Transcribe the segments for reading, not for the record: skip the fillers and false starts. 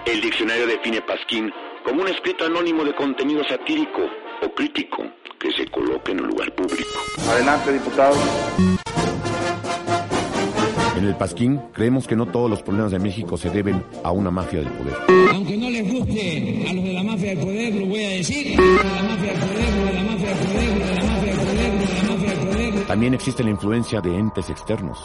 El diccionario define pasquín como un escrito anónimo de contenido satírico o crítico que se coloque en un lugar público. Adelante, diputado. En el pasquín creemos que no todos los problemas de México se deben a una mafia del poder. Aunque no les guste a los de la mafia del poder, lo voy a decir. De la mafia del poder, de la mafia del poder, de la mafia del poder, de la mafia del poder. También existe la influencia de entes externos,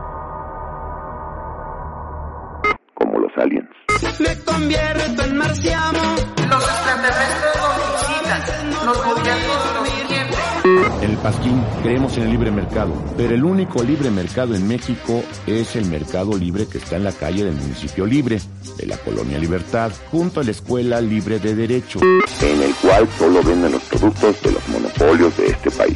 Como los aliens. Me convierto en marciano. Los extraterrestres nos visitan, los gobiernos nos mienten. En el pasquín creemos en el libre mercado, pero el único libre mercado en México es el mercado libre que está en la calle del municipio libre, de la Colonia Libertad, junto a la Escuela Libre de Derecho, En el cual solo venden los productos de los monopolios de este país.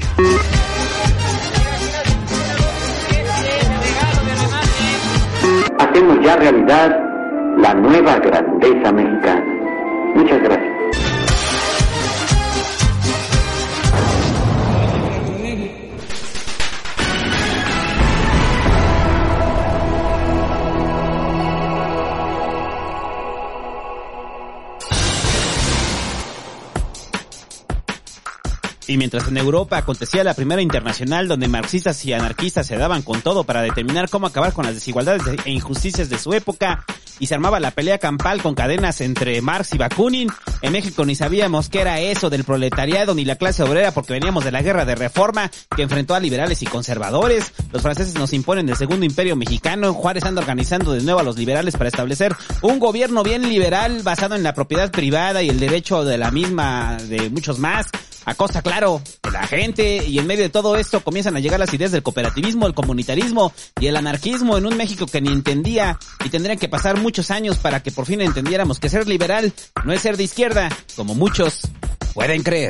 Hacemos ya realidad la nueva grandeza mexicana. Muchas gracias. Y mientras en Europa acontecía la primera internacional donde marxistas y anarquistas se daban con todo para determinar cómo acabar con las desigualdades e injusticias de su época, y se armaba la pelea campal con cadenas entre Marx y Bakunin, en México ni sabíamos qué era eso del proletariado ni la clase obrera porque veníamos de la guerra de reforma que enfrentó a liberales y conservadores. Los franceses nos imponen el segundo imperio mexicano, Juárez anda organizando de nuevo a los liberales para establecer un gobierno bien liberal basado en la propiedad privada y el derecho de la misma de muchos más, a costa, claro, de la gente. Y en medio de todo esto comienzan a llegar las ideas del cooperativismo, el comunitarismo y el anarquismo en un México que ni entendía, y tendrían que pasar muchos años para que por fin entendiéramos que ser liberal no es ser de izquierda, como muchos pueden creer.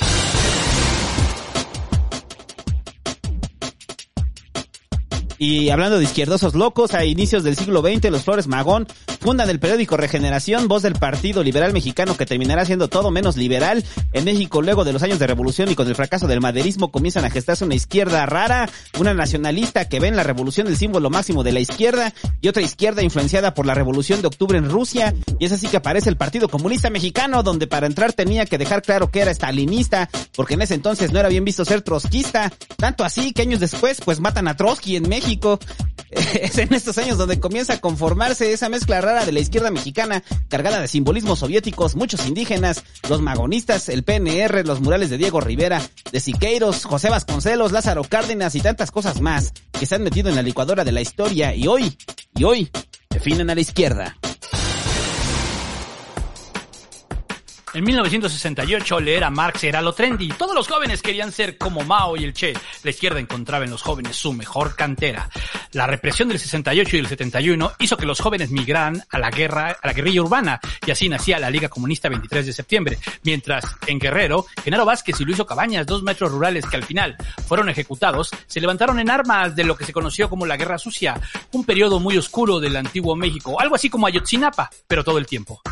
Y hablando de izquierdosos locos, a inicios del siglo XX, los Flores Magón fundan el periódico Regeneración, voz del Partido Liberal Mexicano, que terminará siendo todo menos liberal. En México, luego de los años de revolución y con el fracaso del maderismo, comienzan a gestarse una izquierda rara, una nacionalista que ve en la revolución el símbolo máximo de la izquierda, y otra izquierda influenciada por la revolución de octubre en Rusia. Y es así que aparece el Partido Comunista Mexicano, donde para entrar tenía que dejar claro que era stalinista, porque en ese entonces no era bien visto ser trotskista. Tanto así que años después, pues matan a Trotsky en México. Es en estos años donde comienza a conformarse esa mezcla rara de la izquierda mexicana, cargada de simbolismos soviéticos, muchos indígenas, los magonistas, el PNR, los murales de Diego Rivera, de Siqueiros, José Vasconcelos, Lázaro Cárdenas y tantas cosas más que se han metido en la licuadora de la historia y hoy definen a la izquierda. En 1968, leer a Marx era lo trendy. Todos los jóvenes querían ser como Mao y el Che. La izquierda encontraba en los jóvenes su mejor cantera. La represión del 68 y del 71 hizo que los jóvenes migraran a la guerrilla urbana, y así nacía la Liga Comunista 23 de septiembre. Mientras, en Guerrero, Genaro Vázquez y Luis Cabañas, dos maestros rurales que al final fueron ejecutados, se levantaron en armas de lo que se conoció como la Guerra Sucia, un periodo muy oscuro del antiguo México, algo así como Ayotzinapa, pero todo el tiempo.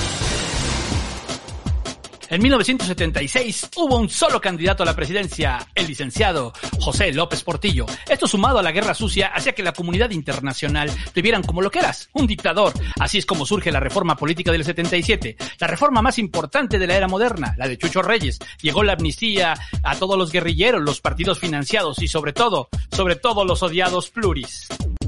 En 1976 hubo un solo candidato a la presidencia, el licenciado José López Portillo. Esto sumado a la Guerra Sucia hacía que la comunidad internacional te vieran como lo que eras, un dictador. Así es como surge la reforma política del 77, la reforma más importante de la era moderna, la de Chucho Reyes. Llegó la amnistía a todos los guerrilleros, los partidos financiados y sobre todo los odiados pluris.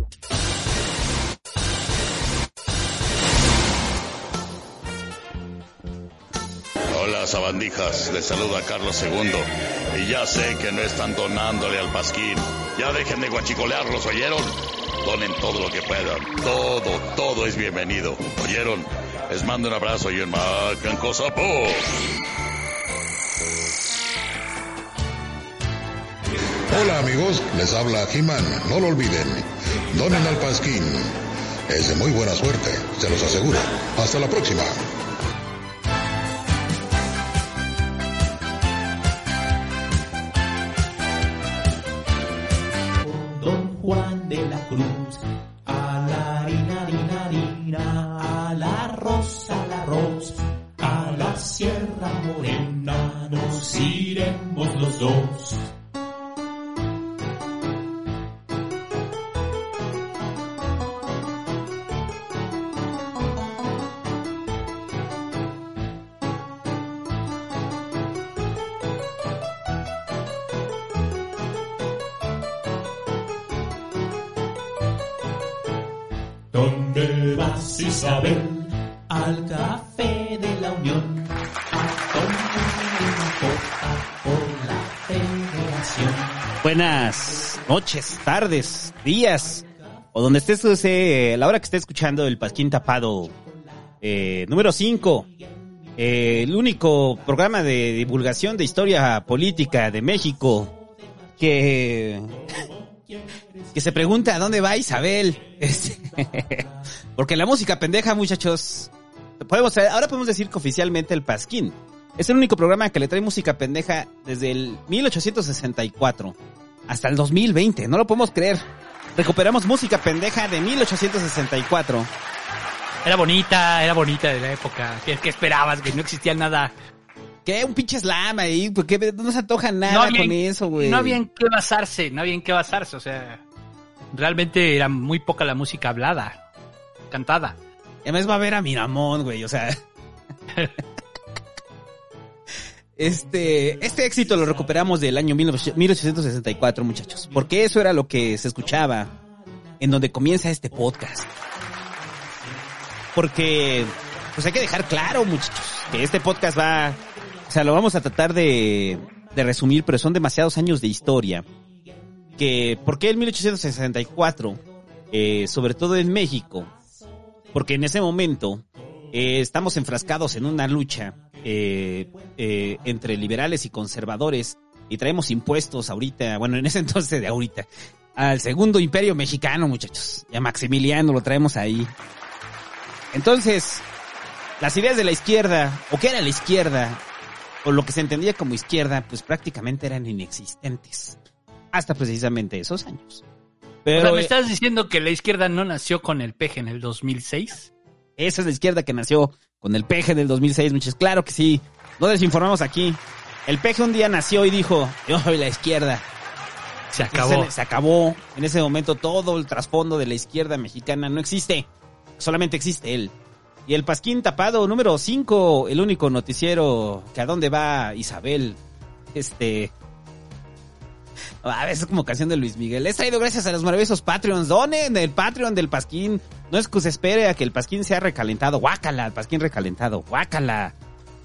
Hola, sabandijas, les saluda Carlos II, y ya sé que no están donándole al pasquín. Ya dejen de guachicolearlos, ¿oyeron? Donen todo lo que puedan, todo es bienvenido, ¿oyeron? Les mando un abrazo y un macanco sapo. Hola amigos, les habla He-Man, no lo olviden, donen al pasquín, es de muy buena suerte, se los aseguro. Hasta la próxima. Juan de la Cruz, a la harina, a la rosa, a la Sierra Morena, nos iremos los dos. ¿Dónde vas, Isabel? Al Café de la Unión. A tomar una copa por la Federación. Buenas noches, tardes, días, o donde estés, la hora que estés escuchando el Pasquín Tapado número 5, el único programa de divulgación de historia política de México que se pregunta ¿a dónde va Isabel? Porque la música pendeja, muchachos, ahora podemos decir que oficialmente el Pasquín es el único programa que le trae música pendeja desde el 1864 hasta el 2020. No lo podemos creer. Recuperamos música pendeja de 1864. Era bonita de la época. ¿Qué esperabas? Que no existía nada. ¿Qué? Un pinche slam ahí. ¿Por qué no se antoja nada con eso, güey? No había en qué basarse. O sea, realmente era muy poca la música hablada, cantada. Y además va a ver a Miramón, güey. O sea... Este éxito lo recuperamos del año 1864, muchachos. Porque eso era lo que se escuchaba en donde comienza este podcast. Porque, pues hay que dejar claro, muchachos, que este podcast lo vamos a tratar de resumir, pero son demasiados años de historia. ¿Por qué en 1864? Sobre todo en México. Porque en ese momento estamos enfrascados en una lucha entre liberales y conservadores, y traemos impuestos ahorita, bueno, en ese entonces de ahorita, al segundo imperio mexicano, muchachos, y a Maximiliano lo traemos ahí. Entonces, las ideas de la izquierda, o qué era la izquierda, o lo que se entendía como izquierda, pues prácticamente eran inexistentes, hasta precisamente esos años. Pero, o sea, ¿me estás diciendo que la izquierda no nació con el peje en el 2006? Esa es la izquierda que nació con el peje del 2006, muchachos. Claro que sí. No desinformamos aquí. El peje un día nació y dijo, yo soy la izquierda. Se acabó. Se acabó. En ese momento todo el trasfondo de la izquierda mexicana no existe. Solamente existe él. Y el Pasquín Tapado número 5, el único noticiero que a dónde va Isabel. A veces es como canción de Luis Miguel. Es traído gracias a los maravillosos Patreons. Donen el Patreon del Pasquín. No es que se espere a que el Pasquín sea recalentado. Guácala, el Pasquín recalentado. Guácala.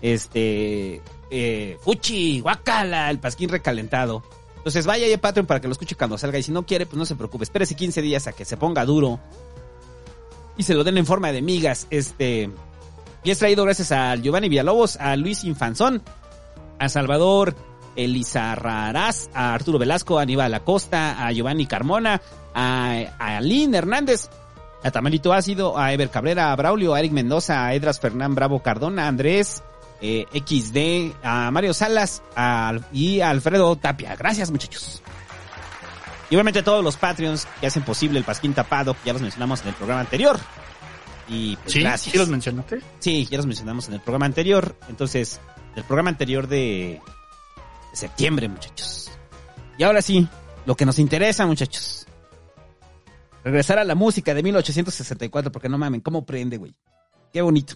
Fuchi, guácala, el Pasquín recalentado. Entonces vaya ahí a Patreon para que lo escuche cuando salga. Y si no quiere, pues no se preocupe. Espérese 15 días a que se ponga duro. Y se lo den en forma de migas. Y es traído gracias a Giovanni Villalobos, a Luis Infanzón, a Salvador Elizarrarás, a Arturo Velasco, a Aníbal Acosta, a Giovanni Carmona, a Lynn Hernández, a Tamalito Ácido, a Ever Cabrera, a Braulio, a Eric Mendoza, a Edras Fernán Bravo Cardona, a Andrés XD, a Mario Salas y a Alfredo Tapia. Gracias, muchachos. Y obviamente a todos los Patreons que hacen posible el Pasquín Tapado, que ya los mencionamos en el programa anterior. Y pues ¿sí? Gracias. ¿Sí los mencionaste? Sí, ya los mencionamos en el programa anterior. Entonces, el programa anterior de septiembre, muchachos. Y ahora sí, lo que nos interesa, muchachos. Regresar a la música de 1864, porque no mamen, cómo prende, güey. Qué bonito.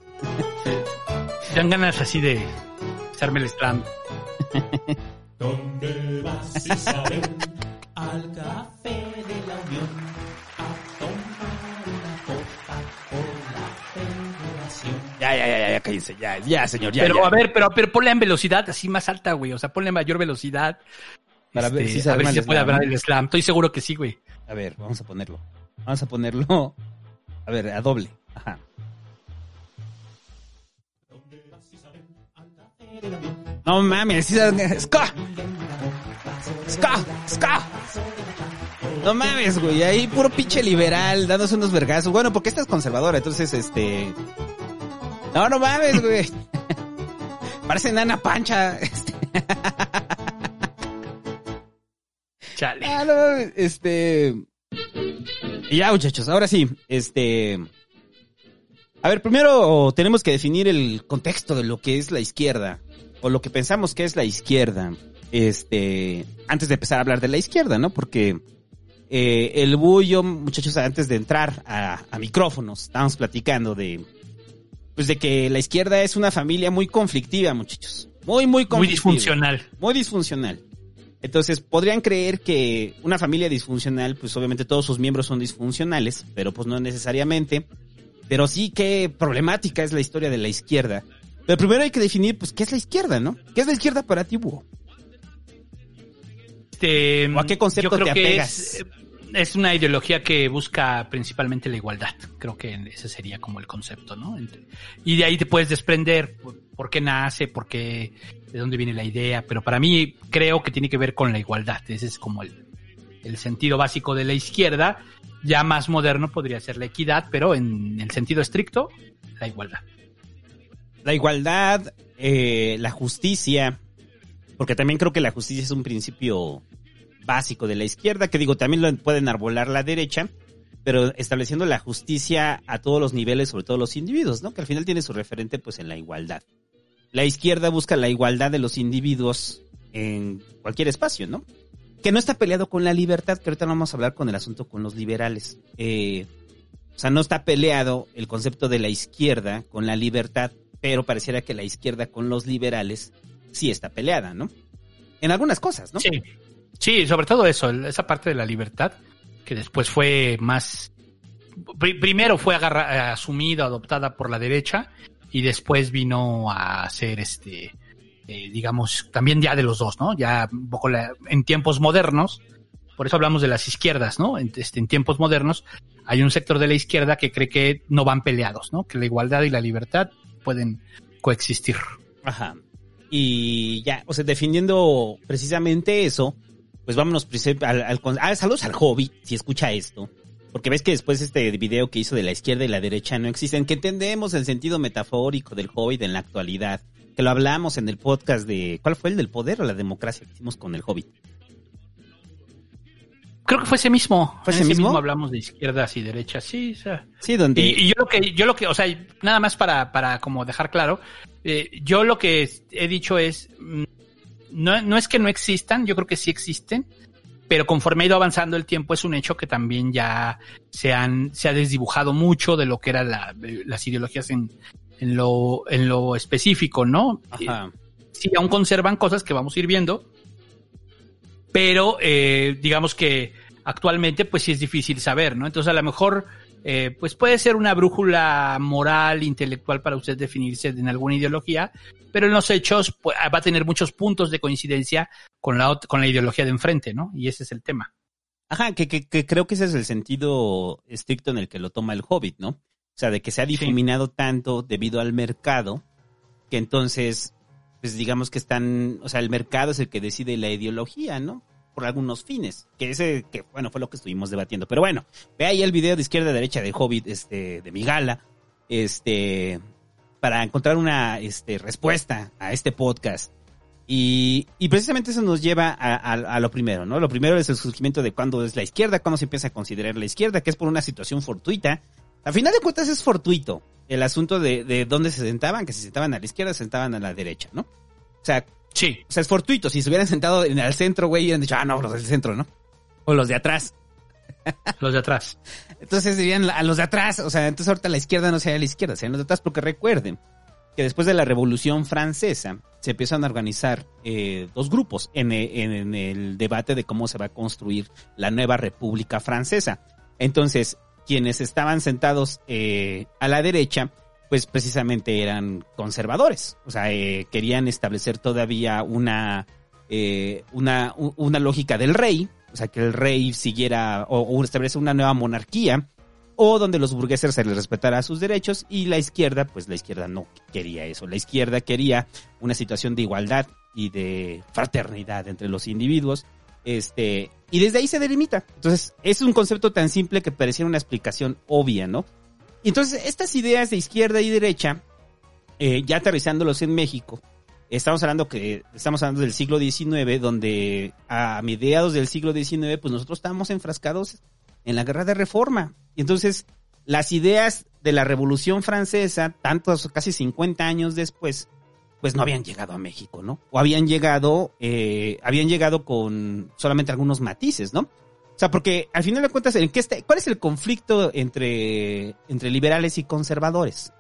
Dan ganas así de echarme el slam. ¿Dónde vas, Isabel? Al Café de la Unión. A tomar una copa por la Federación. Ya, cállense, ya, señor, ya. Pero ya. a ver, pero ponle en velocidad así más alta, güey. O sea, ponle mayor velocidad. Para ver si se puede hablar el slam. Estoy seguro que sí, güey. A ver, vamos a ponerlo. A ver, a doble. Ajá. No mames, ¡ska! No mames, güey, ahí puro pinche liberal dándose unos vergazos. Bueno, porque esta es conservadora, entonces no mames, güey. Parece Nana Pancha. Chale. No mames, Y ya, muchachos, ahora sí, A ver, primero tenemos que definir el contexto de lo que es la izquierda, o lo que pensamos que es la izquierda, antes de empezar a hablar de la izquierda, ¿no? Porque el bullo, muchachos, antes de entrar a micrófonos, estábamos platicando de que la izquierda es una familia muy conflictiva, muchachos. Muy conflictiva. Muy disfuncional. Muy disfuncional. Entonces, podrían creer que una familia disfuncional, pues obviamente todos sus miembros son disfuncionales, pero pues no necesariamente. Pero sí, qué problemática es la historia de la izquierda. Pero primero hay que definir, pues, ¿qué es la izquierda, no? ¿Qué es la izquierda para ti, Búho? ¿O a qué concepto te apegas? Es una ideología que busca principalmente la igualdad. Creo que ese sería como el concepto, ¿no? Y de ahí te puedes desprender por qué nace, de dónde viene la idea. Pero para mí creo que tiene que ver con la igualdad. Ese es como el sentido básico de la izquierda. Ya más moderno podría ser la equidad, pero en el sentido estricto, la igualdad. La igualdad, la justicia, porque también creo que la justicia es un principio básico de la izquierda, que digo, también lo pueden arbolar la derecha, pero estableciendo la justicia a todos los niveles, sobre todo los individuos, ¿no? Que al final tiene su referente pues en la igualdad. La izquierda busca la igualdad de los individuos en cualquier espacio, ¿no? Que no está peleado con la libertad, que ahorita vamos a hablar con el asunto con los liberales. O sea, no está peleado el concepto de la izquierda con la libertad, pero pareciera que la izquierda con los liberales sí está peleada, ¿no? En algunas cosas, ¿no? Sí, sobre todo eso, esa parte de la libertad, que después fue más... Primero fue asumida, adoptada por la derecha, y después vino a ser, digamos, también ya de los dos, ¿no? Ya un poco en tiempos modernos, por eso hablamos de las izquierdas, ¿no? En tiempos modernos hay un sector de la izquierda que cree que no van peleados, ¿no? Que la igualdad y la libertad pueden coexistir. Ajá. Y ya, o sea, defendiendo precisamente eso, pues vámonos saludos al Hobbit, si escucha esto. Porque ves que después este video que hizo de la izquierda y la derecha no existen, que entendemos el sentido metafórico del Hobbit en la actualidad, que lo hablamos en el podcast de... ¿Cuál fue el del poder o la democracia que hicimos con el Hobbit? Creo que fue ese mismo. ¿Fue ese mismo? Hablamos de izquierdas y derechas, sí. O sea, sí, donde... Y yo lo que, o sea, nada más para como dejar claro, yo lo que he dicho es, no es que no existan, yo creo que sí existen, pero conforme ha ido avanzando el tiempo es un hecho que también ya se ha desdibujado mucho de lo que eran las ideologías en lo específico, ¿no? Ajá. Sí, aún conservan cosas que vamos a ir viendo, pero digamos que actualmente pues sí es difícil saber, ¿no? Entonces a lo mejor pues puede ser una brújula moral, intelectual para usted definirse en alguna ideología, pero en los hechos pues, va a tener muchos puntos de coincidencia con la ideología de enfrente, ¿no? Y ese es el tema. Ajá, que creo que ese es el sentido estricto en el que lo toma el Hobbit, ¿no? O sea, de que se ha difuminado tanto debido al mercado, que entonces, pues digamos que el mercado es el que decide la ideología, ¿no? Por algunos fines, que bueno, fue lo que estuvimos debatiendo. Pero bueno, ve ahí el video de izquierda a derecha de Hobbit, de Migala, para encontrar una respuesta a este podcast. Y precisamente eso nos lleva a lo primero, ¿no? Lo primero es el surgimiento de cuándo es la izquierda, cuándo se empieza a considerar la izquierda, que es por una situación fortuita. A final de cuentas es fortuito el asunto de dónde se sentaban, que se sentaban a la izquierda, se sentaban a la derecha, ¿no? O sea, sí. O sea, es fortuito. Si se hubieran sentado en el centro, güey, hubieran dicho, no, los del centro, ¿no? O los de atrás. Los de atrás. Entonces dirían a los de atrás, o sea, entonces ahorita la izquierda no sería la izquierda, serían los de atrás, porque recuerden que después de la Revolución Francesa se empiezan a organizar dos grupos en el debate de cómo se va a construir la nueva República Francesa. Entonces, quienes estaban sentados a la derecha, pues precisamente eran conservadores. O sea, querían establecer todavía una lógica del rey, o sea, que el rey siguiera o establece una nueva monarquía, o donde los burgueses se les respetara sus derechos, y la izquierda, pues la izquierda no quería eso. La izquierda quería una situación de igualdad y de fraternidad entre los individuos, y desde ahí se delimita. Entonces, es un concepto tan simple que pareciera una explicación obvia, ¿no? Y entonces, estas ideas de izquierda y derecha, ya aterrizándolos en México, estamos hablando del siglo XIX, donde a mediados del siglo XIX, pues nosotros estábamos enfrascados en la Guerra de Reforma. Y entonces, las ideas de la Revolución Francesa, casi 50 años después, pues no habían llegado a México, ¿no? O habían llegado con solamente algunos matices, ¿no? O sea, porque al final de cuentas, ¿cuál es el conflicto entre liberales y conservadores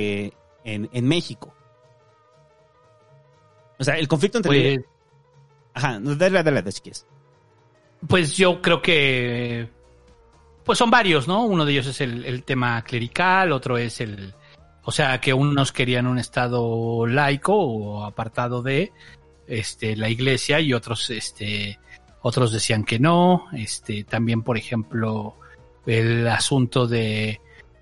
en México? O sea, el conflicto entre... Ajá, dale, si quieres. Pues yo creo que pues son varios, ¿no? Uno de ellos es el tema clerical, otro es o sea, que unos querían un estado laico o apartado de la iglesia y otros decían que no. También, por ejemplo, el asunto de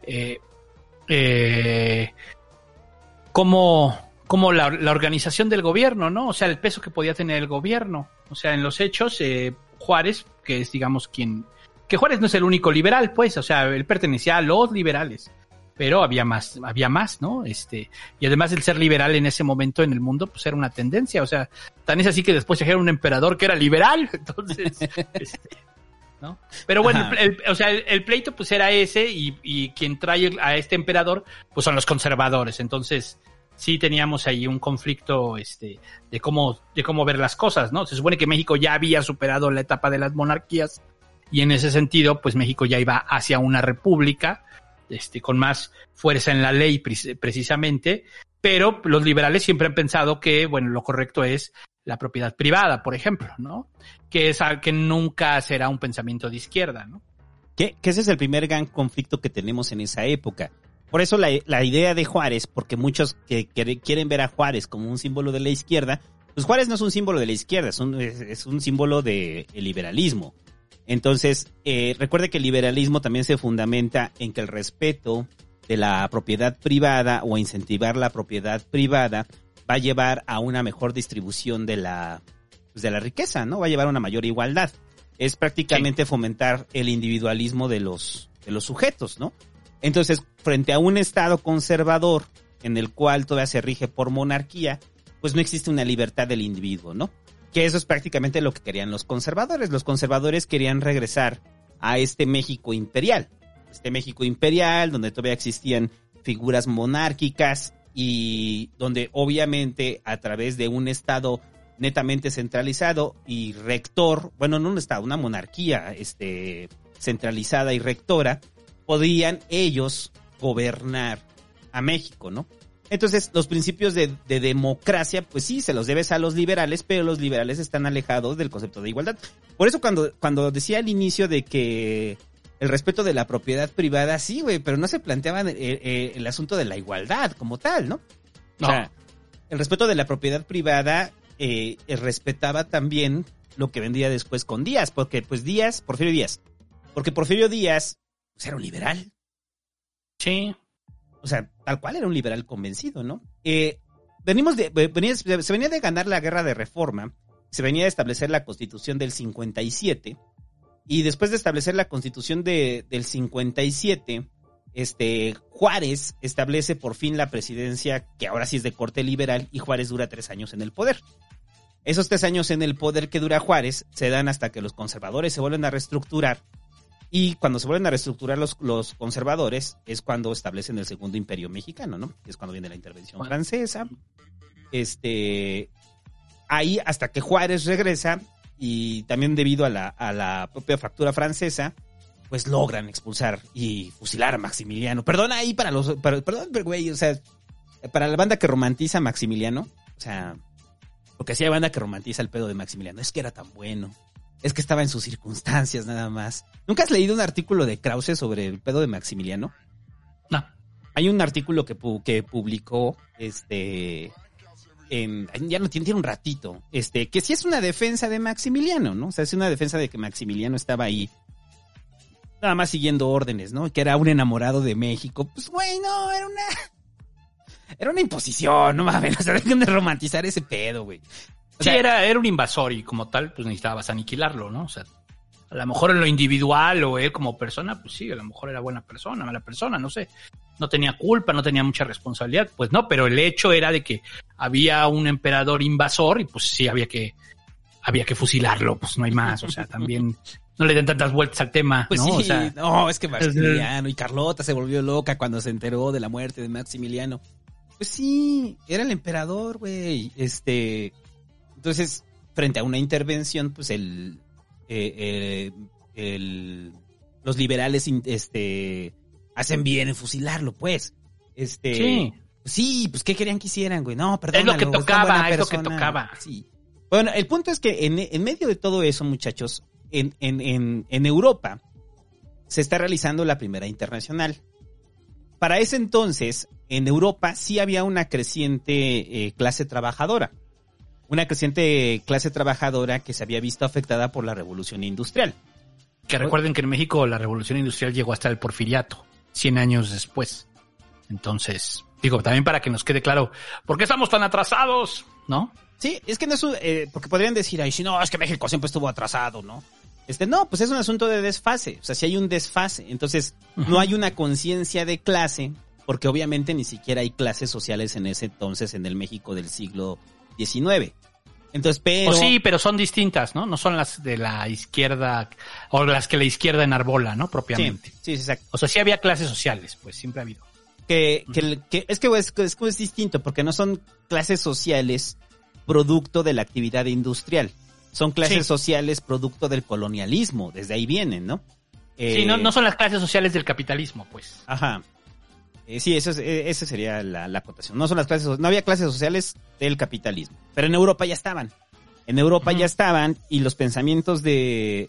como la organización del gobierno, ¿no? O sea, el peso que podía tener el gobierno. O sea, en los hechos, Juárez, que es, digamos, que Juárez no es el único liberal, pues, o sea, él pertenecía a los liberales, pero había más, ¿no? Y además el ser liberal en ese momento en el mundo, pues era una tendencia, o sea, tan es así que después trajeron un emperador que era liberal, entonces, ¿no? Pero bueno, el pleito pues era ese y quien trae a este emperador, pues son los conservadores, entonces sí teníamos ahí un conflicto, de cómo ver las cosas, ¿no? Se supone que México ya había superado la etapa de las monarquías y en ese sentido, pues México ya iba hacia una república, con más fuerza en la ley precisamente, pero los liberales siempre han pensado que, bueno, lo correcto es la propiedad privada, por ejemplo, ¿no? Que nunca será un pensamiento de izquierda, ¿no? Que ese es el primer gran conflicto que tenemos en esa época. Por eso la idea de Juárez, porque muchos que quieren ver a Juárez como un símbolo de la izquierda, pues Juárez no es un símbolo de la izquierda, es un símbolo del liberalismo. Entonces, recuerde que el liberalismo también se fundamenta en que el respeto de la propiedad privada o incentivar la propiedad privada va a llevar a una mejor distribución de la riqueza, ¿no? Va a llevar a una mayor igualdad. Es prácticamente fomentar el individualismo de los sujetos, ¿no? Entonces, frente a un Estado conservador en el cual todavía se rige por monarquía, pues no existe una libertad del individuo, ¿no? Que eso es prácticamente lo que querían los conservadores. Los conservadores querían regresar a este México imperial. Este México imperial, donde todavía existían figuras monárquicas y donde obviamente a través de un Estado netamente centralizado y rector, bueno, no un Estado, una monarquía centralizada y rectora, podían ellos gobernar a México, ¿no? Entonces, los principios de democracia, pues sí, se los debes a los liberales, pero los liberales están alejados del concepto de igualdad. Por eso cuando decía al inicio de que el respeto de la propiedad privada, sí, güey, pero no se planteaba el asunto de la igualdad como tal, ¿no? No. O sea, el respeto de la propiedad privada respetaba también lo que vendría después con Díaz, porque pues Porfirio Díaz pues, era un liberal. Sí. O sea, tal cual era un liberal convencido, ¿no? Se venía de ganar la guerra de reforma, se venía de establecer la Constitución del 57, y después de establecer la Constitución del 57, Juárez establece por fin la presidencia, que ahora sí es de corte liberal, y Juárez dura 3 años en el poder. Esos 3 años en el poder que dura Juárez se dan hasta que los conservadores se vuelven a reestructurar. Y cuando se vuelven a reestructurar los conservadores es cuando establecen el Segundo Imperio Mexicano, ¿no? Es cuando viene la intervención francesa. Ahí hasta que Juárez regresa y también debido a la propia fractura francesa, pues logran expulsar y fusilar a Maximiliano. Perdón ahí perdón, pero güey, o sea, para la banda que romantiza a Maximiliano, o sea, porque sí hay banda que romantiza el pedo de Maximiliano, es que era tan bueno. Es que estaba en sus circunstancias nada más. ¿Nunca has leído un artículo de Krause sobre el pedo de Maximiliano? No. Hay un artículo que publicó, ya no tiene un ratito, que sí es una defensa de Maximiliano, ¿no? O sea, es una defensa de que Maximiliano estaba ahí nada más siguiendo órdenes, ¿no? Que era un enamorado de México. Pues, güey, no, era una imposición, no mames, o sea, dejen de romantizar ese pedo, güey. O sea, era un invasor y como tal, pues necesitabas aniquilarlo, ¿no? O sea, a lo mejor en lo individual o él como persona, pues sí, a lo mejor era buena persona, mala persona, no sé. No tenía culpa, no tenía mucha responsabilidad, pues no, pero el hecho era de que había un emperador invasor y pues sí, había que fusilarlo, pues no hay más, o sea, también no le den tantas vueltas al tema, pues ¿no? Sí, o sea, no, es que Maximiliano y Carlota se volvió loca cuando se enteró de la muerte de Maximiliano. Pues sí, era el emperador, güey, Entonces, frente a una intervención, pues los liberales hacen bien en fusilarlo, pues. Sí. Sí, pues ¿qué querían que hicieran, güey? No, perdón. Es lo que tocaba. Sí. Bueno, el punto es que en medio de todo eso, muchachos, en Europa se está realizando la Primera Internacional. Para ese entonces, en Europa sí había una creciente clase trabajadora. Una creciente clase trabajadora que se había visto afectada por la Revolución Industrial. Que recuerden que en México la Revolución Industrial llegó hasta el Porfiriato, 100 años después. Entonces, digo, también para que nos quede claro, ¿por qué estamos tan atrasados? ¿No? Sí, es que no es porque podrían decir, ay, si no, es que México siempre estuvo atrasado, ¿no? No, pues es un asunto de desfase, o sea, si hay un desfase, entonces no hay una conciencia de clase, porque obviamente ni siquiera hay clases sociales en ese entonces en el México del siglo XIX. Entonces, pero... sí, pero son distintas, ¿no? No son las de la izquierda, o las que la izquierda enarbola, ¿no? Propiamente. Sí, exacto. O sea, sí había clases sociales, pues siempre ha habido. Es distinto, porque no son clases sociales producto de la actividad industrial. Son clases sociales producto del colonialismo, desde ahí vienen, ¿no? Sí, no son las clases sociales del capitalismo, pues. Ajá. Sí, esa sería la acotación. No había clases sociales del capitalismo, pero en Europa ya estaban. En Europa ya estaban, y los pensamientos de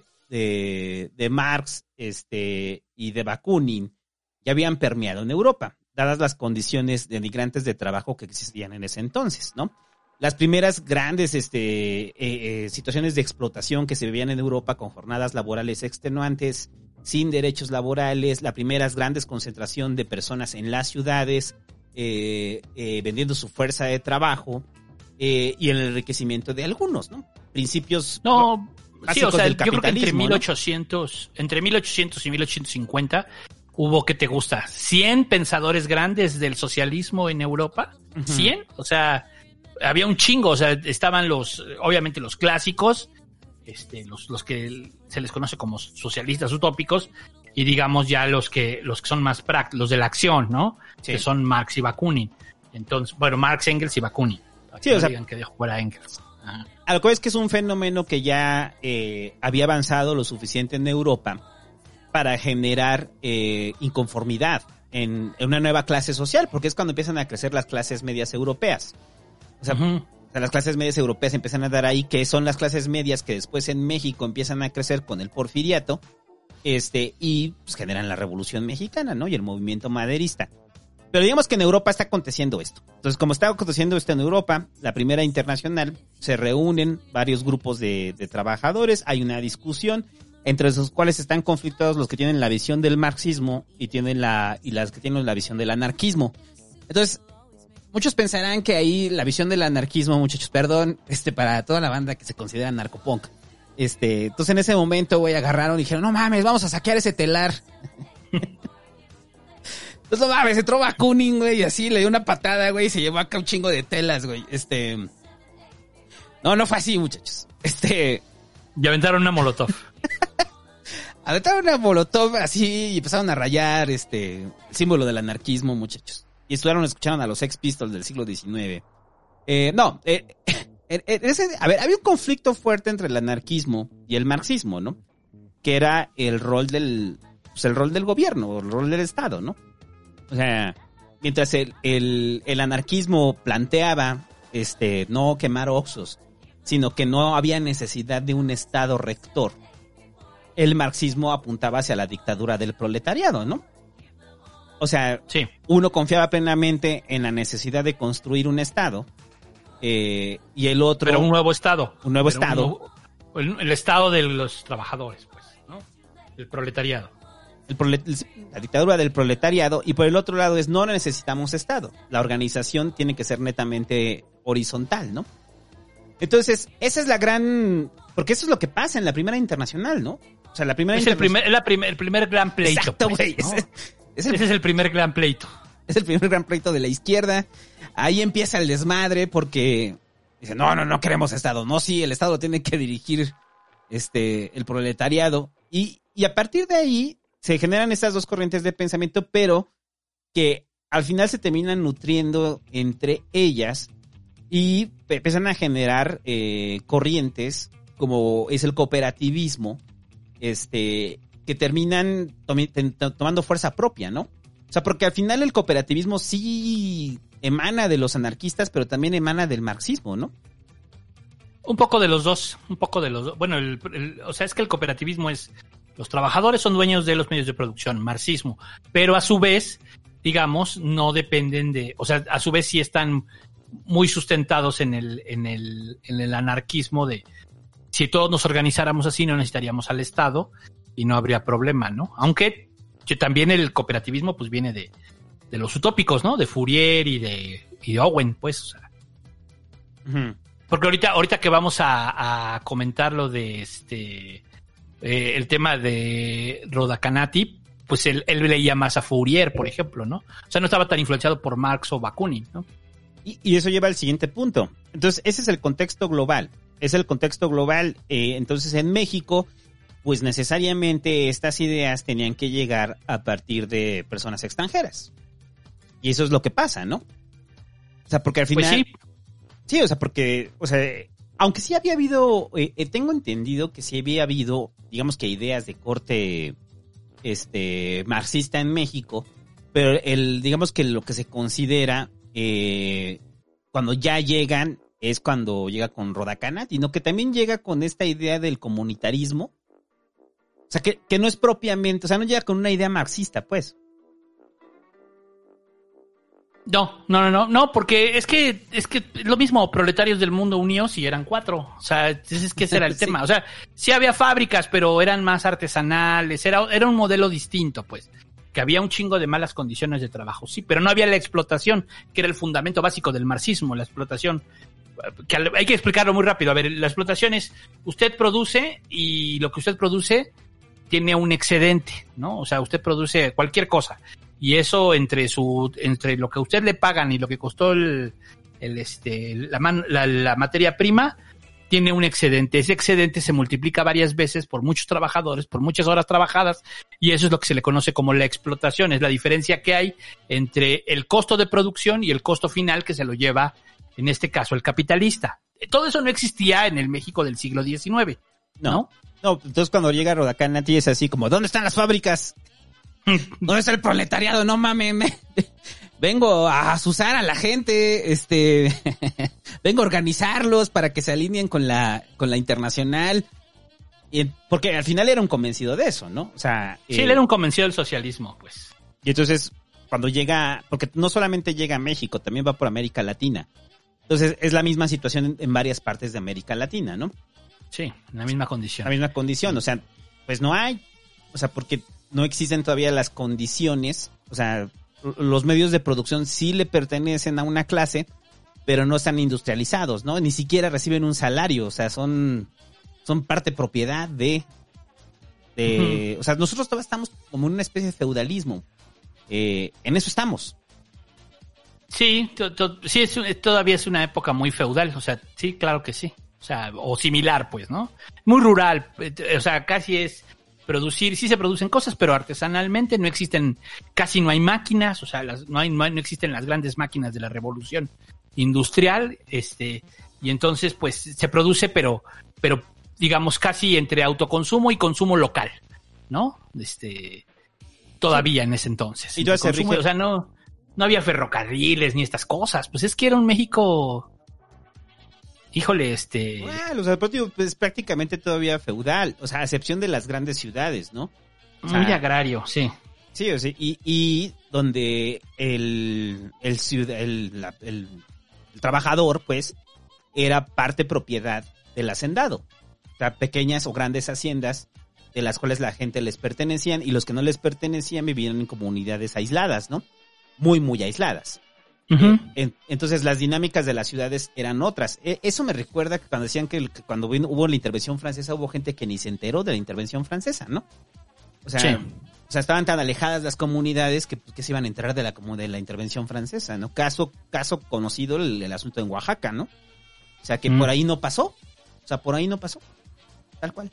Marx, y de Bakunin ya habían permeado en Europa, dadas las condiciones denigrantes de trabajo que existían en ese entonces, ¿no? Las primeras grandes situaciones de explotación que se vivían en Europa con jornadas laborales extenuantes, sin derechos laborales, la primera grandes concentración de personas en las ciudades, vendiendo su fuerza de trabajo, y el enriquecimiento de algunos, ¿no? Principios básicos del capitalismo, yo creo que entre 1800 y 1850 hubo, ¿qué te gusta? 100 pensadores grandes del socialismo en Europa. 100, o sea, había un chingo, o sea, estaban obviamente los clásicos, los que se les conoce como socialistas utópicos, y digamos ya los que son más prácticos, los de la acción, ¿no? Sí. Que son Marx y Bakunin. Entonces, bueno, Marx, Engels y Bakunin. Sí, o sea, digan que dejó fuera Engels. A lo que es que es un fenómeno que ya había avanzado lo suficiente en Europa para generar inconformidad en una nueva clase social, porque es cuando empiezan a crecer las clases medias europeas. O sea, las clases medias europeas empiezan a dar ahí, que son las clases medias que después en México empiezan a crecer con el Porfiriato, y pues generan la Revolución Mexicana, ¿no? Y el movimiento maderista. Pero digamos que en Europa está aconteciendo esto. Entonces, como está aconteciendo esto en Europa, la Primera Internacional, se reúnen varios grupos de trabajadores, hay una discusión, entre los cuales están conflictados los que tienen la visión del marxismo y las que tienen la visión del anarquismo. Entonces, muchos pensarán que ahí la visión del anarquismo, muchachos, perdón, para toda la banda que se considera narcopunk. Entonces en ese momento, güey, agarraron y dijeron, no mames, vamos a saquear ese telar. Entonces, no mames, entró Bakunin, güey, y así le dio una patada, güey, y se llevó acá un chingo de telas, güey. No fue así, muchachos. Y aventaron una molotov. Aventaron una molotov así y empezaron a rayar el símbolo del anarquismo, muchachos. Y escucharon a los Sex Pistols del siglo XIX. Había un conflicto fuerte entre el anarquismo y el marxismo, ¿no? Que era el rol del gobierno, el rol del Estado, ¿no? O sea, mientras el anarquismo planteaba, no quemar oxos, sino que no había necesidad de un Estado rector, el marxismo apuntaba hacia la dictadura del proletariado, ¿no? O sea, sí. Uno confiaba plenamente en la necesidad de construir un Estado, y el otro... Pero un nuevo Estado. Un nuevo Estado. El Estado de los trabajadores, pues, ¿no? El proletariado. La dictadura del proletariado, y por el otro lado no necesitamos Estado. La organización tiene que ser netamente horizontal, ¿no? Entonces, esa es la gran... Porque eso es lo que pasa en la Primera Internacional, ¿no? O sea, la Primera Internacional... el primer gran pleito. Exacto, güey. Pues, ¿no? Ese es el primer gran pleito. Es el primer gran pleito de la izquierda. Ahí empieza el desmadre porque dicen, no queremos Estado. No, sí, el Estado tiene que dirigir el proletariado. Y a partir de ahí se generan estas dos corrientes de pensamiento, pero que al final se terminan nutriendo entre ellas y empiezan a generar corrientes como es el cooperativismo, que terminan tomando fuerza propia, ¿no? O sea, porque al final el cooperativismo sí emana de los anarquistas, pero también emana del marxismo, ¿no? Un poco de los dos. Bueno, o sea, es que el cooperativismo es, los trabajadores son dueños de los medios de producción, marxismo, pero a su vez, digamos, no dependen o sea, a su vez sí están muy sustentados en el anarquismo de, si todos nos organizáramos así no necesitaríamos al Estado y no habría problema, ¿no? Aunque también el cooperativismo pues viene de los utópicos, ¿no? De Fourier y de Owen, pues, o sea. Uh-huh. Porque ahorita que vamos a comentar lo de el tema de Rodacanati, pues él leía más a Fourier, por ejemplo, ¿no? O sea, no estaba tan influenciado por Marx o Bakunin, ¿no? Y eso lleva al siguiente punto. Entonces, ese es el contexto global. Entonces, en México, pues necesariamente estas ideas tenían que llegar a partir de personas extranjeras. Y eso es lo que pasa, ¿no? O sea, porque al final... Pues sí. Sí, o sea, porque, o sea, aunque sí había habido, tengo entendido que sí había habido, digamos que ideas de corte, marxista en México, pero digamos que lo que se considera, cuando ya llegan, es cuando llega con Rodacanati, ¿no? Que también llega con esta idea del comunitarismo, o sea, que no es propiamente, o sea, no llega con una idea marxista, pues. No, porque es que lo mismo, proletarios del mundo unidos y eran 4, o sea, es que ese era el tema, o sea, sí había fábricas, pero eran más artesanales, era un modelo distinto, pues, que había un chingo de malas condiciones de trabajo, sí, pero no había la explotación, que era el fundamento básico del marxismo, la explotación, que hay que explicarlo muy rápido, a ver, la explotación es, usted produce y lo que usted produce tiene un excedente, ¿no? O sea, usted produce cualquier cosa. Y eso entre lo que a usted le pagan y lo que costó la materia prima, tiene un excedente. Ese excedente se multiplica varias veces por muchos trabajadores, por muchas horas trabajadas, y eso es lo que se le conoce como la explotación. Es la diferencia que hay entre el costo de producción y el costo final que se lo lleva, en este caso, el capitalista. Todo eso no existía en el México del siglo XIX, ¿no? No, entonces cuando llega Rodacanati es así como, ¿dónde están las fábricas? ¿Dónde está el proletariado? No mames, vengo a asusar a la gente, vengo a organizarlos para que se alineen con la internacional, porque al final era un convencido de eso, ¿no? O sea, sí, él era un convencido del socialismo, pues. Y entonces, cuando llega, porque no solamente llega a México, también va por América Latina. Entonces, es la misma situación en varias partes de América Latina, ¿no? Sí, en la misma condición. O sea, pues no hay, o sea, porque no existen todavía las condiciones, o sea, los medios de producción sí le pertenecen a una clase, pero no están industrializados, ¿no? Ni siquiera reciben un salario, o sea, son parte propiedad de o sea, nosotros todavía estamos como en una especie de feudalismo, en eso estamos. Sí, todavía es una época muy feudal, o sea, sí, claro que sí, o sea, o similar, pues, ¿no? Muy rural, o sea, casi es producir, sí se producen cosas, pero artesanalmente no existen, casi no hay máquinas, o sea, no existen las grandes máquinas de la revolución industrial, y entonces pues se produce, pero digamos casi entre autoconsumo y consumo local, ¿no? Todavía en ese entonces. Y consumo, o sea, no había ferrocarriles ni estas cosas, pues es que era un México, híjole, Bueno, o sea, es prácticamente todavía feudal, o sea, a excepción de las grandes ciudades, ¿no? O sea, muy agrario, sí. Sí, o sea, y donde el trabajador, pues, era parte propiedad del hacendado. O sea, pequeñas o grandes haciendas de las cuales la gente les pertenecían y los que no les pertenecían vivían en comunidades aisladas, ¿no? Muy, muy aisladas. Uh-huh. Entonces las dinámicas de las ciudades eran otras. Eso me recuerda que cuando decían que cuando hubo la intervención francesa hubo gente que ni se enteró de la intervención francesa, ¿no? O sea, sí. O sea, estaban tan alejadas las comunidades que se iban a enterar de la intervención francesa, ¿no? Caso conocido el asunto en Oaxaca, ¿no? O sea, que por ahí no pasó. O sea, por ahí no pasó. Tal cual.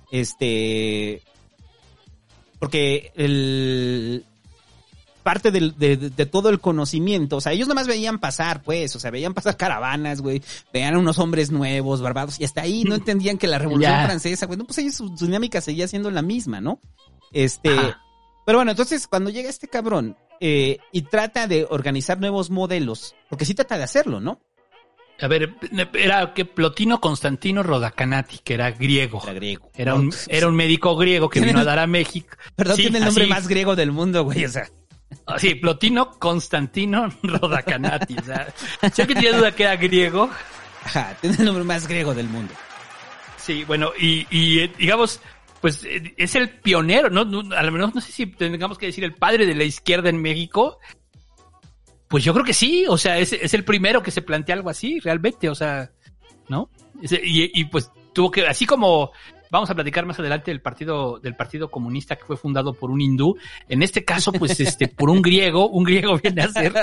Porque parte de todo el conocimiento, o sea, ellos nomás veían pasar, pues, o sea, veían pasar caravanas, güey, veían unos hombres nuevos, barbados, y hasta ahí no entendían que la Revolución Francesa, güey, no, pues ellos su dinámica seguía siendo la misma, ¿no? Pero bueno, entonces, cuando llega este cabrón, y trata de organizar nuevos modelos, porque sí trata de hacerlo, ¿no? A ver, era que Plotino Constantino Rodacanati, que era griego. Era un médico griego que vino a dar a México. Perdón, sí, tiene el nombre así, más griego del mundo, güey, o sea. Sí, Plotino Constantino Rodacanati, o sea, sé que tenía duda que era griego. Ajá, tiene el nombre más griego del mundo. Sí, bueno, y digamos, pues es el pionero, ¿no? A lo menos no sé si tengamos que decir el padre de la izquierda en México. Pues yo creo que sí, o sea, es el primero que se plantea algo así, realmente, o sea, ¿no? Y pues tuvo que, así como vamos a platicar más adelante del partido comunista que fue fundado por un hindú, en este caso, pues, por un griego viene a ser.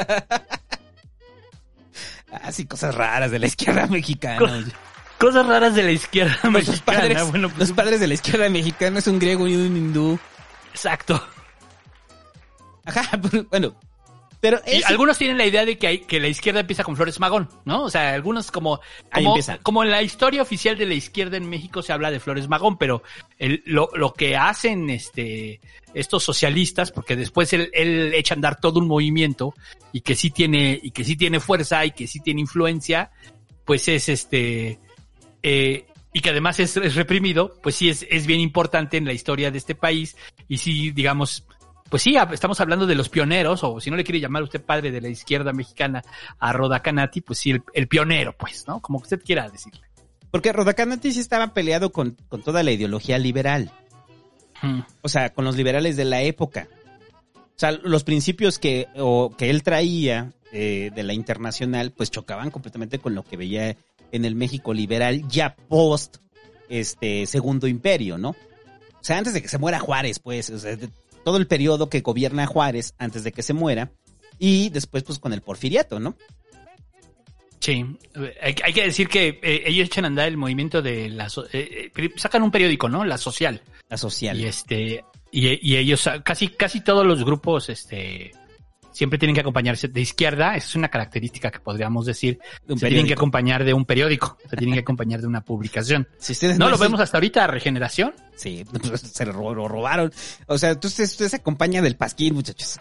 Así cosas raras de la izquierda mexicana. Cosas raras de la izquierda mexicana. Los padres de la izquierda mexicana es un griego y un hindú. Exacto. Ajá, bueno. Pero y algunos tienen la idea de que la izquierda empieza con Flores Magón, ¿no? O sea, algunos como en la historia oficial de la izquierda en México se habla de Flores Magón, pero lo que hacen estos socialistas, porque después él echa a andar todo un movimiento y que sí tiene fuerza y que sí tiene influencia, pues es y que además es reprimido, pues sí es bien importante en la historia de este país y sí, digamos, pues sí, estamos hablando de los pioneros, o si no le quiere llamar usted padre de la izquierda mexicana a Rodacanati, pues sí, el pionero, pues, ¿no? Como usted quiera decirle. Porque Rodacanati sí estaba peleado con toda la ideología liberal. O sea, con los liberales de la época. O sea, los principios que él traía de la Internacional, pues chocaban completamente con lo que veía en el México liberal ya post Segundo Imperio, ¿no? O sea, antes de que se muera Juárez, pues, o sea, todo el periodo que gobierna Juárez antes de que se muera y después pues con el porfiriato, ¿no? Sí, hay que decir que ellos echan a andar el movimiento de sacan un periódico, ¿no? La Social. La Social. Y ellos casi todos los grupos siempre tienen que acompañarse de izquierda, esa es una característica que podríamos decir, tienen que acompañar de un periódico, se tienen que acompañar de una publicación. Si ustedes ¿No lo vemos hasta ahorita, Regeneración? Sí, se lo robaron. O sea, usted se acompaña del Pasquín, muchachos.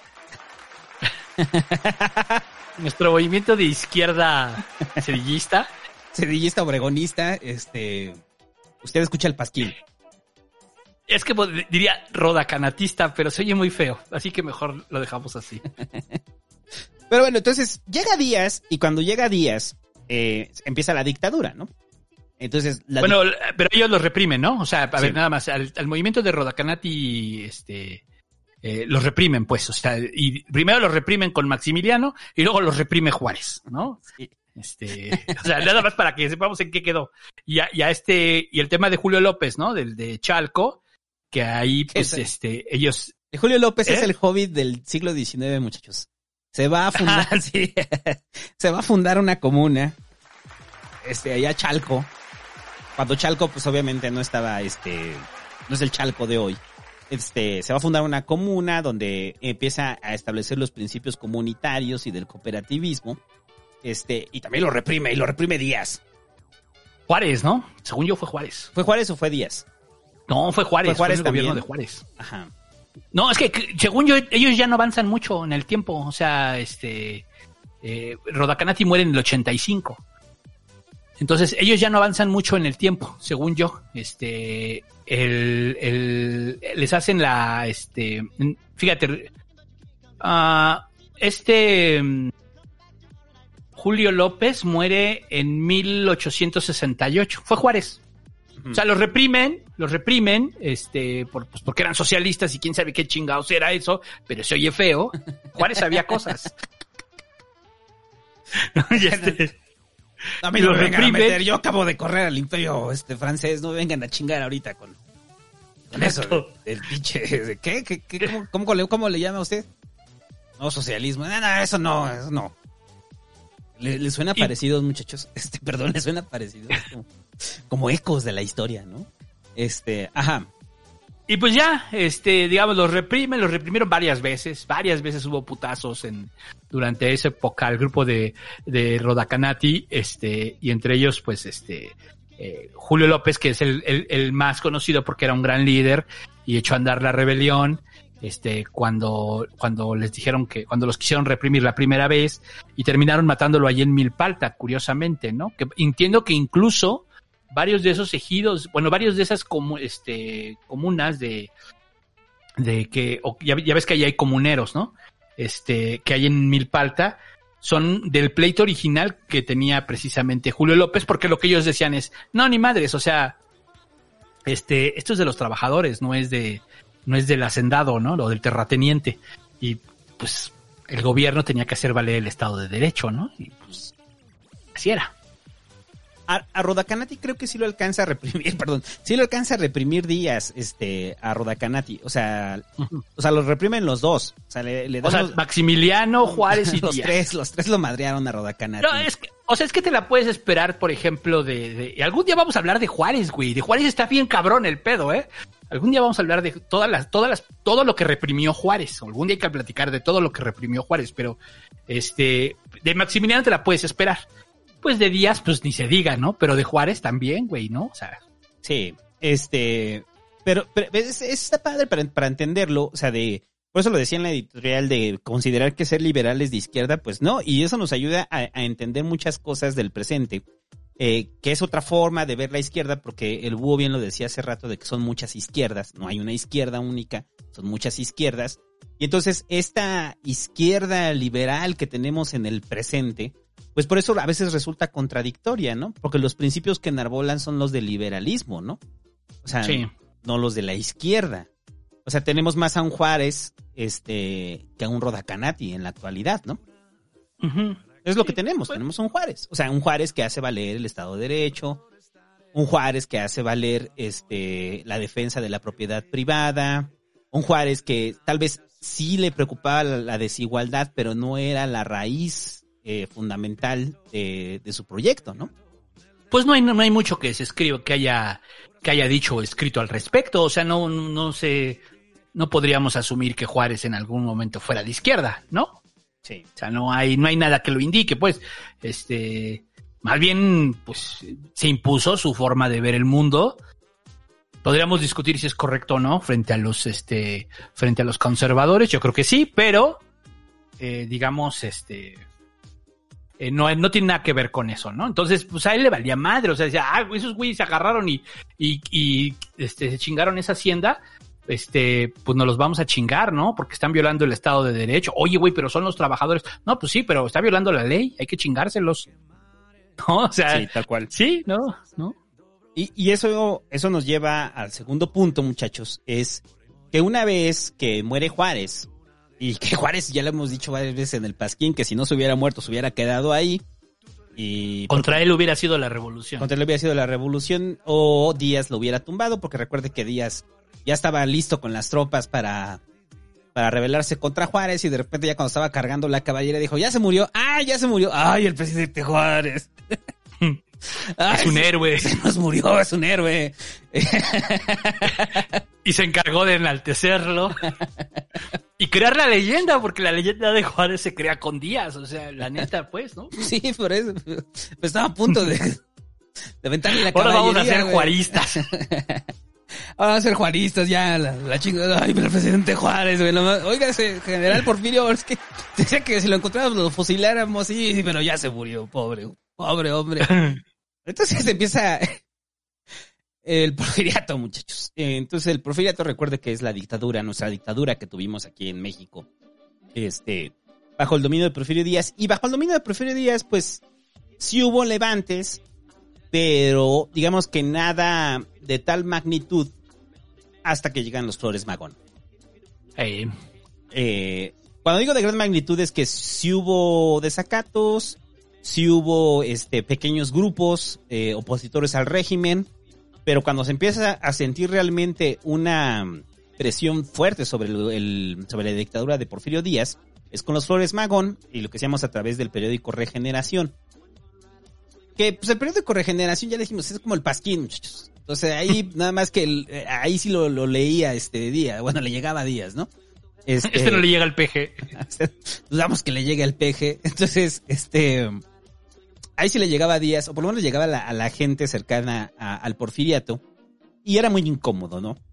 Nuestro movimiento de izquierda cedillista. Cedillista, obregonista, usted escucha el Pasquín. Es que diría rodacanatista, pero se oye muy feo, así que mejor lo dejamos así. Pero bueno, entonces llega Díaz, y cuando llega Díaz, empieza la dictadura, ¿no? Entonces, pero ellos los reprimen, ¿no? O sea, a ver, nada más, al movimiento de Rodacanati, los reprimen, pues, o sea, y primero los reprimen con Maximiliano, y luego los reprime Juárez, ¿no? Sí. O sea, nada más para que sepamos en qué quedó. Y el tema de Julio López, ¿no? De Chalco, que ahí, pues, ellos... Julio López es el hobbit del siglo XIX, muchachos. Se va a fundar, sí, se va a fundar una comuna, allá Chalco. Cuando Chalco, pues, obviamente no estaba, no es el Chalco de hoy. Se va a fundar una comuna donde empieza a establecer los principios comunitarios y del cooperativismo. Y también lo reprime Díaz. Juárez, ¿no? Según yo fue Juárez. ¿Fue Juárez o fue Díaz? No, fue Juárez. Fue Juárez el también. Gobierno de Juárez. Ajá. No, es que según yo, ellos ya no avanzan mucho en el tiempo. O sea, Rodacanati muere en el 85. Entonces, ellos ya no avanzan mucho en el tiempo, según yo. Les hacen la, fíjate, Julio López muere en 1868. Fue Juárez. O sea, los reprimen, porque eran socialistas y quién sabe qué chingados era eso, pero se oye feo. Juárez sabía cosas. A mí no me vengan a meter, yo acabo de correr al imperio francés, no me vengan a chingar ahorita con eso, el pinche, ¿qué? ¿Cómo le llama a usted? No, socialismo, no, eso no. ¿Le suena parecido, muchachos? Perdón, le suena parecido, como ecos de la historia, ¿no? Ajá. Y pues ya, digamos, los reprimieron varias veces hubo putazos durante esa época, el grupo de Rodacanati, y entre ellos, pues, Julio López, que es el más conocido porque era un gran líder y echó a andar la rebelión, cuando les dijeron cuando los quisieron reprimir la primera vez y terminaron matándolo allí en Milpalta, curiosamente, ¿no? Que entiendo que incluso varios de esos ejidos, varios de esas comunas ya ves que allí hay comuneros, ¿no? Que hay en Milpalta, son del pleito original que tenía precisamente Julio López, porque lo que ellos decían es, no, ni madres, o sea, esto es de los trabajadores, no es del hacendado, ¿no? Lo del terrateniente. Y pues el gobierno tenía que hacer valer el Estado de Derecho, ¿no? Y pues así era. A Rodacanati creo que sí lo alcanza a reprimir, Díaz, a Rodacanati. O sea, los reprimen los dos. O sea, le dan Maximiliano, Juárez y Díaz. Los tres lo madrearon a Rodacanati. No, es que te la puedes esperar, por ejemplo, algún día vamos a hablar de Juárez, güey. De Juárez está bien cabrón el pedo, ¿eh? Algún día vamos a hablar de todo lo que reprimió Juárez. Algún día hay que platicar de todo lo que reprimió Juárez, pero de Maximiliano te la puedes esperar. Pues de Díaz, pues ni se diga, ¿no? Pero de Juárez también, güey, ¿no? O sea. Sí, pero está padre para entenderlo, o sea, por eso lo decía en la editorial, de considerar que ser liberal es de izquierda, pues no, y eso nos ayuda a entender muchas cosas del presente, que es otra forma de ver la izquierda, porque el Búho bien lo decía hace rato, de que son muchas izquierdas, no hay una izquierda única, son muchas izquierdas, y entonces esta izquierda liberal que tenemos en el presente, pues por eso a veces resulta contradictoria, ¿no? Porque los principios que enarbolan son los del liberalismo, ¿no? O sea, sí, no los de la izquierda. O sea, tenemos más a un Juárez que a un Rodacanati en la actualidad, ¿no? Uh-huh. Es lo que tenemos un Juárez. O sea, un Juárez que hace valer el Estado de Derecho, un Juárez que hace valer la defensa de la propiedad privada, un Juárez que tal vez sí le preocupaba la desigualdad, pero no era la raíz fundamental de su proyecto, ¿no? Pues no hay mucho que se escriba, que haya dicho o escrito al respecto. O sea, no podríamos asumir que Juárez en algún momento fuera de izquierda, ¿no? Sí. O sea, no hay nada que lo indique, pues. Más bien, pues, se impuso su forma de ver el mundo. Podríamos discutir si es correcto o no frente a los conservadores. Yo creo que sí, pero digamos, no tiene nada que ver con eso, ¿no? Entonces, pues a él le valía madre, o sea, decía, esos güeyes se agarraron y se chingaron esa hacienda, pues nos los vamos a chingar, ¿no? Porque están violando el Estado de Derecho. Oye, güey, pero son los trabajadores. No, pues sí, pero está violando la ley, hay que chingárselos. ¿No? O sea, sí, tal cual. Sí, ¿no? Y eso nos lleva al segundo punto, muchachos, es que una vez que muere Juárez, y que Juárez, ya lo hemos dicho varias veces en el Pasquín, que si no se hubiera muerto, se hubiera quedado ahí. Y contra él hubiera sido la revolución. Contra él hubiera sido la revolución, o Díaz lo hubiera tumbado, porque recuerde que Díaz ya estaba listo con las tropas para rebelarse contra Juárez, y de repente ya cuando estaba cargando la caballería dijo, ya se murió. ¡Ay, el presidente Juárez! Es un héroe. Se nos murió, es un héroe. Y se encargó de enaltecerlo y crear la leyenda, porque la leyenda de Juárez se crea con Díaz, o sea, la neta, pues, ¿no? Sí, por eso. Pues estaba a punto de aventarle la caballería. Ahora vamos a ser juaristas. Ahora vamos a ser juaristas, ya, la chingada. Ay, pero el presidente Juárez, güey. Oiga, general Porfirio, es que decía que si lo encontráramos lo fusiláramos, sí, pero ya se murió, pobre hombre. Entonces empieza el porfiriato, muchachos. Entonces el porfiriato, recuerde que es la dictadura, nuestra dictadura que tuvimos aquí en México, bajo el dominio de Porfirio Díaz. Y bajo el dominio de Porfirio Díaz, pues, sí hubo levantes, pero digamos que nada de tal magnitud hasta que llegan los Flores Magón. Cuando digo de gran magnitud es que sí hubo desacatos, sí hubo pequeños grupos opositores al régimen, pero cuando se empieza a sentir realmente una presión fuerte sobre la dictadura de Porfirio Díaz, es con los Flores Magón y lo que hacíamos a través del periódico Regeneración. Que pues el periódico Regeneración, ya dijimos, es como el Pasquín, muchachos. Entonces ahí nada más que ahí sí lo leía día, bueno, le llegaba a Díaz, ¿no? No le llega al PG. Dudamos que le llegue al PG. Entonces, ahí sí le llegaba a Díaz, o por lo menos le llegaba a la gente cercana al porfiriato, y era muy incómodo, ¿no?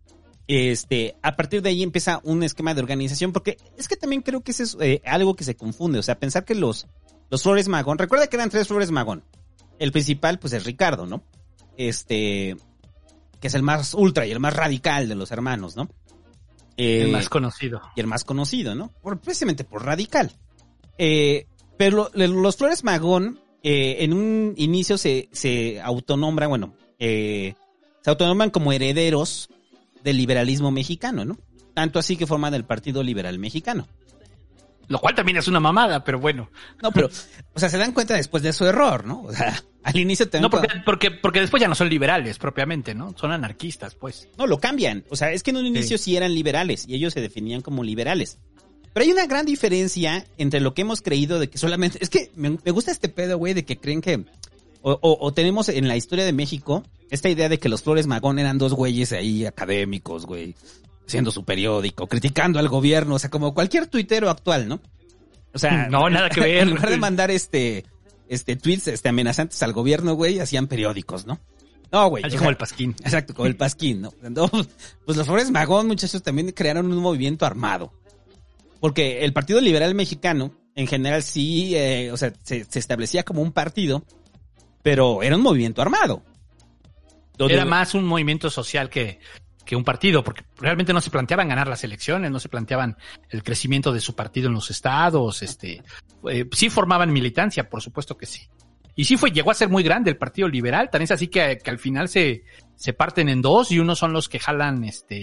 A partir de ahí empieza un esquema de organización, porque es que también creo que es algo que se confunde. O sea, pensar que los Flores Magón, recuerda que eran 3 Flores Magón. El principal, pues, es Ricardo, ¿no? Que es el más ultra y el más radical de los hermanos, ¿no? El más conocido. Y el más conocido, ¿no? Precisamente por radical. Pero los Flores Magón, en un inicio se autonombran, se autonombran como herederos del liberalismo mexicano, ¿no? Tanto así que forman el Partido Liberal Mexicano. Lo cual también es una mamada, pero bueno. No, pero, o sea, se dan cuenta después de su error, ¿no? O sea, al inicio también... No, porque después ya no son liberales propiamente, ¿no? Son anarquistas, pues. No, lo cambian. O sea, es que en un inicio sí eran liberales y ellos se definían como liberales. Pero hay una gran diferencia entre lo que hemos creído de que solamente... Es que me gusta este pedo, güey, de que creen que... O tenemos en la historia de México esta idea de que los Flores Magón eran 2 güeyes ahí académicos, güey, haciendo su periódico, criticando al gobierno, o sea, como cualquier tuitero actual, ¿no? O sea, no, nada que ver. En lugar de mandar tweets amenazantes al gobierno, güey, hacían periódicos, ¿no? No, güey. Así como el Pasquín. Exacto, como el Pasquín, ¿no? Entonces, pues los Flores Magón, muchachos, también crearon un movimiento armado. Porque el Partido Liberal Mexicano, en general, sí, se establecía como un partido, pero era un movimiento armado. Era más un movimiento social que un partido, porque realmente no se planteaban ganar las elecciones, no se planteaban el crecimiento de su partido en los estados, sí formaban militancia, por supuesto que sí. Y sí llegó a ser muy grande el Partido Liberal, tan es así que al final se parten en 2 y unos son los que jalan,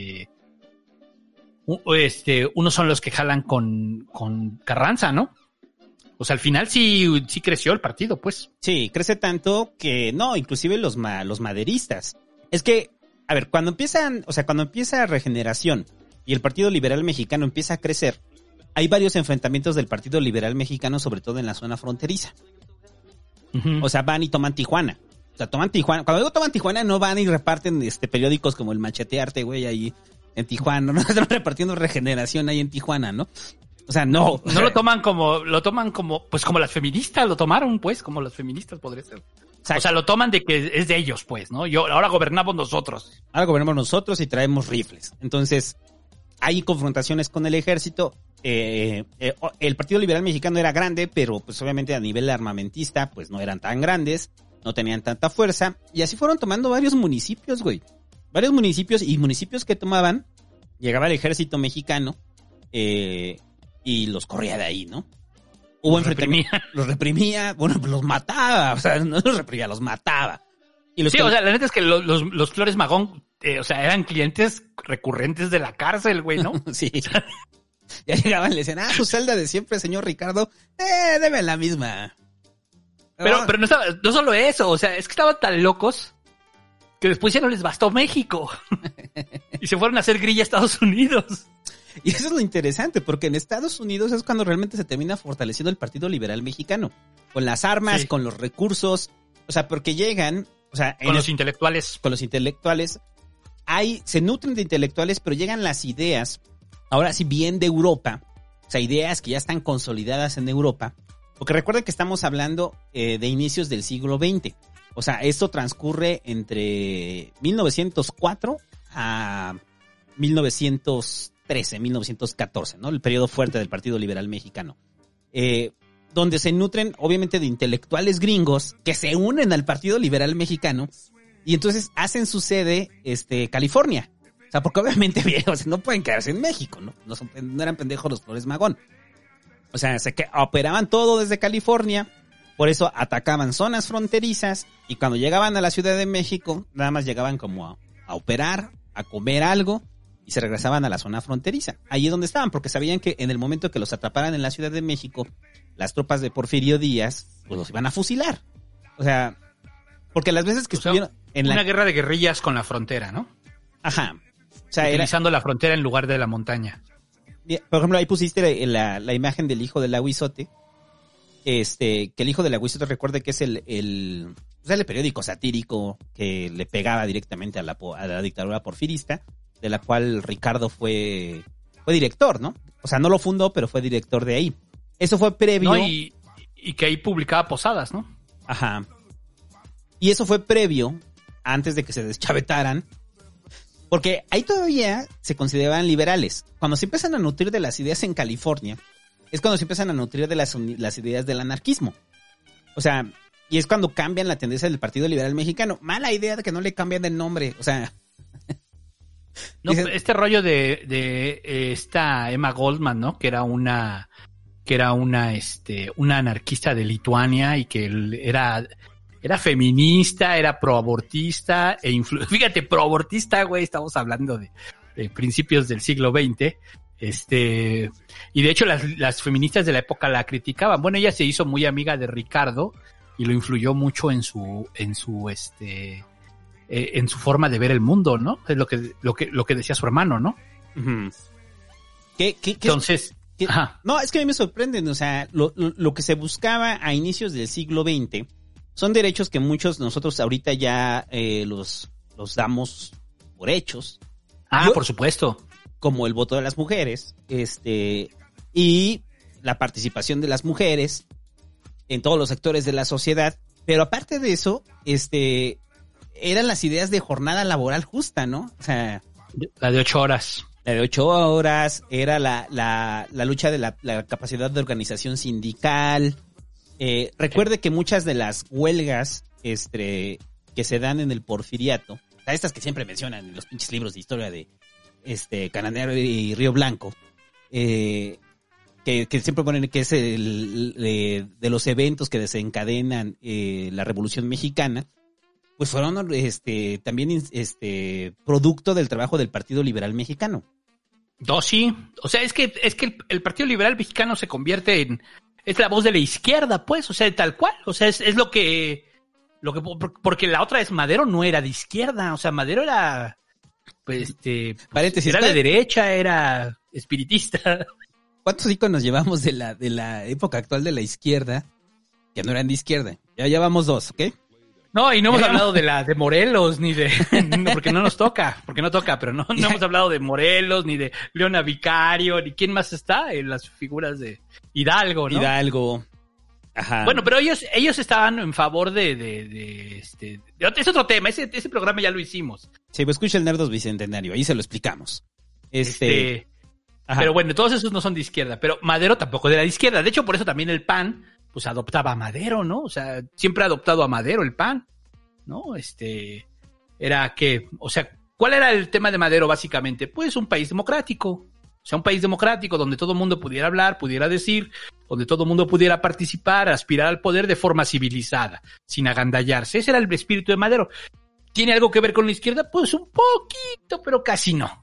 unos son los que jalan con Carranza, ¿no? O sea, al final sí creció el partido, pues. Sí, crece tanto que no, inclusive los maderistas. Es que, a ver, cuando empieza Regeneración y el Partido Liberal Mexicano empieza a crecer, hay varios enfrentamientos del Partido Liberal Mexicano, sobre todo en la zona fronteriza. Uh-huh. O sea, van y toman Tijuana. O sea, toman Tijuana. Cuando digo toman Tijuana, no van y reparten periódicos como el Machetearte, güey, ahí en Tijuana. No están repartiendo Regeneración ahí en Tijuana, ¿no? O sea, no. No lo toman como, pues como las feministas lo tomaron, pues, como las feministas podría ser. Exacto. O sea, lo toman de que es de ellos, pues, ¿no? Ahora gobernamos nosotros. Ahora gobernamos nosotros y traemos rifles. Entonces, hay confrontaciones con el ejército. El Partido Liberal Mexicano era grande, pero pues obviamente a nivel armamentista, pues no eran tan grandes, no tenían tanta fuerza. Y así fueron tomando varios municipios, güey. Varios municipios que tomaban, llegaba el ejército mexicano, y los corría de ahí, ¿no? Hubo enfrentamientos. Los reprimía, bueno, los mataba, o sea, no los reprimía, los mataba. Y o sea, la neta es que los Flores Magón, o sea, eran clientes recurrentes de la cárcel, güey, ¿no? Sí. Ya llegaban y le decían, su celda de siempre, señor Ricardo, debe la misma. Pero no solo eso, o sea, es que estaban tan locos que después ya no les bastó México. Y se fueron a hacer grilla a Estados Unidos. Y eso es lo interesante, porque en Estados Unidos es cuando realmente se termina fortaleciendo el Partido Liberal Mexicano. Con las armas, sí, con los recursos, o sea, porque llegan, o sea... Con los intelectuales. Con los intelectuales. Se nutren de intelectuales, pero llegan las ideas, ahora sí bien de Europa, o sea, ideas que ya están consolidadas en Europa, porque recuerden que estamos hablando de inicios del siglo XX. O sea, esto transcurre entre 1904 a 1914, ¿no? El periodo fuerte del Partido Liberal Mexicano. Donde se nutren, obviamente, de intelectuales gringos que se unen al Partido Liberal Mexicano y entonces hacen su sede, California. O sea, porque obviamente, o sea, no pueden quedarse en México, ¿no? No eran pendejos los Flores Magón. O sea, operaban todo desde California, por eso atacaban zonas fronterizas y cuando llegaban a la Ciudad de México, nada más llegaban como a operar, a comer algo, y se regresaban a la zona fronteriza. Ahí es donde estaban, porque sabían que en el momento que los atraparan en la Ciudad de México, las tropas de Porfirio Díaz, pues los iban a fusilar. O sea, porque las veces que estuvieron en una guerra de guerrillas con la frontera, ¿no? Ajá. O sea, utilizando la frontera en lugar de la montaña. Por ejemplo, ahí pusiste la imagen del hijo del Aguizote. Que el hijo del Aguizote, recuerde que es el periódico satírico que le pegaba directamente a la dictadura porfirista, de la cual Ricardo fue director, ¿no? O sea, no lo fundó, pero fue director de ahí. Eso fue previo. No, y que ahí publicaba Posadas, ¿no? Ajá. Y eso fue previo, antes de que se deschavetaran, Porque ahí todavía se consideraban liberales. Cuando se empiezan a nutrir de las ideas en California, es cuando se empiezan a nutrir de las ideas del anarquismo. O sea, y es cuando cambian la tendencia del Partido Liberal Mexicano. Mala idea de que no le cambian el nombre, o sea... No, este rollo de esta Emma Goldman, ¿no? Que era una anarquista de Lituania y que era feminista, era proabortista fíjate, proabortista, güey, estamos hablando de principios del siglo XX. Y de hecho las feministas de la época la criticaban. Bueno, ella se hizo muy amiga de Ricardo y lo influyó mucho en su forma de ver el mundo, ¿no? Es lo que decía su hermano, ¿no? Uh-huh. Entonces, ajá. No, es que a mí me sorprenden, o sea, lo que se buscaba a inicios del siglo XX son derechos que muchos nosotros ahorita ya los damos por hechos. Por supuesto. Como el voto de las mujeres, y la participación de las mujeres en todos los sectores de la sociedad. Pero aparte de eso, eran las ideas de jornada laboral justa, ¿no? O sea, la de 8 horas. La de 8 horas, era la lucha de la capacidad de organización sindical. Recuerde que muchas de las huelgas que se dan en el Porfiriato, estas que siempre mencionan en los pinches libros de historia de Cananero y Río Blanco, que siempre ponen que es de los eventos que desencadenan la Revolución Mexicana, pues fueron también producto del trabajo del Partido Liberal Mexicano. Sí. O sea, es que el Partido Liberal Mexicano se convierte es la voz de la izquierda, pues, o sea, tal cual. O sea, es lo que porque la otra es Madero no era de izquierda, o sea, Madero era paréntesis, era de derecha, era espiritista. ¿Cuántos íconos llevamos de la época actual de la izquierda que no eran de izquierda? Ya llevamos 2, ¿ok? No, y no hemos hablado de Morelos, ni de... No, porque no toca, pero no hemos hablado de Morelos, ni de Leona Vicario, ni quién más está en las figuras de Hidalgo, ¿no? Hidalgo. Ajá. Bueno, pero ellos estaban en favor de es otro tema, ese programa ya lo hicimos. Sí, pues escucha el Nerdos Bicentenario, ahí se lo explicamos. Ajá. Pero bueno, todos esos no son de izquierda, pero Madero tampoco era de izquierda. De hecho, por eso también el PAN pues adoptaba a Madero, ¿no? O sea, siempre ha adoptado a Madero el PAN, ¿no? Era que, o sea, ¿cuál era el tema de Madero básicamente? Pues un país democrático. O sea, un país democrático donde todo el mundo pudiera hablar, pudiera decir, donde todo el mundo pudiera participar, aspirar al poder de forma civilizada, sin agandallarse. Ese era el espíritu de Madero. ¿Tiene algo que ver con la izquierda? Pues un poquito, pero casi no.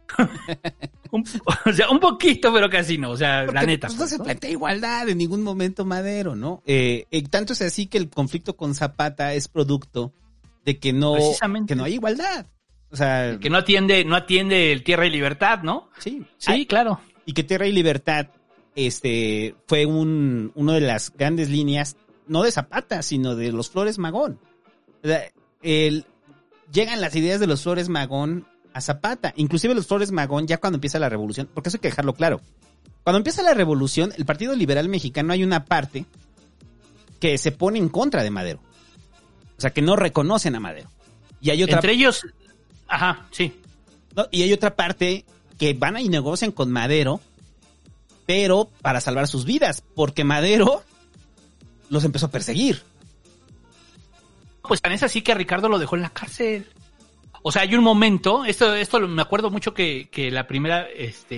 O sea, un poquito, pero casi no. O sea, porque, la neta. Pues no se plantea igualdad en ningún momento Madero, ¿no? Tanto es así que el conflicto con Zapata es producto de que no hay igualdad. O sea, que no atiende el Tierra y Libertad, ¿no? Sí, claro. Y que Tierra y Libertad fue una de las grandes líneas, no de Zapata, sino de los Flores Magón. O sea, llegan las ideas de los Flores Magón a Zapata. Inclusive los Flores Magón, ya cuando empieza la revolución, porque eso hay que dejarlo claro. Cuando empieza la revolución, el Partido Liberal Mexicano hay una parte que se pone en contra de Madero. O sea, que no reconocen a Madero. Y hay otra... Entre ellos... Ajá, sí. ¿no? Y hay otra parte que van y negocian con Madero, pero para salvar sus vidas, porque Madero los empezó a perseguir. Pues tan es así que a Ricardo lo dejó en la cárcel. O sea, hay un momento, esto me acuerdo mucho que la primera,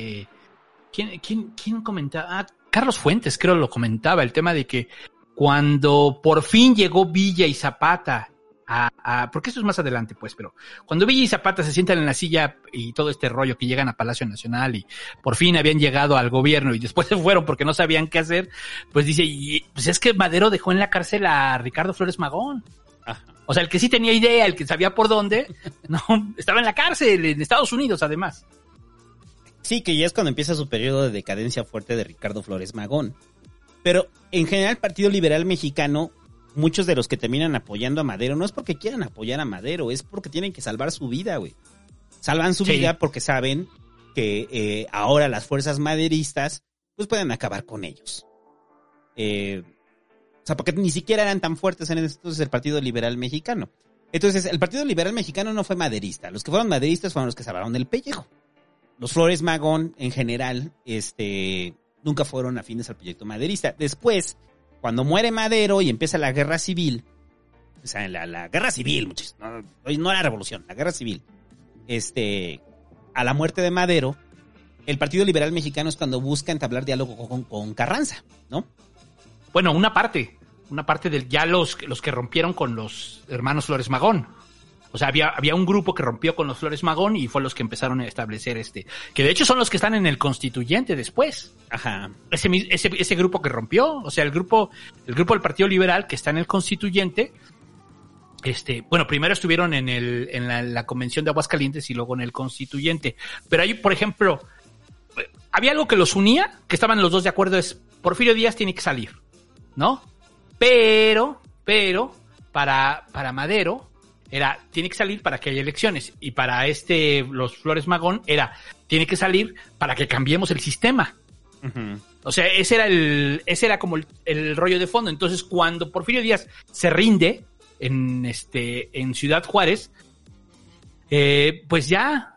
¿quién comentaba? Carlos Fuentes creo lo comentaba, el tema de que cuando por fin llegó Villa y Zapata porque eso es más adelante pues, pero cuando Villa y Zapata se sientan en la silla y todo este rollo que llegan a Palacio Nacional y por fin habían llegado al gobierno y después se fueron porque no sabían qué hacer, pues dice, pues es que Madero dejó en la cárcel a Ricardo Flores Magón. Ajá. O sea, el que sí tenía idea, el que sabía por dónde, no, estaba en la cárcel, en Estados Unidos además. Sí, que ya es cuando empieza su periodo de decadencia fuerte de Ricardo Flores Magón. Pero en general el Partido Liberal Mexicano, muchos de los que terminan apoyando a Madero, no es porque quieran apoyar a Madero, es porque tienen que salvar su vida, güey. Salvan su vida porque saben que ahora las fuerzas maderistas pues pueden acabar con ellos. O sea, porque ni siquiera eran tan fuertes en entonces el Partido Liberal Mexicano. Entonces, el Partido Liberal Mexicano no fue maderista. Los que fueron maderistas fueron los que salvaron del pellejo. Los Flores Magón, en general, nunca fueron afines al proyecto maderista. Después, cuando muere Madero y empieza la guerra civil, o sea, la guerra civil, muchachos, no la revolución, la guerra civil, a la muerte de Madero, el Partido Liberal Mexicano es cuando busca entablar diálogo con Carranza, ¿no? Bueno, una parte de ya los que rompieron con los hermanos Flores Magón. O sea, había un grupo que rompió con los Flores Magón y fue los que empezaron a establecer que de hecho son los que están en el constituyente después. Ajá. Ese grupo que rompió, o sea, el grupo del Partido Liberal que está en el constituyente, bueno, primero estuvieron en la convención de Aguascalientes y luego en el constituyente. Pero ahí, por ejemplo, había algo que los unía, que estaban los dos de acuerdo, es Porfirio Díaz tiene que salir, ¿no? Pero, para Madero, tiene que salir para que haya elecciones. Y para los Flores Magón tiene que salir para que cambiemos el sistema. Uh-huh. O sea, ese era como el rollo de fondo. Entonces, cuando Porfirio Díaz se rinde en Ciudad Juárez, pues ya,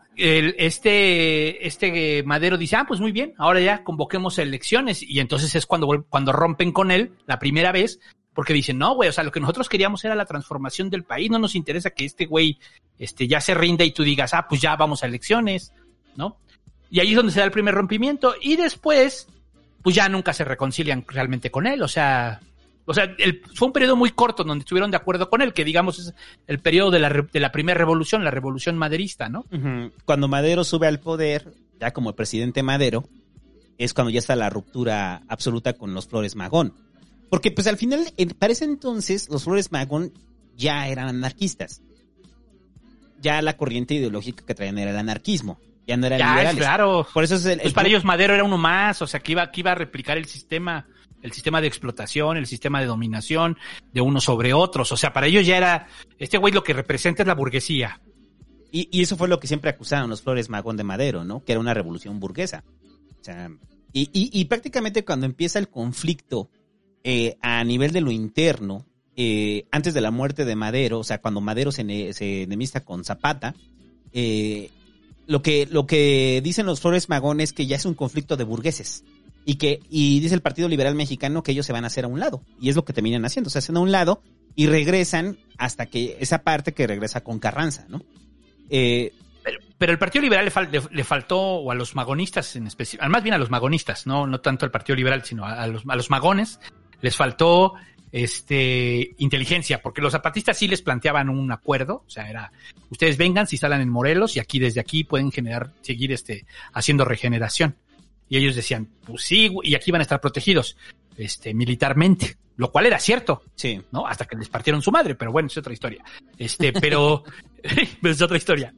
Madero dice, pues muy bien, ahora ya convoquemos elecciones. Y entonces es cuando rompen con él la primera vez, porque dicen, no, güey, o sea, lo que nosotros queríamos era la transformación del país, no nos interesa que güey, ya se rinda y tú digas, pues ya vamos a elecciones, ¿no? Y ahí es donde se da el primer rompimiento, y después, pues ya nunca se reconcilian realmente con él, o sea, fue un periodo muy corto donde estuvieron de acuerdo con él, que digamos es el periodo de la primera revolución, la revolución maderista, ¿no? Uh-huh. Cuando Madero sube al poder, ya como el presidente Madero, es cuando ya está la ruptura absoluta con los Flores Magón. Porque pues al final, para ese entonces, los Flores Magón ya eran anarquistas. Ya la corriente ideológica que traían era el anarquismo. Ya no eran liberales. Claro. Por eso es pues para ellos Madero era uno más, o sea, que iba a replicar el sistema de explotación, el sistema de dominación de unos sobre otros. O sea, para ellos ya era, güey lo que representa es la burguesía. Y eso fue lo que siempre acusaron los Flores Magón de Madero, ¿no? Que era una revolución burguesa. O sea, y prácticamente cuando empieza el conflicto a nivel de lo interno, antes de la muerte de Madero, o sea, cuando Madero se enemista con Zapata, lo que dicen los Flores Magón es que ya es un conflicto de burgueses. Y dice el Partido Liberal Mexicano que ellos se van a hacer a un lado. Y es lo que terminan haciendo. Se hacen a un lado y regresan hasta que esa parte que regresa con Carranza, ¿no? Pero el Partido Liberal le faltó, o a los magonistas en especial, más bien a los magonistas, no tanto al Partido Liberal, sino a los magones, les faltó inteligencia, porque los zapatistas sí les planteaban un acuerdo, o sea, era, ustedes vengan si salen en Morelos y desde aquí pueden seguir haciendo regeneración. Y ellos decían, pues sí, y aquí van a estar protegidos, militarmente, lo cual era cierto, sí, ¿no? Hasta que les partieron su madre, pero bueno, es otra historia. Pero es otra historia.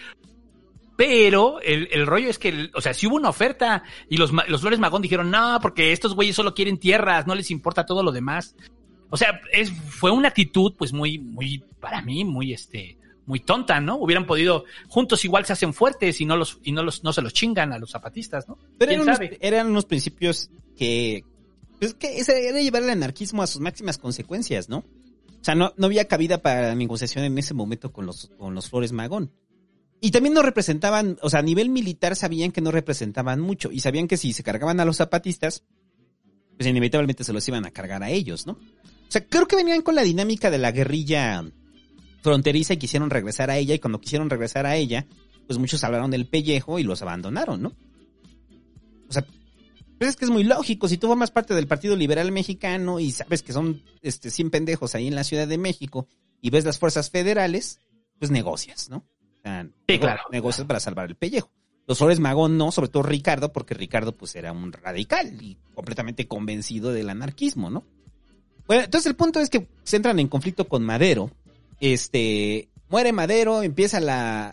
Pero el rollo es que, o sea, si hubo una oferta y los Flores Magón dijeron, no, porque estos güeyes solo quieren tierras, no les importa todo lo demás. O sea, fue una actitud, pues, muy, para mí, muy, muy tonta, ¿no? Hubieran podido, juntos igual se hacen fuertes y no se los chingan a los zapatistas, ¿no? Pero eran unos principios que era llevar el anarquismo a sus máximas consecuencias, ¿no? O sea, no había cabida para la negociación en ese momento con los Flores Magón. Y también no representaban, o sea, a nivel militar sabían que no representaban mucho y sabían que si se cargaban a los zapatistas, pues inevitablemente se los iban a cargar a ellos, ¿no? O sea, creo que venían con la dinámica de la guerrilla fronteriza y quisieron regresar a ella, y cuando quisieron regresar a ella, pues muchos hablaron del pellejo y los abandonaron, ¿no? O sea, pues es que es muy lógico, si tú formas parte del Partido Liberal Mexicano y sabes que son 100 pendejos ahí en la Ciudad de México y ves las fuerzas federales, pues negocias, ¿no? O sea, sí, claro. Negocias para salvar el pellejo. Los Flores Magón no, sobre todo Ricardo, porque Ricardo pues era un radical y completamente convencido del anarquismo, ¿no? Bueno, entonces el punto es que se entran en conflicto con Madero. Muere Madero, empieza la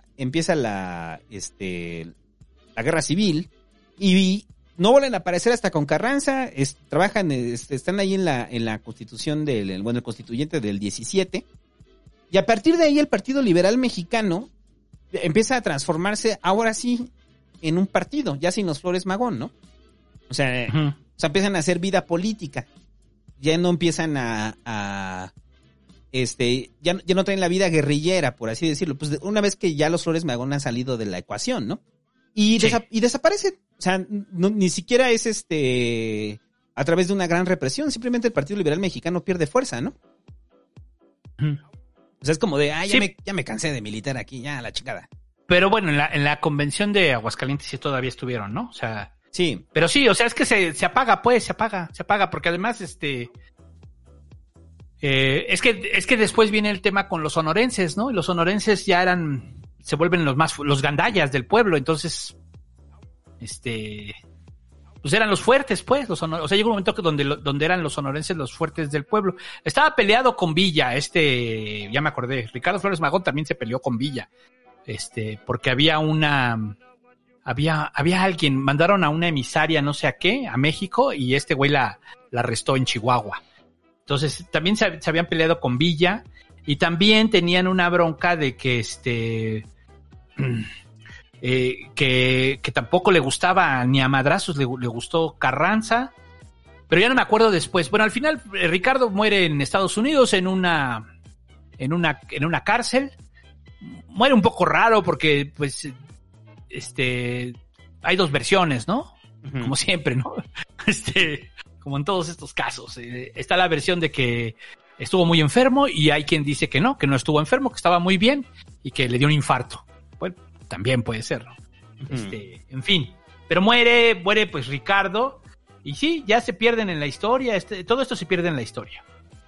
guerra civil y no vuelven a aparecer hasta con Carranza. Trabajan, están ahí en la constitución el constituyente del 17. Y a partir de ahí el Partido Liberal Mexicano empieza a transformarse ahora sí en un partido, ya sin los Flores Magón, ¿no? O sea, empiezan a hacer vida política. Ya no empiezan a ya no traen la vida guerrillera, por así decirlo. Pues una vez que ya los Flores Magón han salido de la ecuación, ¿no? Y desaparecen. O sea, ni siquiera es a través de una gran represión. Simplemente el Partido Liberal Mexicano pierde fuerza, ¿no? O sea, es como de, ya me cansé de militar aquí, ya la chingada. Pero bueno, en la convención de Aguascalientes sí todavía estuvieron, ¿no? O sea, sí. Pero sí, o sea, es que se apaga, pues, se apaga, porque además, es que después viene el tema con los sonorenses, ¿no? Y los sonorenses ya se vuelven los gandallas del pueblo, entonces, pues eran los fuertes, pues, o sea, llegó un momento donde eran los sonorenses los fuertes del pueblo. Estaba peleado con Villa, ya me acordé, Ricardo Flores Magón también se peleó con Villa, porque había alguien, mandaron a una emisaria no sé a qué, a México, y güey la arrestó en Chihuahua. Entonces, también se habían peleado con Villa, y también tenían una bronca de que que tampoco le gustaba ni a madrazos, le gustó Carranza, pero ya no me acuerdo después. Bueno, al final Ricardo muere en Estados Unidos en una cárcel. Muere un poco raro porque pues hay dos versiones, ¿no? Uh-huh. Como siempre, ¿no? Como en todos estos casos. Está la versión de que estuvo muy enfermo y hay quien dice que no estuvo enfermo, que estaba muy bien y que le dio un infarto. Bueno, también puede ser, ¿no? En fin, pero muere pues Ricardo y sí, ya se pierden en la historia, todo esto se pierde en la historia.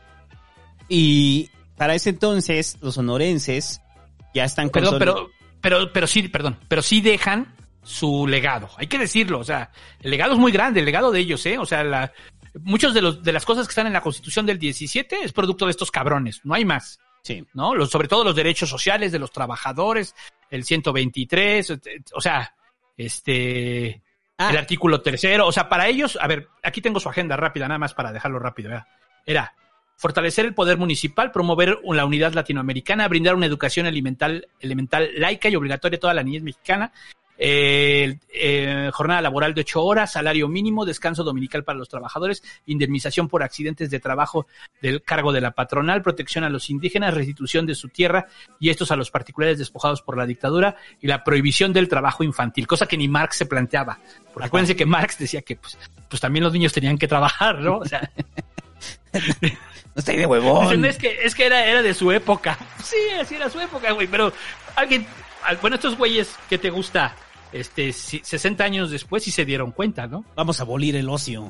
Y para ese entonces los sonorenses ya están pero sí dejan su legado, hay que decirlo, o sea, el legado es muy grande, el legado de ellos, o sea, muchos de las cosas que están en la Constitución del 17 es producto de estos cabrones, no hay más. Sí. ¿No? Sobre todo los derechos sociales de los trabajadores, el 123, o sea, el artículo 3, o sea, para ellos, a ver, aquí tengo su agenda rápida, nada más para dejarlo rápido, ¿verdad? Era fortalecer el poder municipal, promover la unidad latinoamericana, brindar una educación elemental laica y obligatoria a toda la niñez mexicana, jornada laboral de 8 horas, salario mínimo, descanso dominical para los trabajadores, indemnización por accidentes de trabajo del cargo de la patronal, protección a los indígenas, restitución de su tierra y estos a los particulares despojados por la dictadura y la prohibición del trabajo infantil, cosa que ni Marx se planteaba, porque acuérdense que Marx decía que pues también los niños tenían que trabajar, ¿no? O sea, no está ahí de huevón. Es que era de su época. Sí, así era su época, güey, pero estos güeyes que te gusta 60 años después sí se dieron cuenta, ¿no? Vamos a abolir el ocio.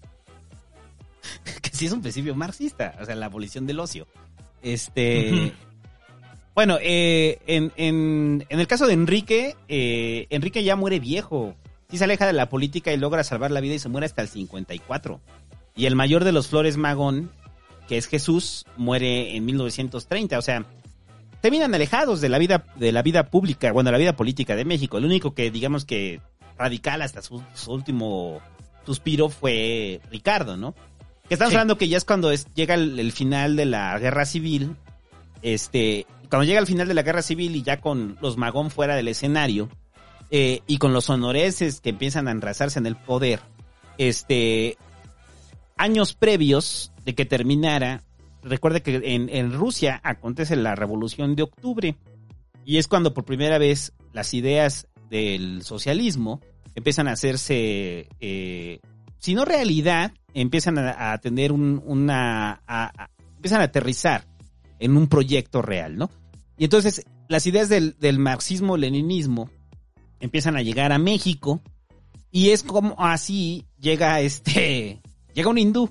Que sí es un principio marxista, o sea, la abolición del ocio. Uh-huh. Bueno, en el caso de Enrique ya muere viejo. Sí se aleja de la política y logra salvar la vida y se muere hasta el 54. Y el mayor de los Flores Magón, que es Jesús, muere en 1930, o sea, terminan alejados de la vida pública, bueno, la vida política de México. El único que, digamos que radical hasta su último suspiro fue Ricardo, ¿no? Que estamos hablando que ya es cuando llega el final de la Guerra Civil, cuando llega el final de la Guerra Civil y ya con los Magón fuera del escenario, y con los sonorenses que empiezan a enrazarse en el poder, años previos de que terminara. Recuerde que en Rusia acontece la Revolución de Octubre y es cuando por primera vez las ideas del socialismo empiezan a hacerse, si no realidad, empiezan a tener empiezan a aterrizar en un proyecto real, ¿no? Y entonces las ideas del marxismo-leninismo empiezan a llegar a México y es como así llega un hindú.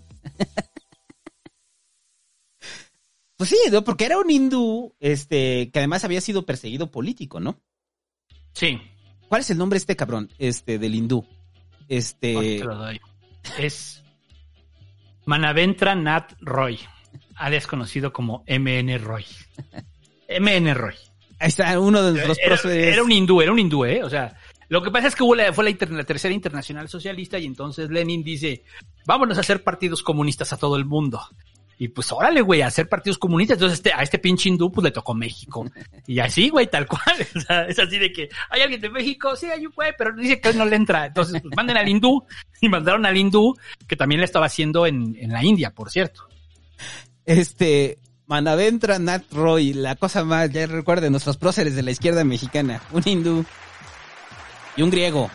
Pues sí, ¿no? Porque era un hindú, que además había sido perseguido político, ¿no? Sí. ¿Cuál es el nombre cabrón, del hindú? Te lo doy. Es Manaventra Nath Roy, alias conocido como M.N. Roy. M.N. Roy. Ahí está, uno de los próceres. Era un hindú, o sea, lo que pasa es que fue la tercera internacional socialista y entonces Lenin dice, vámonos a hacer partidos comunistas a todo el mundo. Y pues órale, güey, a hacer partidos comunistas. Entonces a este pinche hindú pues le tocó México. Y así, güey, tal cual. O sea, es así de que hay alguien de México, sí, hay un güey, pero dice que no le entra. Entonces pues manden al hindú. Y mandaron al hindú, que también le estaba haciendo en la India, por cierto. Manavendranath Roy, la cosa más, ya recuerden, nuestros próceres de la izquierda mexicana, un hindú y un griego.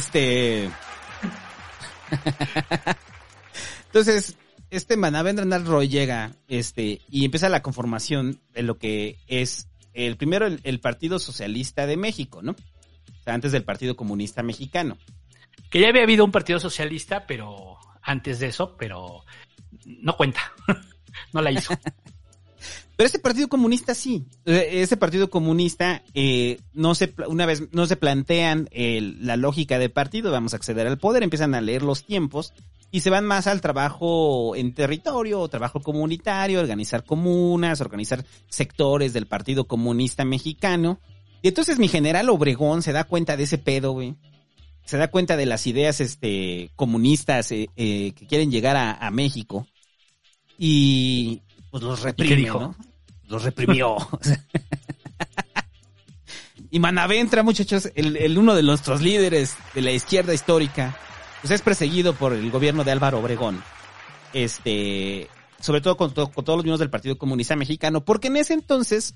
Entonces, Manavendranath Roy llega, y empieza la conformación de lo que es el Partido Socialista de México, ¿no? O sea, antes del Partido Comunista Mexicano. Que ya había habido un Partido Socialista, pero antes de eso, pero no cuenta. No la hizo. Pero este Partido Comunista sí. Este Partido Comunista no se plantean la lógica de partido, vamos a acceder al poder, empiezan a leer los tiempos y se van más al trabajo en territorio, trabajo comunitario, organizar comunas, organizar sectores del Partido Comunista Mexicano. Y entonces mi general Obregón se da cuenta de ese pedo, güey. Se da cuenta de las ideas comunistas que quieren llegar a México. Y pues los reprime, ¿no? Los reprimió. Y Manaventra, muchachos, uno de nuestros líderes de la izquierda histórica, pues es perseguido por el gobierno de Álvaro Obregón. Sobre todo con todos los miembros del Partido Comunista Mexicano, porque en ese entonces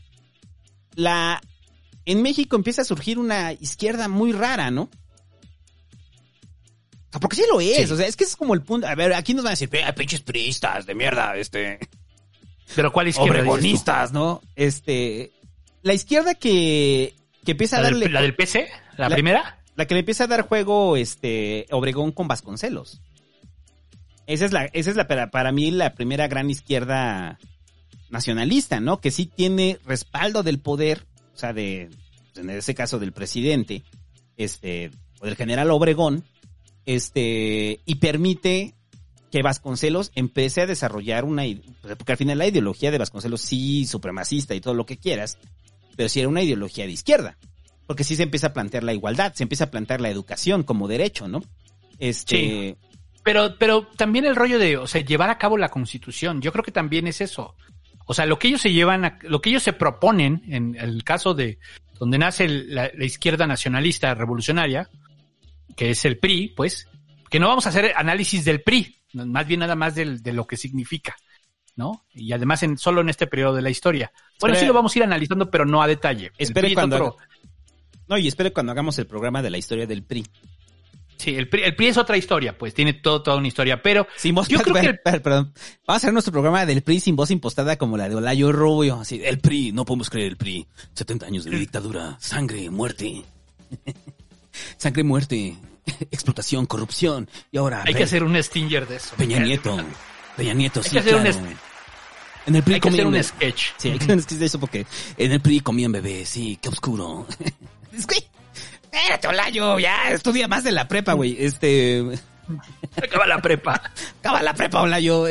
en México empieza a surgir una izquierda muy rara, ¿no? Porque sí lo es, sí. O sea, es que es como el punto. A ver, aquí nos van a decir, pinches priistas de mierda, Pero ¿cuál izquierda? Obregonistas, ¿no? La izquierda que empieza a darle... ¿La del PC? ¿La primera? La que le empieza a dar juego, Obregón con Vasconcelos. Esa es para mí la primera gran izquierda nacionalista, ¿no? Que sí tiene respaldo del poder, o sea, en ese caso del presidente, o del general Obregón, y permite que Vasconcelos empiece a desarrollar porque al final la ideología de Vasconcelos sí, supremacista y todo lo que quieras, pero sí era una ideología de izquierda, porque sí se empieza a plantear la igualdad, se empieza a plantear la educación como derecho, ¿no? Sí. Pero también el rollo de, o sea, llevar a cabo la Constitución, yo creo que también es eso. O sea, lo que ellos se proponen en el caso de donde nace la izquierda nacionalista revolucionaria, que es el PRI, pues, que no vamos a hacer análisis del PRI, más bien nada más de lo que significa, ¿no? Y además solo en este periodo de la historia. Bueno, sí lo vamos a ir analizando, pero no a detalle. Espere cuando hagamos el programa de la historia del PRI. Sí, el PRI es otra historia, pues, tiene toda una historia, pero perdón, vamos a hacer nuestro programa del PRI sin voz impostada como la de Olayo Rubio, así, el PRI, no podemos creer el PRI, 70 años de dictadura, sangre, muerte, sangre, muerte, explotación, corrupción, y ahora... Hay que hacer un Stinger de eso. Peña Nieto, sí, que hacer claro. En el PRI hay que hacer un sketch. Sí, hay que hacer un sketch de eso porque en el PRI comían bebés, sí, qué oscuro. Espérate, Olayo, ya estudia más de la prepa, güey. Acaba la prepa. Acaba la prepa, Olayo,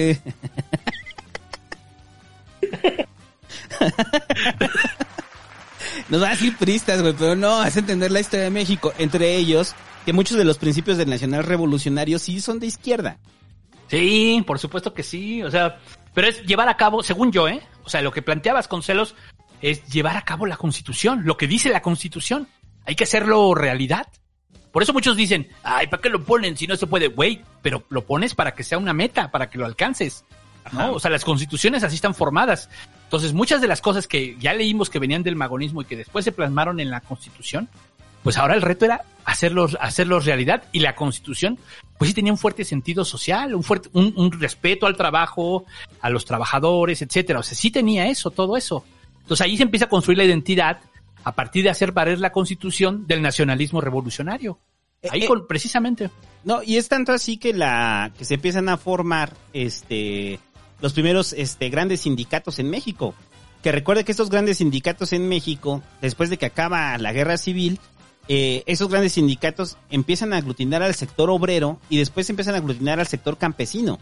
Nos van a decir pristas, güey, pero no, es entender la historia de México. Entre ellos, que muchos de los principios del nacional revolucionario sí son de izquierda. Sí, por supuesto que sí, o sea, pero es llevar a cabo, según yo, o sea, lo que plantea Vasconcelos es llevar a cabo la Constitución, lo que dice la Constitución. Hay que hacerlo realidad. Por eso muchos dicen, ay, ¿para qué lo ponen si no se puede? Güey, pero lo pones para que sea una meta, para que lo alcances, ¿no? O sea, las constituciones así están formadas. Entonces, muchas de las cosas que ya leímos que venían del magonismo y que después se plasmaron en la Constitución, pues ahora el reto era hacerlos realidad. Y la Constitución, pues sí tenía un fuerte sentido social, un respeto al trabajo, a los trabajadores, etcétera. O sea, sí tenía eso, todo eso. Entonces ahí se empieza a construir la identidad a partir de hacer valer la Constitución del nacionalismo revolucionario. Ahí precisamente. No, y es tanto así que que se empiezan a formar los primeros grandes sindicatos en México. Que recuerde que estos grandes sindicatos en México, después de que acaba la guerra civil, esos grandes sindicatos empiezan a aglutinar al sector obrero y después empiezan a aglutinar al sector campesino.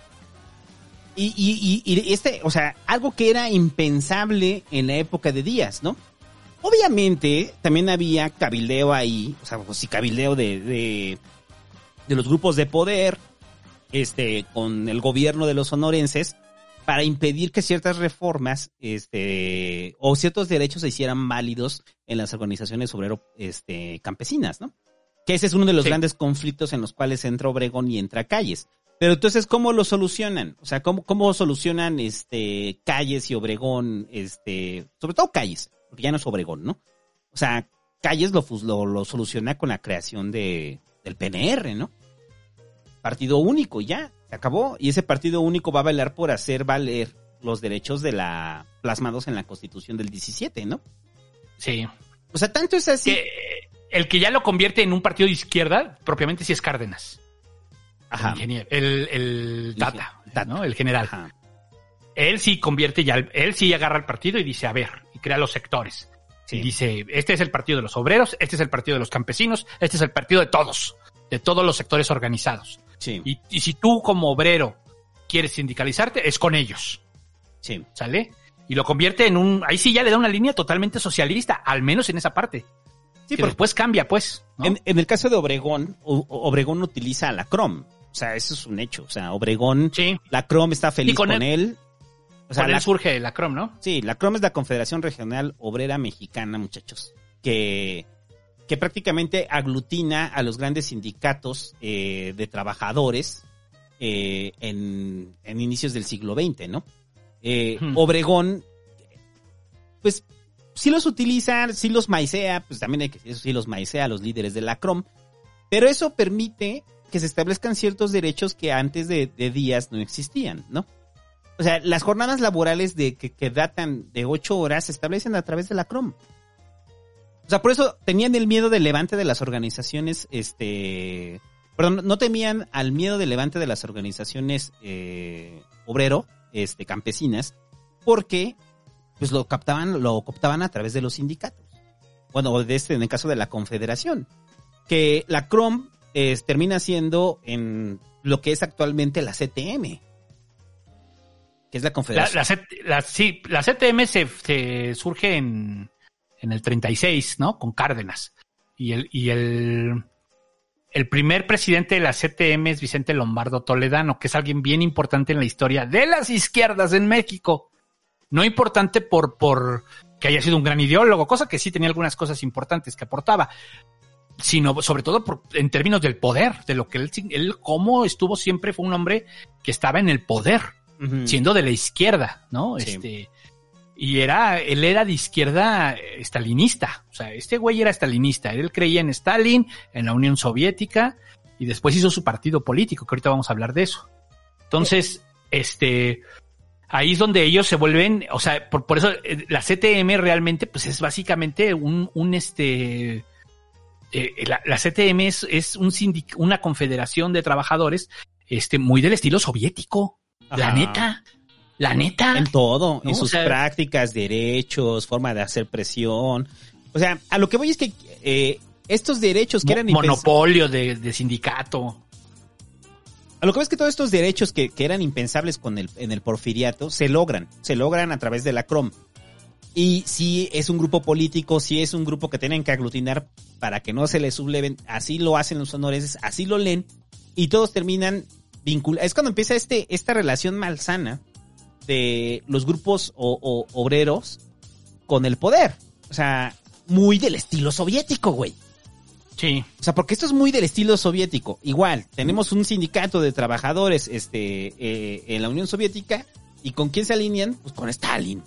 Y o sea, algo que era impensable en la época de Díaz, ¿no? Obviamente, también había cabildeo ahí, o sea, pues sí, cabildeo de los grupos de poder, con el gobierno de los sonorenses, para impedir que ciertas reformas, o ciertos derechos se hicieran válidos en las organizaciones obrero, campesinas, ¿no? Que ese es uno de los grandes conflictos en los cuales entra Obregón y entra Calles. Pero entonces, ¿cómo lo solucionan? O sea, ¿cómo solucionan Calles y Obregón, sobre todo Calles, porque ya no es Obregón, ¿no? O sea, Calles lo soluciona con la creación del PNR, ¿no? Partido único, ya, se acabó. Y ese partido único va a velar por hacer valer los derechos plasmados en la Constitución del 17, ¿no? Sí. O sea, tanto es así. El que ya lo convierte en un partido de izquierda, propiamente sí es Cárdenas. Ajá. El Tata, ¿no? El general. Ajá. Él sí convierte él sí agarra el partido y dice, a ver, y crea los sectores. Sí. Y dice, este es el partido de los obreros, este es el partido de los campesinos, este es el partido de todos los sectores organizados. Sí. Y si tú como obrero quieres sindicalizarte, es con ellos. Sí. ¿Sale? Y lo convierte ahí sí ya le da una línea totalmente socialista, al menos en esa parte. Sí, pero después cambia, pues, ¿no? En el caso de Obregón, Obregón utiliza a la CROM. O sea, eso es un hecho. O sea, Obregón, sí. La CROM está feliz con él. O sea, con él surge la CROM, ¿no? Sí, la CROM es la Confederación Regional Obrera Mexicana, muchachos, que prácticamente aglutina a los grandes sindicatos de trabajadores en inicios del siglo XX, ¿no? Obregón, pues, sí los utiliza, sí los maicea, pues también hay que decir, sí los maicea a los líderes de la CROM, pero eso permite que se establezcan ciertos derechos que antes de Díaz no existían, ¿no? O sea, las jornadas laborales que datan de 8 horas se establecen a través de la CROM. O sea, por eso tenían el miedo del levante de las organizaciones, perdón, no temían al miedo del levante de las organizaciones obrero, campesinas, porque pues lo cooptaban a través de los sindicatos. Bueno, en el caso de la Confederación, que la CROM termina siendo en lo que es actualmente la CTM, que es la Confederación. La CTM se surge en el 36, ¿no? Con Cárdenas. Y el primer presidente de la CTM es Vicente Lombardo Toledano, que es alguien bien importante en la historia de las izquierdas en México. No importante por que haya sido un gran ideólogo, cosa que sí tenía algunas cosas importantes que aportaba, sino sobre todo en términos del poder, de lo que él cómo estuvo siempre, fue un hombre que estaba en el poder, siendo de la izquierda, ¿no? Sí. Y él era de izquierda estalinista, o sea, este güey era estalinista, él creía en Stalin, en la Unión Soviética, y después hizo su partido político, que ahorita vamos a hablar de eso. Entonces, ahí es donde ellos se vuelven, o sea, por eso la CTM realmente, pues es básicamente la CTM es una confederación de trabajadores, muy del estilo soviético. Ajá. La neta. En todo, ¿no? En sus prácticas, derechos, forma de hacer presión. O sea, a lo que voy es que estos derechos que eran monopolio de sindicato. A lo que ves que todos estos derechos que eran impensables en el porfiriato se logran a través de la CROM. Y si es un grupo político, si es un grupo que tienen que aglutinar para que no se les subleven, así lo hacen los honores, así lo leen, y todos terminan vinculados. Es cuando empieza esta relación malsana de los grupos obreros con el poder. O sea, muy del estilo soviético, güey. Sí. O sea, porque esto es muy del estilo soviético. Igual, tenemos un sindicato de trabajadores en la Unión Soviética, ¿y con quién se alinean? Pues con Stalin.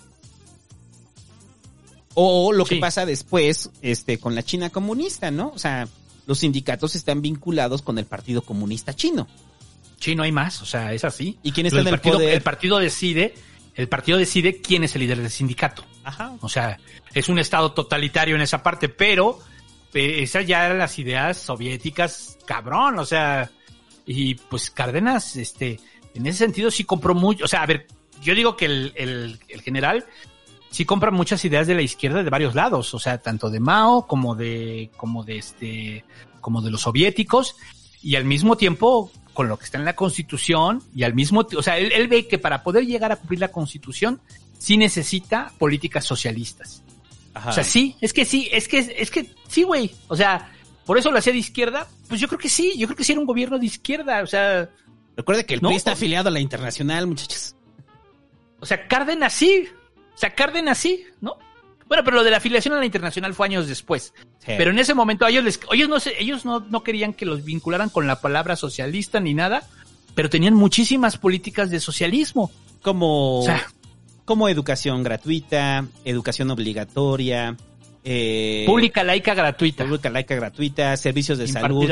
O lo que pasa después con la China comunista, ¿no? O sea, los sindicatos están vinculados con el Partido Comunista Chino. Sí, no hay más, o sea, es así. ¿Y quién está en el poder? El partido decide quién es el líder del sindicato. Ajá. O sea, es un estado totalitario en esa parte, pero esas ya eran las ideas soviéticas, cabrón, o sea, y pues Cárdenas, en ese sentido sí compró mucho, o sea, a ver, yo digo que el general sí compra muchas ideas de la izquierda de varios lados, o sea, tanto de Mao como de los soviéticos, y al mismo tiempo con lo que está en la Constitución, y al mismo o sea, él ve que para poder llegar a cumplir la Constitución sí necesita políticas socialistas. Ajá. O sea, sí, es que sí, güey. O sea, por eso lo hacía de izquierda. Pues yo creo que sí era un gobierno de izquierda, o sea. Recuerde que el PRI está afiliado a la Internacional, muchachos. O sea, Cárdenas sí, ¿no? Bueno, pero lo de la afiliación a la Internacional fue años después. Sí. Pero en ese momento ellos no querían que los vincularan con la palabra socialista ni nada, pero tenían muchísimas políticas de socialismo. Como educación gratuita, educación obligatoria, pública, laica, gratuita, servicios de salud,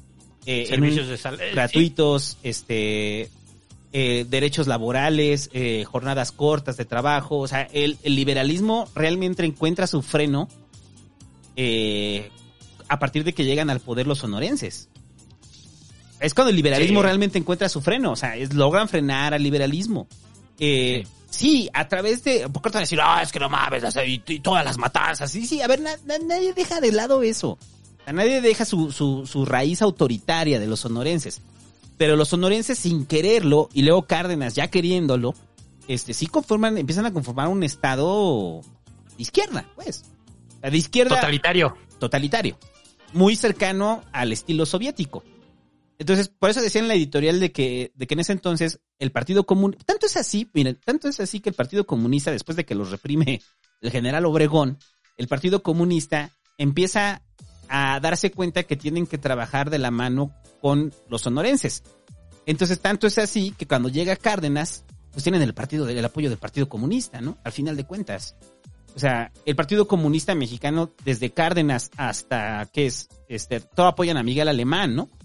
gratuitos, derechos laborales, jornadas cortas de trabajo. O sea, el liberalismo realmente encuentra su freno a partir de que llegan al poder los sonorenses. Es cuando el liberalismo realmente encuentra su freno. O sea, logran frenar al liberalismo. Sí, a través de... ¿Por qué te van a decir, es que no mames, y todas las matanzas? Sí, a ver, nadie deja de lado eso. O sea, nadie deja su raíz autoritaria de los sonorenses. Pero los sonorenses sin quererlo, y luego Cárdenas ya queriéndolo, sí empiezan a conformar un estado de izquierda, pues. De izquierda... Totalitario. Muy cercano al estilo soviético. Entonces, por eso decía en la editorial de que en ese entonces el Partido Comunista... Tanto es así que el Partido Comunista, después de que los reprime el general Obregón, el Partido Comunista empieza a darse cuenta que tienen que trabajar de la mano con los sonorenses. Entonces, tanto es así que cuando llega Cárdenas, pues tienen el apoyo del Partido Comunista, ¿no? Al final de cuentas. O sea, el Partido Comunista Mexicano, desde Cárdenas hasta, todo apoyan a Miguel Alemán, ¿no?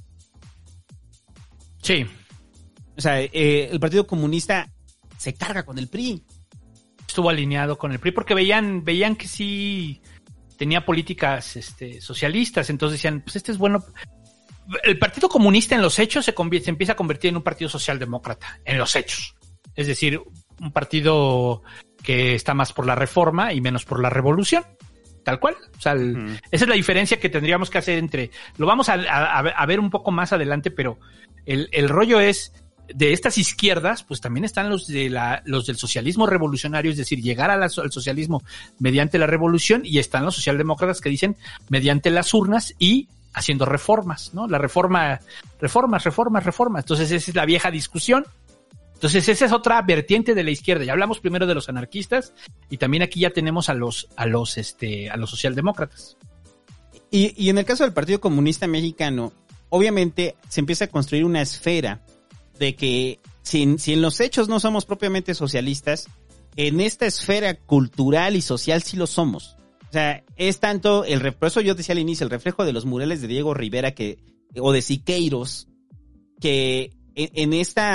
Sí. O sea, el Partido Comunista se carga con el PRI. Estuvo alineado con el PRI porque veían que sí tenía políticas socialistas, entonces decían, pues es bueno. El Partido Comunista en los hechos se empieza a convertir en un partido socialdemócrata, en los hechos. Es decir, un partido que está más por la reforma y menos por la revolución. Tal cual. O sea, esa es la diferencia que tendríamos que hacer entre... Lo vamos a ver un poco más adelante, pero el rollo es... De estas izquierdas, pues también están los del socialismo revolucionario, es decir, llegar al socialismo mediante la revolución, y están los socialdemócratas que dicen mediante las urnas y haciendo reformas, ¿no? La reformas. Entonces esa es la vieja discusión. Entonces esa es otra vertiente de la izquierda. Ya hablamos primero de los anarquistas y también aquí ya tenemos a los socialdemócratas. Y en el caso del Partido Comunista Mexicano, obviamente se empieza a construir una esfera de que si en los hechos no somos propiamente socialistas, en esta esfera cultural y social sí lo somos. O sea, es tanto por eso yo decía al inicio, el reflejo de los murales de Diego Rivera o de Siqueiros, que en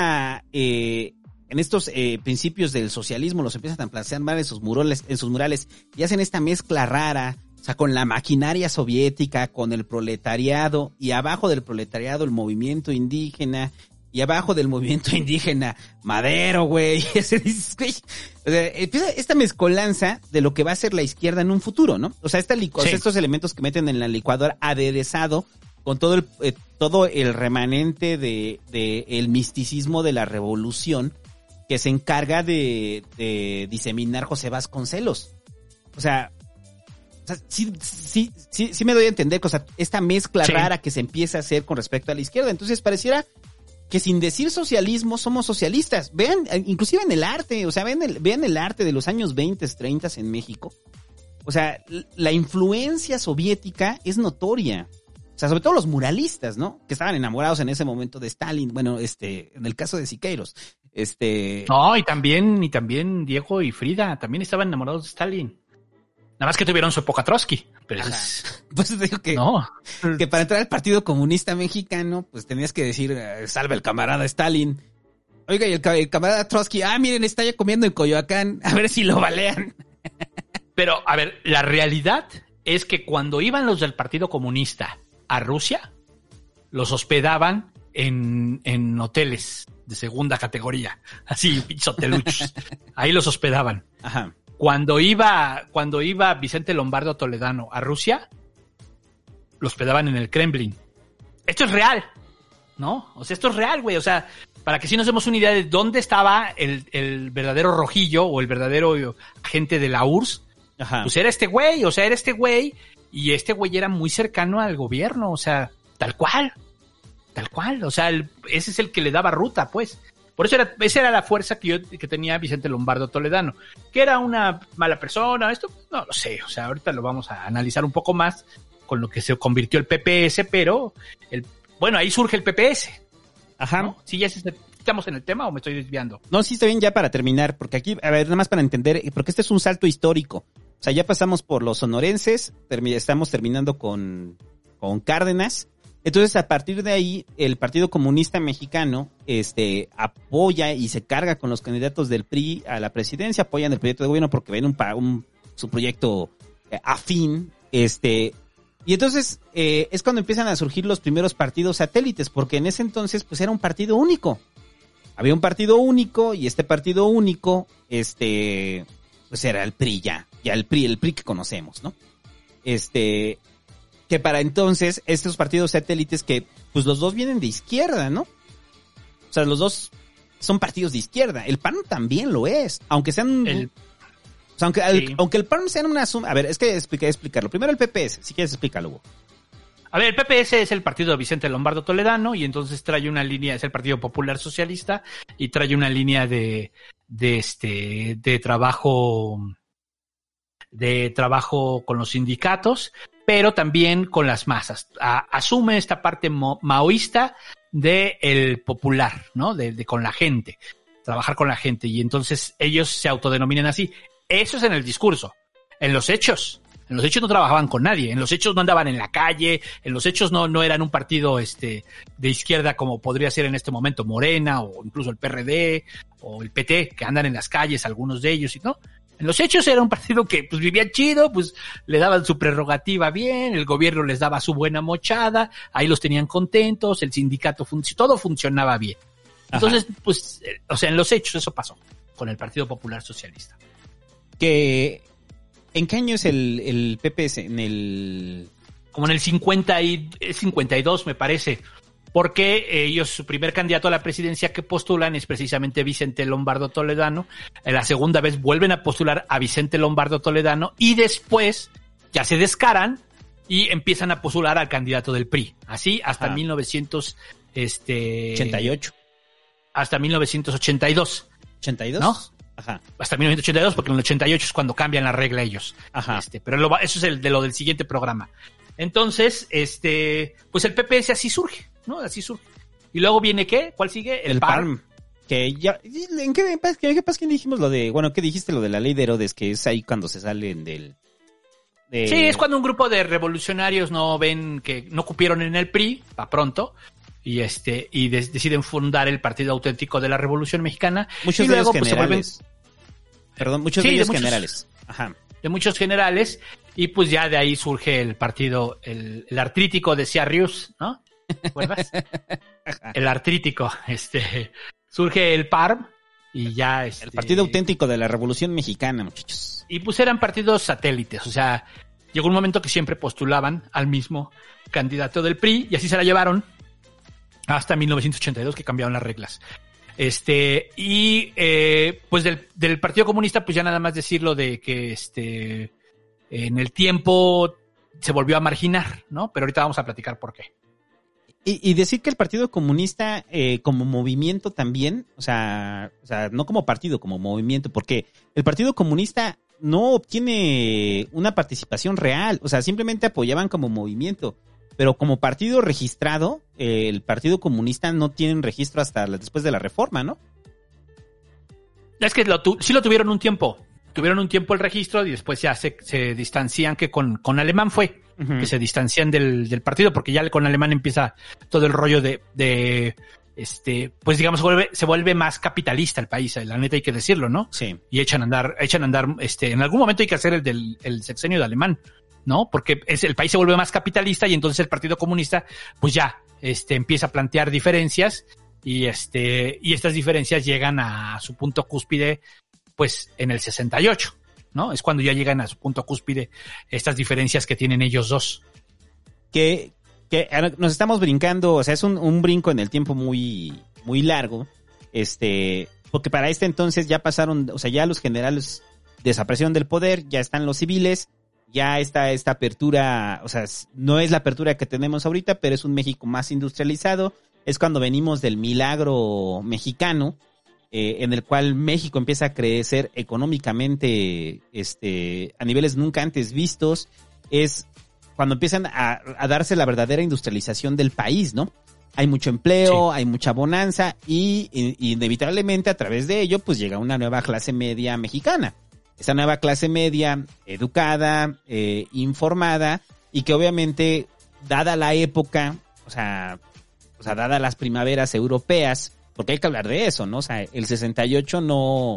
estos principios del socialismo los empiezan a plasmar en sus murales y hacen esta mezcla rara, o sea, con la maquinaria soviética, con el proletariado, y abajo del proletariado el movimiento indígena, y abajo del movimiento indígena, Madero, güey. O sea, empieza esta mezcolanza de lo que va a ser la izquierda en un futuro, ¿no? O sea, estos elementos que meten en la licuadora aderezado con todo el remanente de el misticismo de la revolución que se encarga de diseminar José Vasconcelos. O sea, sí me doy a entender, esta mezcla rara que se empieza a hacer con respecto a la izquierda. Entonces pareciera que sin decir socialismo somos socialistas. Vean, inclusive en el arte, o sea, vean el arte de los años 20, 30 en México. O sea, la influencia soviética es notoria. O sea, sobre todo los muralistas, ¿no? Que estaban enamorados en ese momento de Stalin. Bueno, en el caso de Siqueiros. No, y también Diego y Frida también estaban enamorados de Stalin. Nada más que tuvieron su época Trotsky. Pero pues te digo que para entrar al Partido Comunista Mexicano, pues tenías que decir, salve el camarada Stalin. Oiga, y el camarada Trotsky, miren, está ya comiendo en Coyoacán, a ver si lo balean. Pero, a ver, la realidad es que cuando iban los del Partido Comunista a Rusia, los hospedaban en hoteles de segunda categoría, así, hoteluchos. Ahí los hospedaban. Ajá. Cuando iba Vicente Lombardo Toledano a Rusia, lo hospedaban en el Kremlin. Esto es real, ¿no? O sea, esto es real, güey. O sea, para que sí nos demos una idea de dónde estaba el verdadero Rojillo o el verdadero agente de la URSS, pues era este güey, y este güey era muy cercano al gobierno, o sea, tal cual. O sea, ese es el que le daba ruta, pues. Por eso esa era la fuerza que tenía Vicente Lombardo Toledano. Que era una mala persona, esto no lo sé. O sea, ahorita lo vamos a analizar un poco más con lo que se convirtió el PPS, pero ahí surge el PPS. Ajá. ¿no? Si ya estamos en el tema o me estoy desviando. No, sí está bien ya para terminar, porque aquí, a ver, nada más para entender, porque este es un salto histórico. O sea, ya pasamos por los sonorenses, estamos terminando con Cárdenas. Entonces, a partir de ahí, el Partido Comunista Mexicano apoya y se carga con los candidatos del PRI a la presidencia, apoyan el proyecto de gobierno porque ven su proyecto afín, y entonces es cuando empiezan a surgir los primeros partidos satélites, porque en ese entonces pues era un partido único. Había un partido único y este partido único pues era el PRI el PRI que conocemos, ¿no? Que para entonces estos partidos satélites que pues los dos vienen de izquierda, ¿no? O sea, los dos son partidos de izquierda. El PAN también lo es, aunque sean o sea, aunque el PAN sea una suma... A ver, es que explicarlo. Primero el PPS, si quieres explícalo, Hugo. A ver, el PPS es el partido de Vicente Lombardo Toledano y entonces trae una línea, es el Partido Popular Socialista y trae una línea de trabajo con los sindicatos, pero también con las masas. Asume esta parte maoísta de el popular, ¿no? De con la gente, trabajar con la gente, y entonces ellos se autodenominan así. Eso es en el discurso. En los hechos no trabajaban con nadie, en los hechos no andaban en la calle, en los hechos no eran un partido de izquierda como podría ser en este momento Morena o incluso el PRD o el PT, que andan en las calles algunos de ellos, ¿no? En los hechos era un partido que pues vivía chido, pues le daban su prerrogativa bien, el gobierno les daba su buena mochada, ahí los tenían contentos, el sindicato todo funcionaba bien. Entonces, pues, o sea, en los hechos eso pasó con el Partido Popular Socialista. ¿En qué año es el PPS? Como en el 52, me parece. Porque ellos, su primer candidato a la presidencia que postulan es precisamente Vicente Lombardo Toledano. En la segunda vez vuelven a postular a Vicente Lombardo Toledano y después ya se descaran y empiezan a postular al candidato del PRI. Así hasta 88. Hasta 1982. ¿82? ¿No? Ajá. Hasta 1982, porque en el 88 es cuando cambian la regla ellos. Ajá. Pero eso es lo del siguiente programa. Entonces, pues el PPS así surge, ¿no? Así surge. Y luego viene ¿qué? ¿Cuál sigue? El PARM. Que ya, ¿en qué Pasquín dijimos lo de, bueno, qué dijiste lo de la ley de Herodes, que es ahí cuando se salen Sí, es cuando un grupo de revolucionarios no ven que no cupieron en el PRI, pa' pronto, y deciden fundar el Partido Auténtico de la Revolución Mexicana. Muchos y de luego, ellos generales. Muchos de ellos generales. Ajá. De muchos generales, y pues ya de ahí surge el partido, el artrítico de Ciarrius, ¿no? ¿Te acuerdas? El artrítico, surge el PARM, y ya el Partido Auténtico de la Revolución Mexicana, muchachos. Y pues eran partidos satélites, o sea, llegó un momento que siempre postulaban al mismo candidato del PRI, y así se la llevaron hasta 1982, que cambiaron las reglas. Pues del Partido Comunista, pues ya nada más decirlo de que en el tiempo se volvió a marginar, ¿no? Pero ahorita vamos a platicar por qué. Y decir que el Partido Comunista como movimiento también, o sea, no como partido, como movimiento, porque el Partido Comunista no obtiene una participación real, o sea, simplemente apoyaban como movimiento. Pero como partido registrado, el Partido Comunista no tiene registro hasta después de la reforma, ¿no? Es que sí lo tuvieron un tiempo. Tuvieron un tiempo el registro y después ya se distancian, que con Alemán fue, que se distancian del partido, porque ya con Alemán empieza todo el rollo pues digamos se vuelve más capitalista el país, la neta hay que decirlo, ¿no? Sí. Y echan a andar, en algún momento hay que hacer el sexenio de Alemán, ¿no? Porque el país se vuelve más capitalista y entonces el Partido Comunista, pues ya, empieza a plantear diferencias y estas diferencias llegan a su punto cúspide, pues, en el 68, ¿no? Es cuando ya llegan a su punto cúspide estas diferencias que tienen ellos dos. Que nos estamos brincando, o sea, es un brinco en el tiempo muy, muy largo, porque para entonces ya pasaron, o sea, ya los generales desaparecieron del poder, ya están los civiles, ya está esta apertura, o sea, no es la apertura que tenemos ahorita, pero es un México más industrializado. Es cuando venimos del milagro mexicano, en el cual México empieza a crecer económicamente a niveles nunca antes vistos. Es cuando empiezan a darse la verdadera industrialización del país, ¿no? hay mucho empleo, hay mucha bonanza y inevitablemente a través de ello pues llega una nueva clase media mexicana. Esa nueva clase media educada, informada y que obviamente dada la época, o sea, dada las primaveras europeas, porque hay que hablar de eso, ¿no? O sea, el 68 no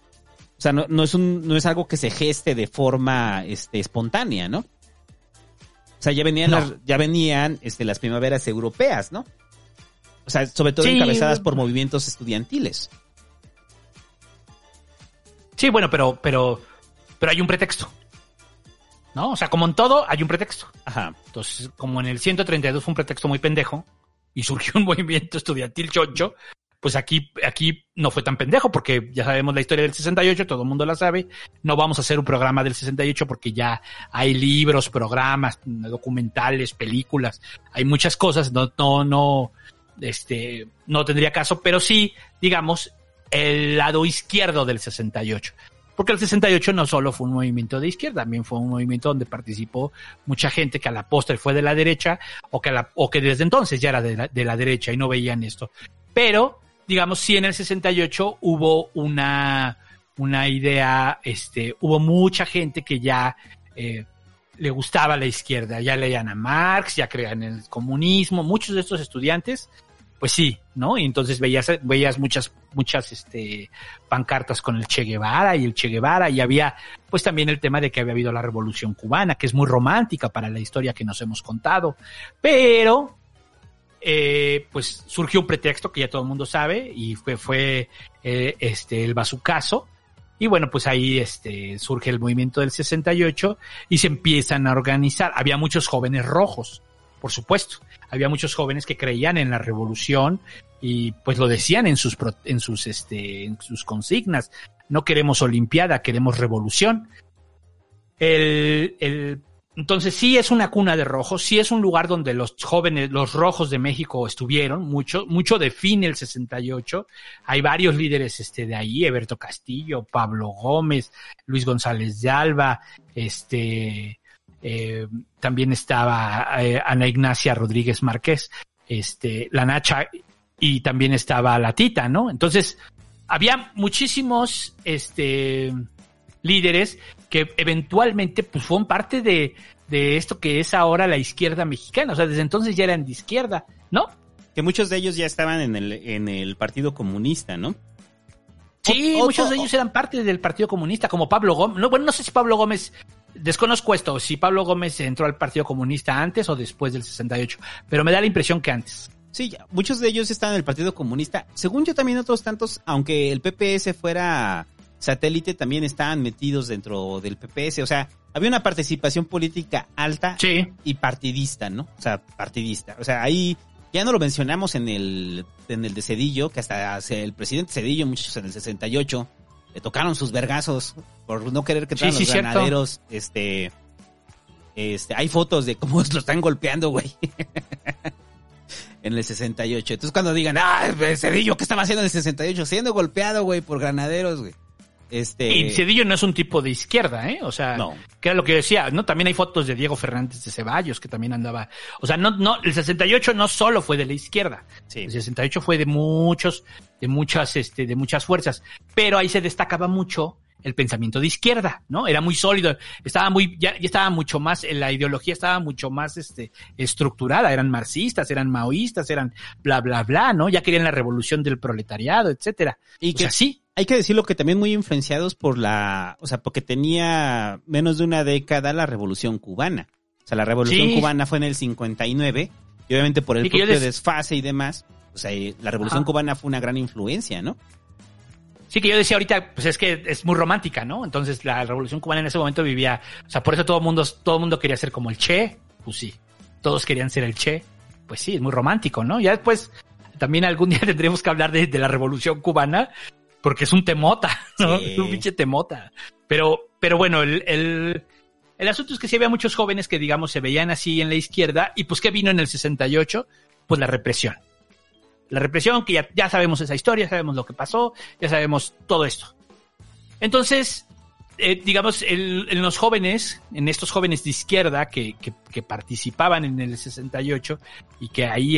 es algo que se geste de forma espontánea, ¿no? O sea, ya venían las primaveras europeas, ¿no? O sea, sobre todo encabezadas por movimientos estudiantiles. Sí, bueno, pero hay un pretexto, ¿no? O sea, como en todo, hay un pretexto. Ajá. Entonces, como en el 132 fue un pretexto muy pendejo y surgió un movimiento estudiantil choncho, pues aquí no fue tan pendejo porque ya sabemos la historia del 68, todo el mundo la sabe. No vamos a hacer un programa del 68 porque ya hay libros, programas, documentales, películas, hay muchas cosas, no tendría caso, pero sí, digamos, el lado izquierdo del 68. Porque el 68 no solo fue un movimiento de izquierda, también fue un movimiento donde participó mucha gente que a la postre fue de la derecha o que desde entonces ya era de la derecha y no veían esto. Pero, digamos, sí en el 68 hubo una idea, hubo mucha gente que ya le gustaba la izquierda, ya leían a Marx, ya creían en el comunismo, muchos de estos estudiantes, pues sí, ¿no? Y entonces veías muchas pancartas con el Che Guevara y había pues también el tema de que había habido la Revolución Cubana, que es muy romántica para la historia que nos hemos contado, pero pues surgió un pretexto que ya todo el mundo sabe y fue el bazucazo. Y bueno, pues ahí surge el movimiento del 68 y se empiezan a organizar. Había muchos jóvenes rojos, por supuesto. Había muchos jóvenes que creían en la revolución y pues lo decían en sus consignas. No queremos olimpiada, queremos revolución. Entonces sí es una cuna de rojos, sí es un lugar donde los jóvenes, los rojos de México estuvieron, mucho define el 68. Hay varios líderes de ahí, Eberto Castillo, Pablo Gómez, Luis González de Alba, también estaba Ana Ignacia Rodríguez Márquez, la Nacha, y también estaba la Tita, ¿no? Entonces había muchísimos líderes que eventualmente pues fueron parte de esto que es ahora la izquierda mexicana. O sea, desde entonces ya eran de izquierda, ¿no? Que muchos de ellos ya estaban en el Partido Comunista, ¿no? Sí, muchos de ellos eran parte del Partido Comunista, como Pablo Gómez. No sé si Pablo Gómez, desconozco esto, si Pablo Gómez entró al Partido Comunista antes o después del 68, pero me da la impresión que antes. Sí, muchos de ellos estaban en el Partido Comunista. Según yo también otros tantos, aunque el PPS fuera satélite, también estaban metidos dentro del PPS. O sea, había una participación política alta y partidista, ¿no? O sea, partidista. O sea, ahí ya no lo mencionamos en el de Zedillo, que hasta el presidente Zedillo, muchos en el 68, le tocaron sus vergazos por no querer que entraran los granaderos. Hay fotos de cómo lo están golpeando, güey. En el 68. Entonces cuando digan, Zedillo, ¿qué estaba haciendo en el 68? Siendo golpeado, güey, por granaderos, güey. Y Zedillo no es un tipo de izquierda, ¿eh? O sea, no. Que era lo que yo decía, ¿no? También hay fotos de Diego Fernández de Ceballos, que también andaba. O sea, no, el 68 no solo fue de la izquierda. Sí. El 68 fue de muchas fuerzas. Pero ahí se destacaba mucho el pensamiento de izquierda, ¿no? Era muy sólido, ya estaba mucho más, la ideología estaba mucho más estructurada, eran marxistas, eran maoístas, eran bla bla bla, ¿no? Ya querían la revolución del proletariado, etcétera. Y que sí. Hay que decirlo que también muy influenciados porque tenía menos de una década la Revolución Cubana. O sea, la Revolución Cubana fue en el 59 y obviamente por el propio desfase y demás, o sea, la Revolución Cubana fue una gran influencia, ¿no? Sí, que yo decía ahorita, pues es que es muy romántica, ¿no? Entonces la Revolución Cubana en ese momento vivía, o sea, por eso todo el mundo quería ser como el Che, pues sí, todos querían ser el Che, pues sí, es muy romántico, ¿no? Ya después, también algún día tendremos que hablar de la Revolución Cubana, porque es un temota, ¿no? Sí. Es un pinche temota. Pero bueno, el asunto es que sí había muchos jóvenes que, digamos, se veían así en la izquierda, y pues ¿qué vino en el 68? Pues la represión. La represión, que ya sabemos esa historia, sabemos lo que pasó, ya sabemos todo esto. Entonces, digamos, en los jóvenes, en estos jóvenes de izquierda que participaban en el 68 y que ahí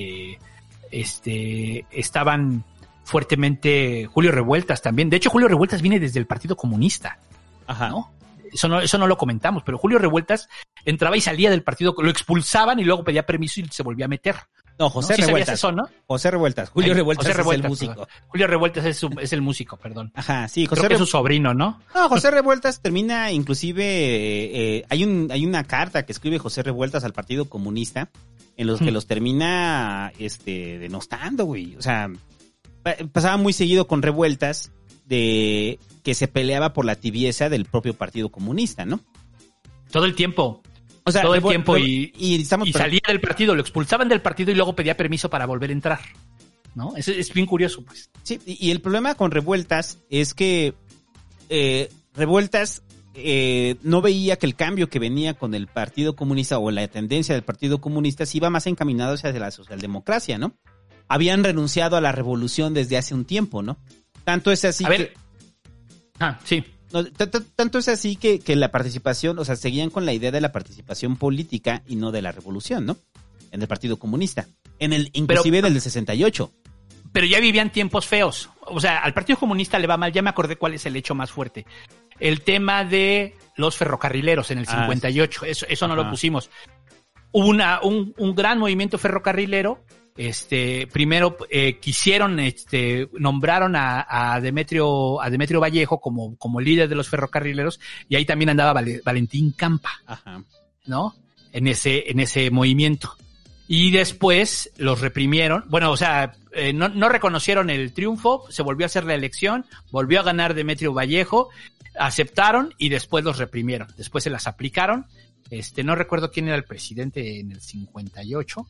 estaban fuertemente Julio Revueltas también. De hecho, Julio Revueltas viene desde el Partido Comunista. Ajá. ¿No? Eso no lo comentamos, pero Julio Revueltas entraba y salía del partido, lo expulsaban y luego pedía permiso y se volvía a meter. No, José ¿Sí Revueltas. Eso, ¿no? José Revueltas. Julio Revueltas es el músico. Perdón. Julio Revueltas es el músico, perdón. Ajá, sí, Creo que es su sobrino, ¿no? No, José Revueltas termina, inclusive, hay una carta que escribe José Revueltas al Partido Comunista en los que los termina, denostando, güey. O sea, pasaba muy seguido con Revueltas de que se peleaba por la tibieza del propio Partido Comunista, ¿no? Todo el tiempo. O sea, todo el tiempo y salía del partido, lo expulsaban del partido y luego pedía permiso para volver a entrar, ¿no? Es bien curioso, pues. Sí, y el problema con Revueltas es que Revueltas no veía que el cambio que venía con el Partido Comunista o la tendencia del Partido Comunista se iba más encaminado hacia la socialdemocracia, ¿no? Habían renunciado a la revolución desde hace un tiempo, ¿no? Tanto es así sí. No, tanto es así que la participación, o sea, seguían con la idea de la participación política y no de la revolución, ¿no? En el Partido Comunista. Inclusive del 68. Pero ya vivían tiempos feos. O sea, al Partido Comunista le va mal. Ya me acordé cuál es el hecho más fuerte. El tema de los ferrocarrileros en el 58. Sí. Eso no lo pusimos. Hubo un gran movimiento ferrocarrilero. Primero quisieron, nombraron a Demetrio Vallejo como líder de los ferrocarrileros, y ahí también andaba Valentín Campa. Ajá. ¿No? En ese movimiento. Y después los reprimieron. Bueno, o sea, no reconocieron el triunfo, se volvió a hacer la elección, volvió a ganar Demetrio Vallejo, aceptaron y después los reprimieron. Después se las aplicaron. No recuerdo quién era el presidente en el 58.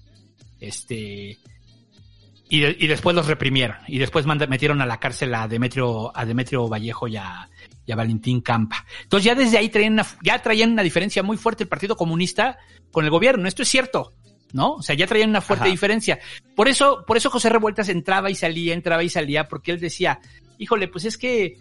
Y después los reprimieron. Y después metieron a la cárcel a Demetrio Vallejo y a Valentín Campa. Entonces ya desde ahí traían una diferencia muy fuerte el Partido Comunista con el gobierno. Esto es cierto, ¿no? O sea, ya traían una fuerte diferencia. Por eso José Revueltas entraba y salía, porque él decía, híjole, pues es que,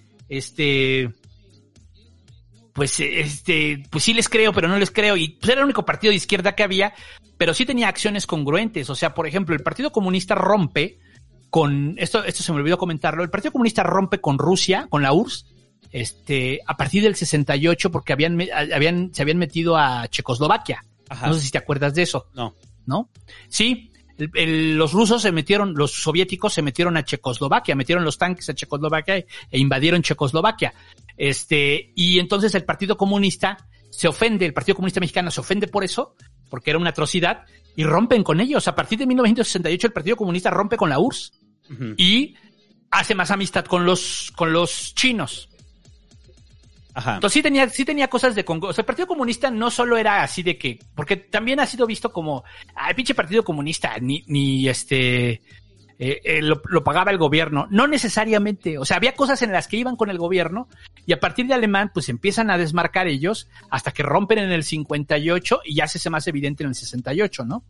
pues sí les creo, pero no les creo. Y pues era el único partido de izquierda que había, pero sí tenía acciones congruentes. O sea, por ejemplo, el Partido Comunista rompe con, esto se me olvidó comentarlo, el Partido Comunista rompe con Rusia, con la URSS, a partir del 68, porque se habían metido a Checoslovaquia. Ajá. No sé si te acuerdas de eso. ¿No? Sí. Los soviéticos se metieron a Checoslovaquia, metieron los tanques a Checoslovaquia e invadieron Checoslovaquia. Y entonces el Partido Comunista el Partido Comunista Mexicano se ofende por eso, porque era una atrocidad, y rompen con ellos. A partir de 1968 el Partido Comunista rompe con la URSS y hace más amistad con los chinos. Ajá. Entonces sí tenía cosas de Congo. O sea, el Partido Comunista no solo era así de que, porque también ha sido visto como, pinche Partido Comunista, lo pagaba el gobierno. No necesariamente. O sea, había cosas en las que iban con el gobierno, y a partir de Alemán, pues empiezan a desmarcar ellos hasta que rompen en el 58 y ya se hace más evidente en el 68, ¿no?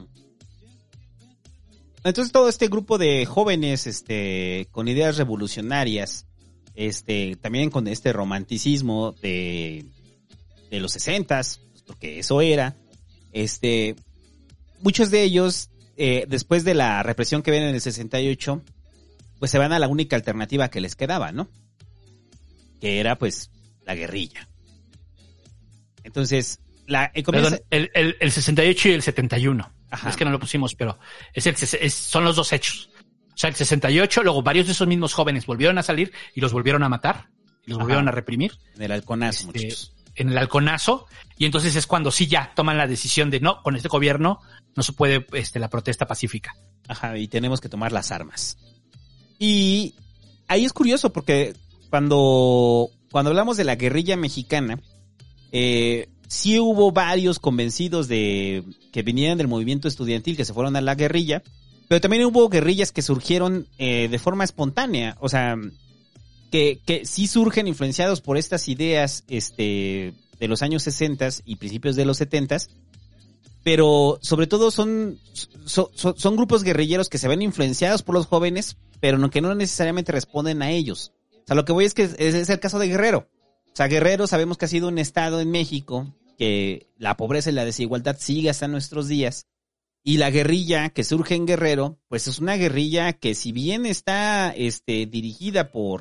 Entonces todo este grupo de jóvenes, con ideas revolucionarias, también con este romanticismo de los 60s, porque eso era, muchos de ellos, después de la represión que ven en el 68, pues se van a la única alternativa que les quedaba, ¿no? Que era, pues, la guerrilla. Entonces, Perdón, el 68 y el 71. Ajá. Es que no lo pusimos, pero son los dos hechos. O sea, el 68, luego varios de esos mismos jóvenes volvieron a salir y los volvieron a matar, y los volvieron a reprimir. En el halconazo, muchachos. En el halconazo, y entonces es cuando sí ya toman la decisión de no, con este gobierno no se puede la protesta pacífica. Ajá, y tenemos que tomar las armas. Y ahí es curioso porque cuando hablamos de la guerrilla mexicana, sí hubo varios convencidos de que vinieran del movimiento estudiantil que se fueron a la guerrilla, pero también hubo guerrillas que surgieron de forma espontánea, o sea, que sí surgen influenciados por estas ideas de los años 60 y principios de los 70, pero sobre todo son grupos guerrilleros que se ven influenciados por los jóvenes, pero que no necesariamente responden a ellos. O sea, lo que voy es que es el caso de Guerrero. O sea, Guerrero sabemos que ha sido un estado en México que la pobreza y la desigualdad sigue hasta nuestros días. Y la guerrilla que surge en Guerrero, pues es una guerrilla que si bien está dirigida por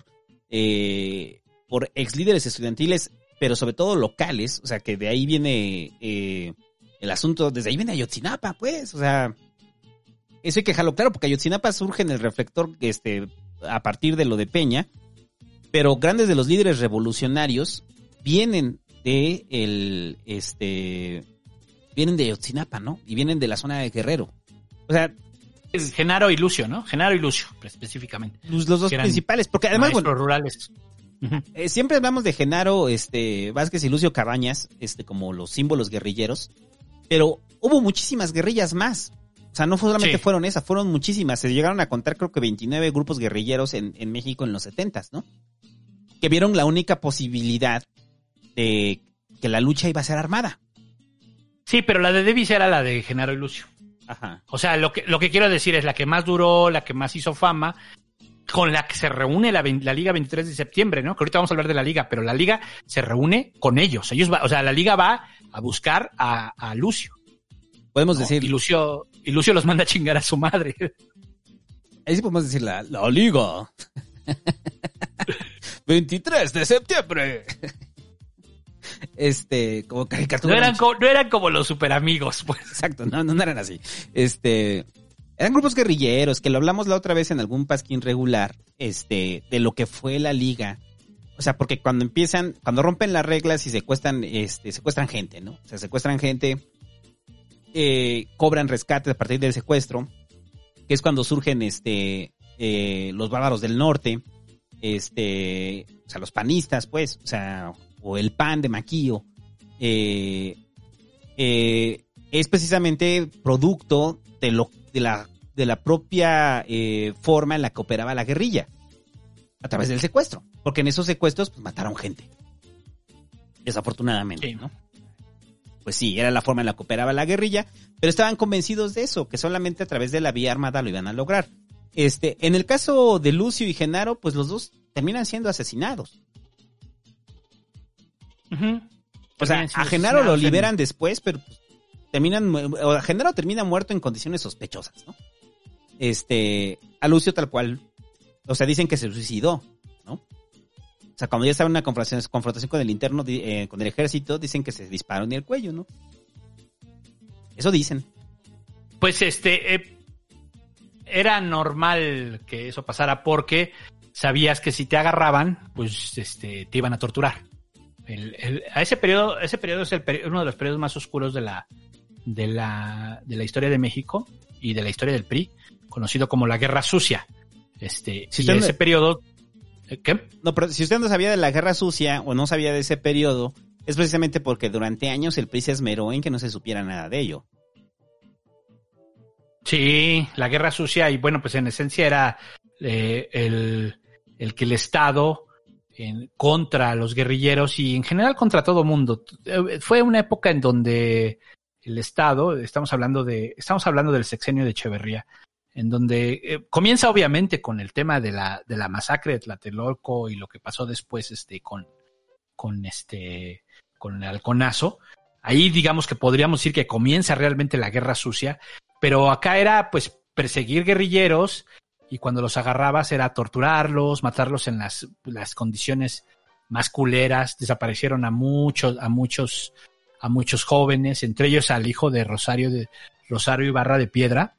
ex líderes estudiantiles, pero sobre todo locales, o sea, que de ahí viene el asunto, desde ahí viene Ayotzinapa, pues, o sea, eso hay que dejarlo claro, porque Ayotzinapa surge en el reflector a partir de lo de Peña, pero grandes de los líderes revolucionarios vienen de vienen de Ayotzinapa, ¿no? Y vienen de la zona de Guerrero. O sea, es Genaro y Lucio, ¿no? Genaro y Lucio, específicamente. Los dos principales, porque además, bueno, rurales. Siempre hablamos de Genaro Vázquez y Lucio Cabañas, como los símbolos guerrilleros, pero hubo muchísimas guerrillas más. O sea, no solamente fueron esas, fueron muchísimas. Se llegaron a contar, creo que 29 grupos guerrilleros en México en los 70s, ¿no? Que vieron la única posibilidad de que la lucha iba a ser armada. Sí, pero la de Davis era la de Genaro y Lucio. Ajá. O sea, lo que quiero decir es la que más duró, la que más hizo fama, con la que se reúne la Liga 23 de septiembre, ¿no? Que ahorita vamos a hablar de la Liga, pero la Liga se reúne con ellos. La Liga va a buscar a Lucio. Podemos decir. Y Lucio los manda a chingar a su madre. Ahí sí podemos decir la Liga. 23 de septiembre. Como caricatura. No eran como los superamigos, pues. Exacto, no eran así. Eran grupos guerrilleros, que lo hablamos la otra vez en algún pasquín regular, de lo que fue la Liga. O sea, porque cuando rompen las reglas y secuestran gente, ¿no? O sea, secuestran gente, cobran rescate a partir del secuestro, que es cuando surgen los bárbaros del norte, o sea, los panistas, pues, o sea, o el PAN de Maquillo, es precisamente producto de la propia forma en la que operaba la guerrilla, a través del secuestro, porque en esos secuestros pues, mataron gente, desafortunadamente, ¿no? Pues sí, era la forma en la que operaba la guerrilla, pero estaban convencidos de eso, que solamente a través de la vía armada lo iban a lograr. En el caso de Lucio y Genaro, pues los dos terminan siendo asesinados. Uh-huh. O sea, a Genaro lo liberan después, pero pues, Genaro termina muerto en condiciones sospechosas, ¿no? A Lucio tal cual, o sea, dicen que se suicidó, ¿no? O sea, cuando ya estaba en una confrontación con el interno, con el ejército, dicen que se disparó en el cuello, ¿no? Eso dicen. Pues era normal que eso pasara porque sabías que si te agarraban, pues te iban a torturar. Ese periodo es uno de los periodos más oscuros de la historia de México y de la historia del PRI, conocido como la Guerra Sucia. Ese periodo, ¿qué? No, pero si usted no sabía de la Guerra Sucia o no sabía de ese periodo, es precisamente porque durante años el PRI se esmeró en que no se supiera nada de ello. Sí, la Guerra Sucia, y bueno, pues en esencia era el que el Estado contra los guerrilleros y en general contra todo mundo. Fue una época en donde el Estado, estamos hablando del sexenio de Echeverría, en donde comienza obviamente con el tema de la masacre de Tlatelolco y lo que pasó después con el halconazo. Ahí digamos que podríamos decir que comienza realmente la Guerra Sucia, pero acá era pues perseguir guerrilleros. Y cuando los agarrabas era torturarlos, matarlos en las condiciones más culeras. Desaparecieron a muchos jóvenes, entre ellos al hijo de Rosario Ibarra de Piedra.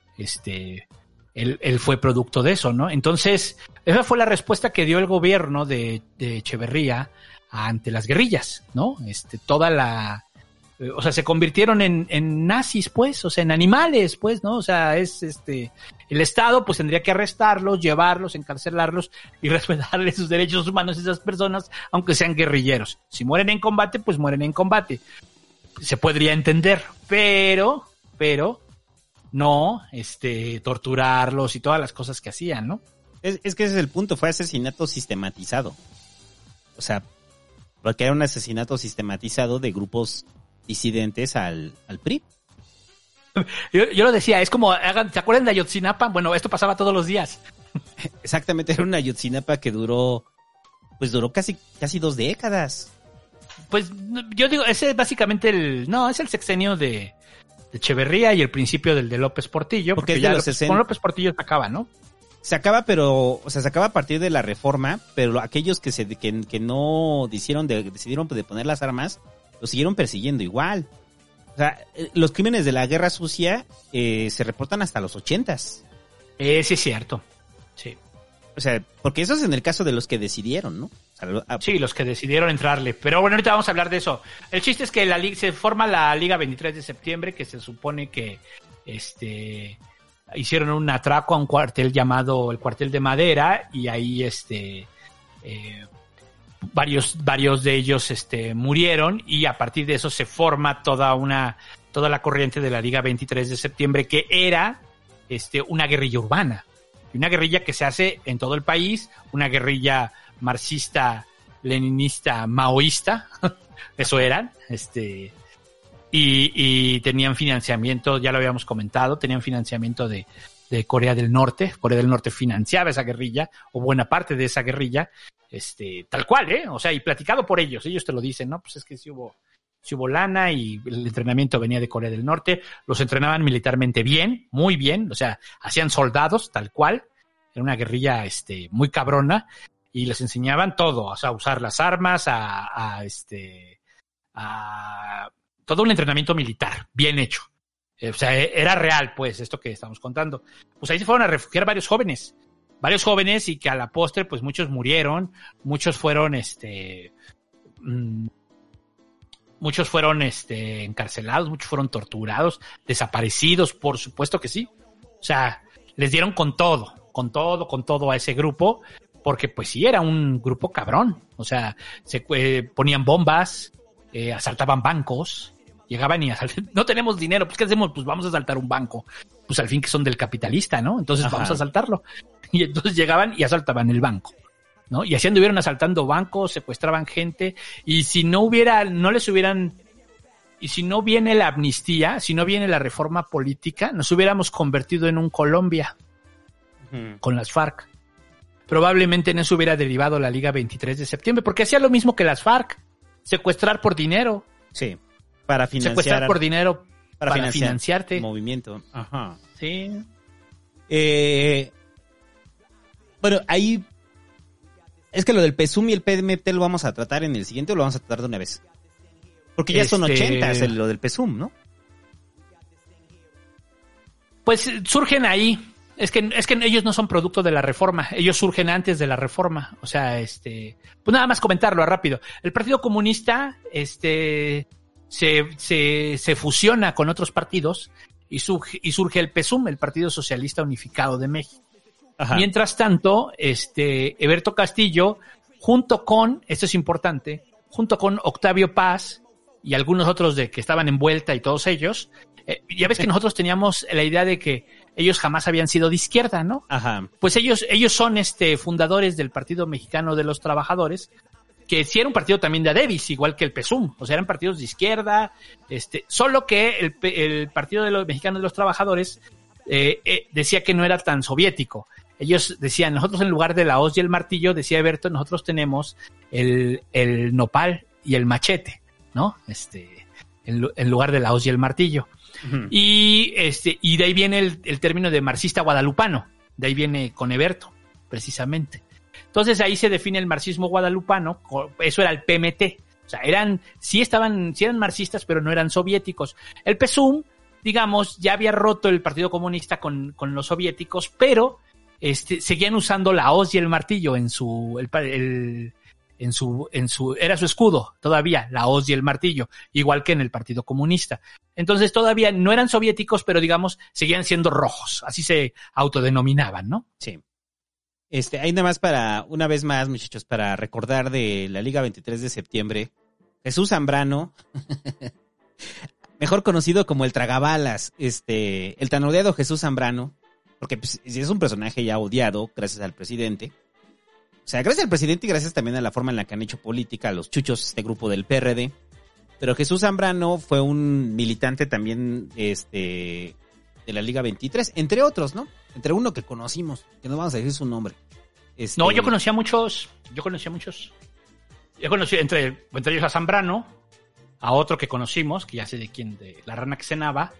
Él fue producto de eso, ¿no? Entonces, esa fue la respuesta que dio el gobierno de Echeverría ante las guerrillas, ¿no? O sea, se convirtieron en nazis, pues, o sea, en animales, pues, ¿no? O sea, el Estado, pues, tendría que arrestarlos, llevarlos, encarcelarlos y respetarles sus derechos humanos a esas personas, aunque sean guerrilleros. Si mueren en combate, pues mueren en combate. Se podría entender, pero, no, torturarlos y todas las cosas que hacían, ¿no? Es que ese es el punto, fue asesinato sistematizado. O sea, porque era un asesinato sistematizado de grupos disidentes al PRI. Yo lo decía, es como, ¿se acuerdan de Ayotzinapa? Bueno, esto pasaba todos los días. Exactamente, era una Ayotzinapa que duró pues duró casi 2 décadas. Pues yo digo, ese es básicamente es el sexenio de Echeverría y el principio del de López Portillo, porque ya con López Portillo se acaba, ¿no? Se acaba, pero, o sea, se acaba a partir de la reforma, pero aquellos que no decidieron de poner las armas, los siguieron persiguiendo igual. O sea, los crímenes de la guerra sucia se reportan hasta los 80s. Sí, es cierto. Sí. O sea, porque eso es en el caso de los que decidieron, ¿no? O sea, sí, los que decidieron entrarle. Pero bueno, ahorita vamos a hablar de eso. El chiste es que se forma la Liga 23 de septiembre, que se supone que hicieron un atraco a un cuartel llamado el Cuartel de Madera, y ahí varios de ellos murieron, y a partir de eso se forma toda la corriente de la Liga 23 de septiembre, que era una guerrilla urbana, y una guerrilla que se hace en todo el país, una guerrilla marxista, leninista, maoísta, eso eran, y tenían financiamiento, ya lo habíamos comentado, tenían financiamiento de Corea del Norte. Corea del Norte financiaba esa guerrilla, o buena parte de esa guerrilla, tal cual, o sea, y platicado por ellos te lo dicen, ¿no? Pues es que sí hubo lana, y el entrenamiento venía de Corea del Norte, los entrenaban militarmente bien, muy bien, o sea, hacían soldados, tal cual, era una guerrilla, muy cabrona, y les enseñaban todo, o sea, a usar las armas, a todo un entrenamiento militar, bien hecho. O sea, era real, pues, esto que estamos contando. Pues ahí se fueron a refugiar varios jóvenes, y que a la postre, pues, muchos murieron, muchos fueron, encarcelados, muchos fueron torturados, desaparecidos, por supuesto que sí. O sea, les dieron con todo a ese grupo, porque pues sí, era un grupo cabrón. O sea, se ponían bombas, asaltaban bancos, llegaban y asaltaban. No tenemos dinero, pues ¿qué hacemos? Pues vamos a asaltar un banco. Pues al fin que son del capitalista, ¿no? Entonces vamos a asaltarlo. Y entonces llegaban y asaltaban el banco, ¿no? Y así anduvieron asaltando bancos, secuestraban gente, y si no viene la amnistía, si no viene la reforma política, nos hubiéramos convertido en un Colombia con las FARC. Probablemente en eso hubiera derivado la Liga 23 de septiembre, porque hacía lo mismo que las FARC, secuestrar por dinero. Sí, para financiar. Secuestrar por dinero para financiarte. Movimiento. Ajá. Sí. Bueno, ahí es que lo del PSUM y el PMT lo vamos a tratar en el siguiente, o lo vamos a tratar de una vez. Porque ya son 80 lo del PSUM, ¿no? Pues surgen ahí. Es que ellos no son producto de la reforma. Ellos surgen antes de la reforma. O sea, pues nada más comentarlo rápido. El Partido Comunista, se fusiona con otros partidos y surge el PSUM, el Partido Socialista Unificado de México. Ajá. Mientras tanto, Eberto Castillo, junto con, esto es importante, junto con Octavio Paz y algunos otros que estaban en Vuelta y todos ellos, ya ves que nosotros teníamos la idea de que ellos jamás habían sido de izquierda, ¿no? Ajá. Pues ellos son fundadores del Partido Mexicano de los Trabajadores, que sí era un partido también de adebis, igual que el PSUM, o sea, eran partidos de izquierda, solo que el Partido Mexicano de los Trabajadores decía que no era tan soviético. Ellos decían, nosotros en lugar de la hoz y el martillo, decía Eberto, nosotros tenemos el nopal y el machete, ¿no? En lugar de la hoz y el martillo. Uh-huh. Y de ahí viene el término de marxista guadalupano, de ahí viene con Eberto, precisamente. Entonces ahí se define el marxismo guadalupano, eso era el PMT. O sea, sí eran marxistas, pero no eran soviéticos. El PSUM, digamos, ya había roto el Partido Comunista con los soviéticos, pero seguían usando la hoz y el martillo era su escudo todavía, la hoz y el martillo, igual que en el Partido Comunista. Entonces todavía no eran soviéticos, pero digamos, seguían siendo rojos, así se autodenominaban, ¿no? Sí. Ahí nada más una vez más, muchachos, para recordar de la Liga 23 de septiembre, Jesús Zambrano, mejor conocido como el Tragabalas, el tan odiado Jesús Zambrano, porque pues, es un personaje ya odiado gracias al presidente. O sea, gracias al presidente y gracias también a la forma en la que han hecho política los chuchos, este grupo del PRD. Pero Jesús Zambrano fue un militante también de la Liga 23, entre otros, ¿no? Entre uno que conocimos, que no vamos a decir su nombre. No, yo conocí a muchos. Yo conocí entre ellos a Zambrano, a otro que conocimos, que ya sé de quién, de la rana que cenaba.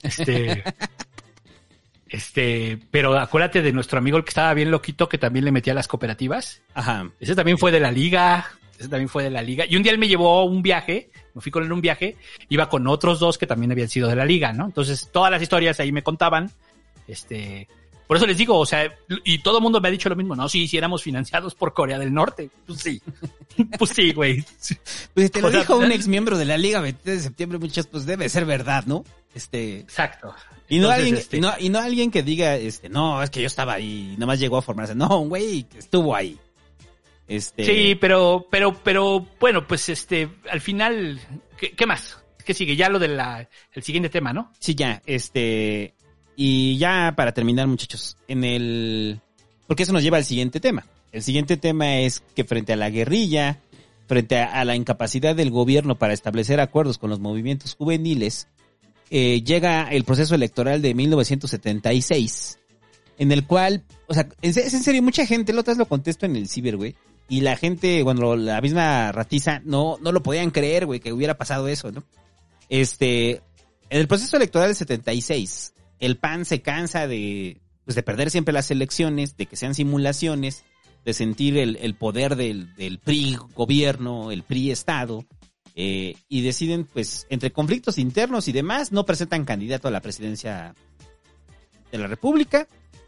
Pero acuérdate de nuestro amigo el que estaba bien loquito, que también le metía a las cooperativas. Ajá. Ese también fue de la liga. Y un día él me llevó a un viaje, me fui con él en un viaje, iba con otros dos que también habían sido de la liga, ¿no? Entonces, todas las historias ahí me contaban. Por eso les digo, o sea, y todo el mundo me ha dicho lo mismo, ¿no? Sí, si éramos financiados por Corea del Norte. Pues sí. Pues sí, güey. Pues te lo dijo un ex miembro de la Liga 23 de septiembre, muchachos, pues debe ser verdad, ¿no? Exacto. Y no alguien que diga, no, es que yo estaba ahí, nomás llegó a formarse. No, un güey que estuvo ahí. Sí, pero, bueno, pues al final, ¿qué más? ¿Qué sigue? Ya lo del el siguiente tema, ¿no? Sí, ya, y ya para terminar, muchachos, porque eso nos lleva al siguiente tema. El siguiente tema es que frente a la guerrilla, frente a la incapacidad del gobierno para establecer acuerdos con los movimientos juveniles, llega el proceso electoral de 1976, en el cual, o sea, es en serio, mucha gente, la otra vez lo contesto en el ciber, güey, y la gente, bueno, la misma ratiza, no lo podían creer, güey, que hubiera pasado eso, ¿no? En el proceso electoral del 76, el PAN se cansa de perder siempre las elecciones, de que sean simulaciones, de sentir el poder del PRI gobierno, el PRI Estado, y deciden, pues, entre conflictos internos y demás, no presentan candidato a la presidencia de la República.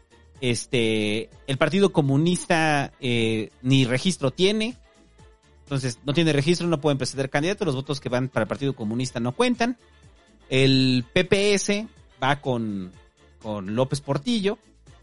El Partido Comunista ni registro tiene, entonces no tiene registro, no pueden presentar candidato, los votos que van para el Partido Comunista no cuentan. El PPS va con López Portillo,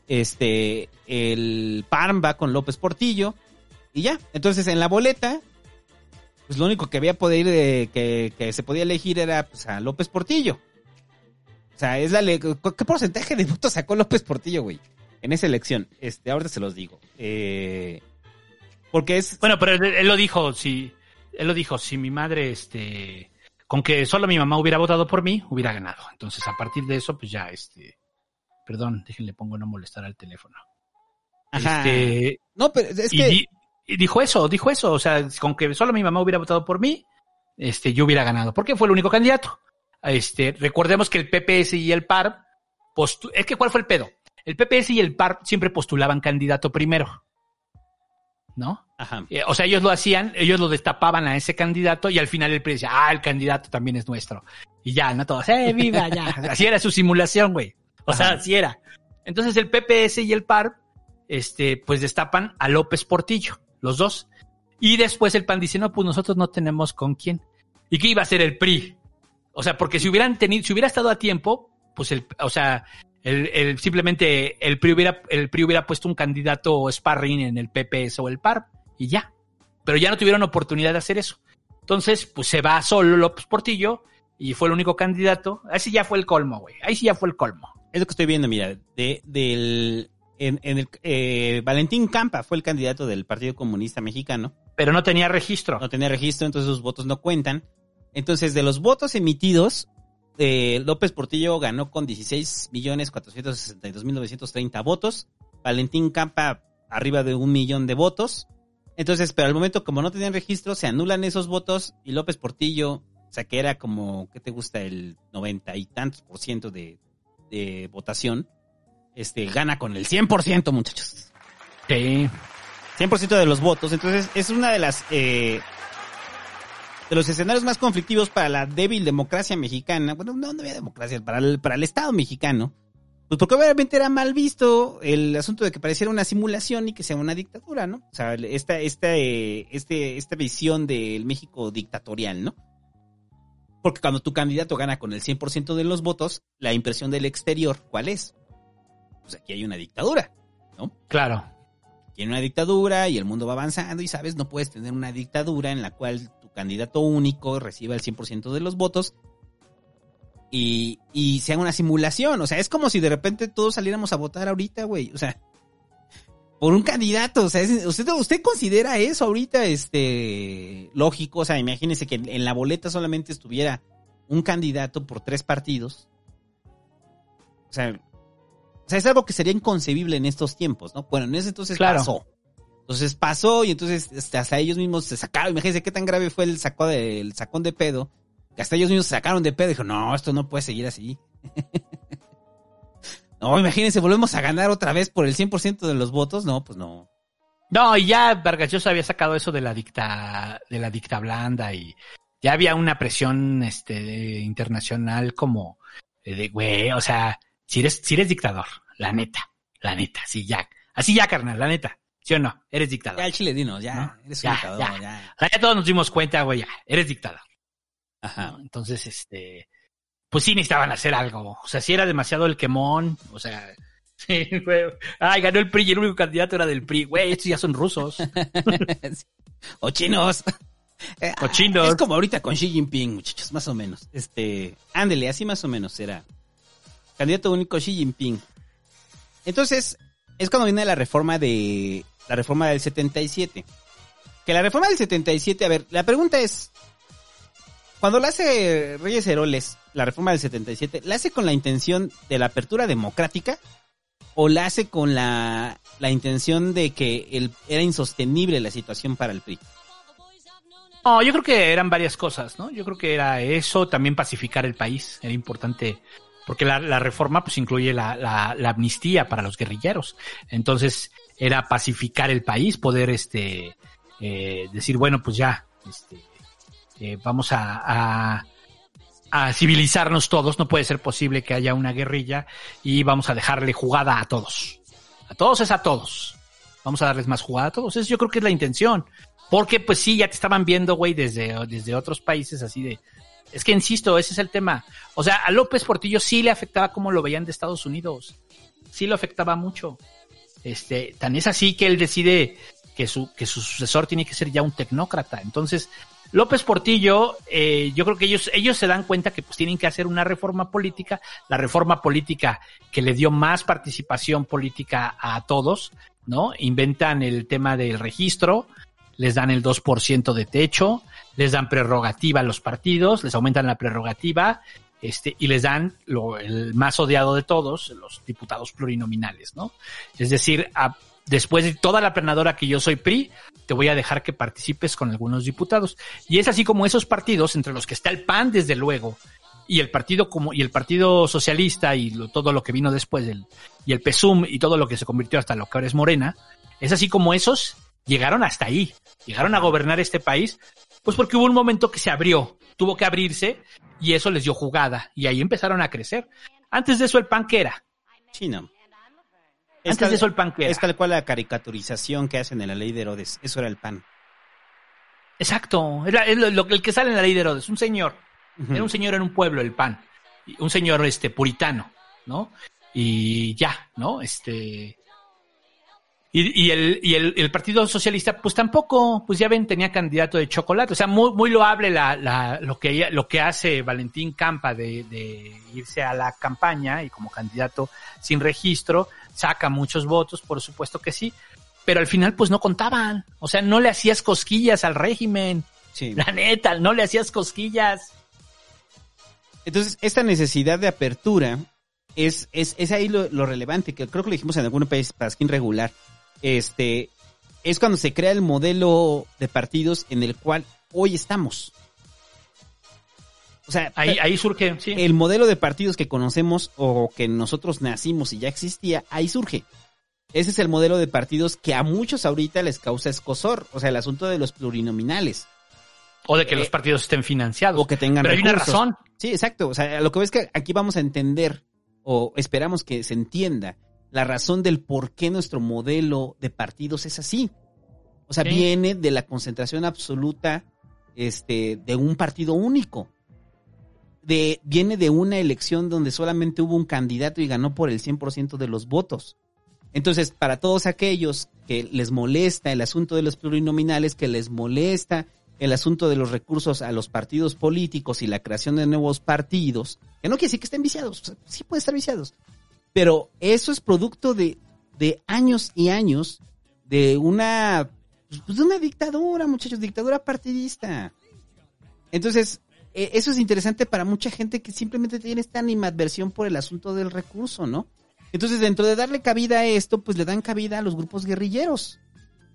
el PAN va con López Portillo, y ya. Entonces en la boleta, pues lo único que había que se podía elegir era, pues, a López Portillo. O sea, ¿qué porcentaje de votos sacó López Portillo, güey? En esa elección, ahorita se los digo. Porque es... Bueno, pero él lo dijo, si mi madre, con que solo mi mamá hubiera votado por mí, hubiera ganado. Entonces, a partir de eso, pues ya, perdón, déjenle pongo no molestar al teléfono. Ajá. No, pero es que... Y dijo eso, o sea, con que solo mi mamá hubiera votado por mí, yo hubiera ganado. Porque fue el único candidato. Recordemos que el PPS y el PAR, es que ¿cuál fue el pedo? El PPS y el PAR siempre postulaban candidato primero, ¿no? Ajá. O sea, ellos lo hacían, ellos lo destapaban a ese candidato y al final el PRI decía, el candidato también es nuestro. Y ya, ¿no? Todos, viva, ya. Así era su simulación, güey. O sea, así era. Entonces el PPS y el PAR, pues destapan a López Portillo, los dos. Y después el PAN dice, no, pues nosotros no tenemos con quién. ¿Y qué iba a hacer el PRI? O sea, porque si hubiera estado a tiempo, pues simplemente el PRI hubiera puesto un candidato sparring en el PPS o el PAR y ya. Pero ya no tuvieron oportunidad de hacer eso. Entonces, pues se va solo López Portillo y fue el único candidato. Ahí sí ya fue el colmo, güey. Ahí sí ya fue el colmo. Es lo que estoy viendo, mira. Valentín Campa fue el candidato del Partido Comunista Mexicano. Pero no tenía registro. No tenía registro, entonces sus votos no cuentan. Entonces, de los votos emitidos, López Portillo ganó con 16,462,930 votos. Valentín Campa arriba de 1,000,000 de votos. Entonces, pero al momento, como no tenían registro, se anulan esos votos y López Portillo, o sea, que era como, ¿qué te gusta? El 90 y tantos % de votación, gana con el 100%, muchachos. Sí. 100% de los votos. Entonces, es una de las... de los escenarios más conflictivos para la débil democracia mexicana. Bueno, no había democracia, para el Estado mexicano. Pues porque obviamente era mal visto el asunto de que pareciera una simulación y que sea una dictadura, ¿no? O sea, esta visión del México dictatorial, ¿no? Porque cuando tu candidato gana con el 100% de los votos, la impresión del exterior, ¿cuál es? Pues aquí hay una dictadura, ¿no? Claro. Tiene una dictadura y el mundo va avanzando y, ¿sabes? No puedes tener una dictadura en la cual tu candidato único reciba el 100% de los votos y sea una simulación. O sea, es como si de repente todos saliéramos a votar ahorita, güey. O sea, por un candidato. O sea, ¿usted considera eso ahorita lógico? O sea, imagínese que en la boleta solamente estuviera un candidato por 3 partidos. O sea, es algo que sería inconcebible en estos tiempos, ¿no? Bueno, en ese entonces claro. Pasó. Entonces pasó y entonces hasta ellos mismos se sacaron. Imagínense qué tan grave fue el sacón de pedo, que hasta ellos mismos se sacaron de pedo y dijo, no, esto no puede seguir así. No, imagínense, volvemos a ganar otra vez por el 100% de los votos. No, pues no. No, y ya Vargas Llosa había sacado eso de la dicta blanda y ya había una presión internacional como de güey, o sea, si eres dictador, la neta, sí ya. Así ya, carnal, la neta. ¿Sí o no? Eres dictador. Ya, el chile dinos, ya, ¿no? Eres un dictador, ya. O sea, ya todos nos dimos cuenta, güey, ya, eres dictador. Ajá. ¿No? Entonces, pues sí necesitaban hacer algo. O sea, si era demasiado el quemón, o sea, sí, güey. Ay, ganó el PRI y el único candidato era del PRI. Güey, estos ya son rusos. O chinos. O chinos. Es como ahorita con Xi Jinping, muchachos, más o menos. Ándele, así más o menos era. Candidato único Xi Jinping. Entonces, es cuando viene la reforma del 77. Que la reforma del 77, a ver, la pregunta es, cuando la hace Reyes Heroles, la reforma del 77, ¿la hace con la intención de la apertura democrática o la hace con la intención de que era insostenible la situación para el PRI? No, yo creo que eran varias cosas, ¿no? Yo creo que era eso, también pacificar el país, era importante, porque la reforma pues incluye la amnistía para los guerrilleros. Entonces, era pacificar el país, poder decir, bueno, pues ya, vamos a civilizarnos todos, no puede ser posible que haya una guerrilla y vamos a dejarle jugada a todos. A todos es a todos. Vamos a darles más jugada a todos. Eso yo creo que es la intención. Porque pues sí, ya te estaban viendo, güey, desde otros países así de... Es que insisto, ese es el tema. O sea, a López Portillo sí le afectaba como lo veían de Estados Unidos. Sí lo afectaba mucho. Tan es así que él decide que su sucesor tiene que ser ya un tecnócrata. Entonces, López Portillo, yo creo que ellos se dan cuenta que pues tienen que hacer una reforma política, la reforma política que le dio más participación política a todos, ¿no? Inventan el tema del registro, les dan el 2% de techo, les dan prerrogativa a los partidos, les aumentan la prerrogativa, y les dan el más odiado de todos, los diputados plurinominales, ¿no? Es decir, después de toda la planadora que yo soy PRI, te voy a dejar que participes con algunos diputados. Y es así como esos partidos, entre los que está el PAN, desde luego, y el Partido Socialista y todo lo que vino después y el PSUM y todo lo que se convirtió hasta lo que ahora es Morena, es así como esos llegaron hasta ahí, llegaron a gobernar este país, pues porque hubo un momento que se abrió, tuvo que abrirse y eso les dio jugada y ahí empezaron a crecer. Antes de eso el PAN, ¿qué era? Chino. Antes de eso el PAN, ¿qué era? Es tal cual la caricaturización que hacen en la ley de Herodes, eso era el PAN. Exacto, el que sale en la ley de Herodes, un señor, era un señor en un pueblo, el PAN, un señor puritano, ¿no? Y ya, ¿no? Y el Partido Socialista, pues tampoco, pues ya ven, tenía candidato de chocolate. O sea, muy loable lo que hace Valentín Campa de irse a la campaña y como candidato sin registro, saca muchos votos, por supuesto que sí. Pero al final, pues no contaban. O sea, no le hacías cosquillas al régimen. Sí. La neta, no le hacías cosquillas. Entonces, esta necesidad de apertura es ahí lo relevante, que creo que lo dijimos en algún país pasquín regular. Es cuando se crea el modelo de partidos en el cual hoy estamos. O sea, ahí surge, sí. El modelo de partidos que conocemos o que nosotros nacimos y ya existía, ahí surge. Ese es el modelo de partidos que a muchos ahorita les causa escozor. O sea, el asunto de los plurinominales. O de que los partidos estén financiados. O que tengan recursos. Pero hay una razón. Sí, exacto. O sea, lo que ves es que aquí vamos a entender, o esperamos que se entienda, la razón del por qué nuestro modelo de partidos es así. O sea, viene de la concentración absoluta de un partido único. Viene de una elección donde solamente hubo un candidato y ganó por el 100% de los votos. Entonces, para todos aquellos que les molesta el asunto de los plurinominales, que les molesta el asunto de los recursos a los partidos políticos y la creación de nuevos partidos, que no quiere decir que estén viciados, o sea, sí pueden estar viciados, pero eso es producto de años y años de una dictadura, muchachos, dictadura partidista. Entonces, eso es interesante para mucha gente que simplemente tiene esta animadversión por el asunto del recurso, ¿no? Entonces, dentro de darle cabida a esto, pues le dan cabida a los grupos guerrilleros.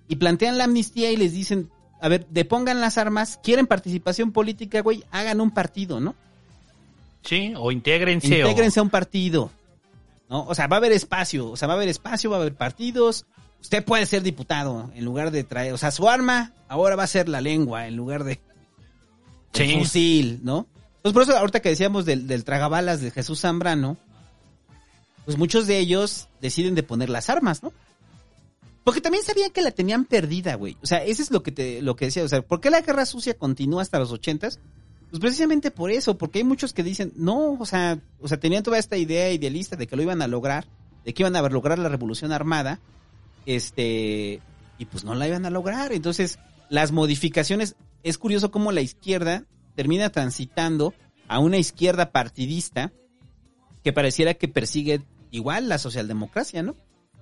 y plantean la amnistía y les dicen, a ver, depongan las armas, quieren participación política, güey, hagan un partido, ¿no? Sí, o intégrense a un partido, ¿no? O sea, va a haber espacio, va a haber partidos. Usted puede ser diputado en lugar de traer, o sea, su arma ahora va a ser la lengua en lugar de fusil, ¿no? Entonces, por eso ahorita que decíamos del tragabalas de Jesús Zambrano, pues muchos de ellos deciden de poner las armas, ¿no? Porque también sabían que la tenían perdida, güey. O sea, eso es lo que decía. O sea, ¿por qué la guerra sucia continúa hasta los 80s? Pues precisamente por eso, porque hay muchos que dicen, no, o sea, tenían toda esta idea idealista de que lo iban a lograr, de que iban a lograr la revolución armada, y pues no la iban a lograr. Entonces, las modificaciones, es curioso cómo la izquierda termina transitando a una izquierda partidista que pareciera que persigue igual la socialdemocracia, ¿no?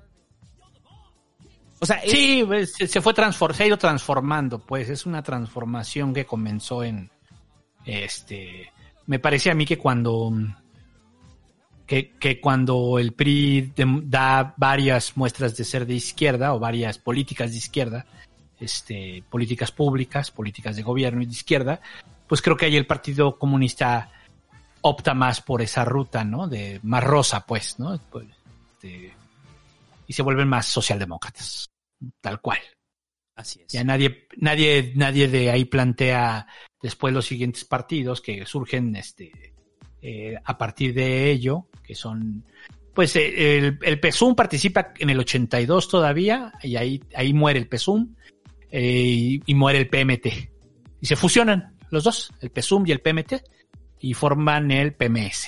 O sea, sí, se ha ido transformando, pues es una transformación que comenzó en me parece a mí que cuando el PRI da varias muestras de ser de izquierda o varias políticas de izquierda, políticas públicas, políticas de gobierno y de izquierda, pues creo que ahí el Partido Comunista opta más por esa ruta, ¿no? De más rosa, pues, ¿no? Y se vuelven más socialdemócratas, tal cual. Así es. Ya nadie de ahí plantea después los siguientes partidos que surgen a partir de ello, que son, pues el PSUM participa en el 82 todavía, y ahí muere el PSUM, y muere el PMT. Y se fusionan los dos, el PSUM y el PMT, y forman el PMS.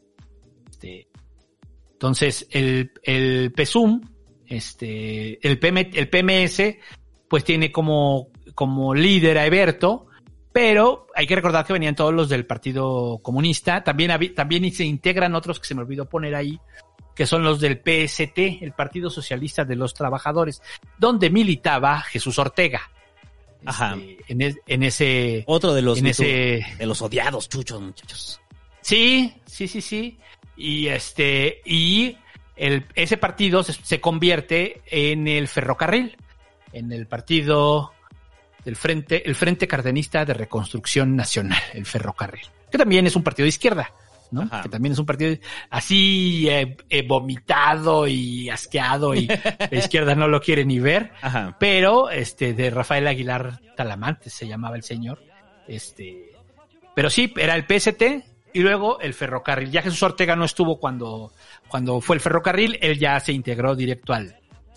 Entonces, el PSUM, el PMS, pues tiene como líder a Heberto, pero hay que recordar que venían todos los del Partido Comunista. También se integran otros que se me olvidó poner ahí, que son los del PST, el Partido Socialista de los Trabajadores, donde militaba Jesús Ortega. Ajá. En ese otro de los de los odiados chuchos, muchachos. Sí. Y ese partido se convierte en el ferrocarril, en el partido del el Frente Cardenista de Reconstrucción Nacional, el ferrocarril, que también es un partido de izquierda, ¿no? Ajá. Que también es un partido así vomitado y asqueado, y la izquierda no lo quiere ni ver. Ajá. Pero de Rafael Aguilar Talamantes se llamaba el señor, pero sí, era el PST y luego el ferrocarril. Ya Jesús Ortega no estuvo cuando fue el ferrocarril, él ya se integró directo al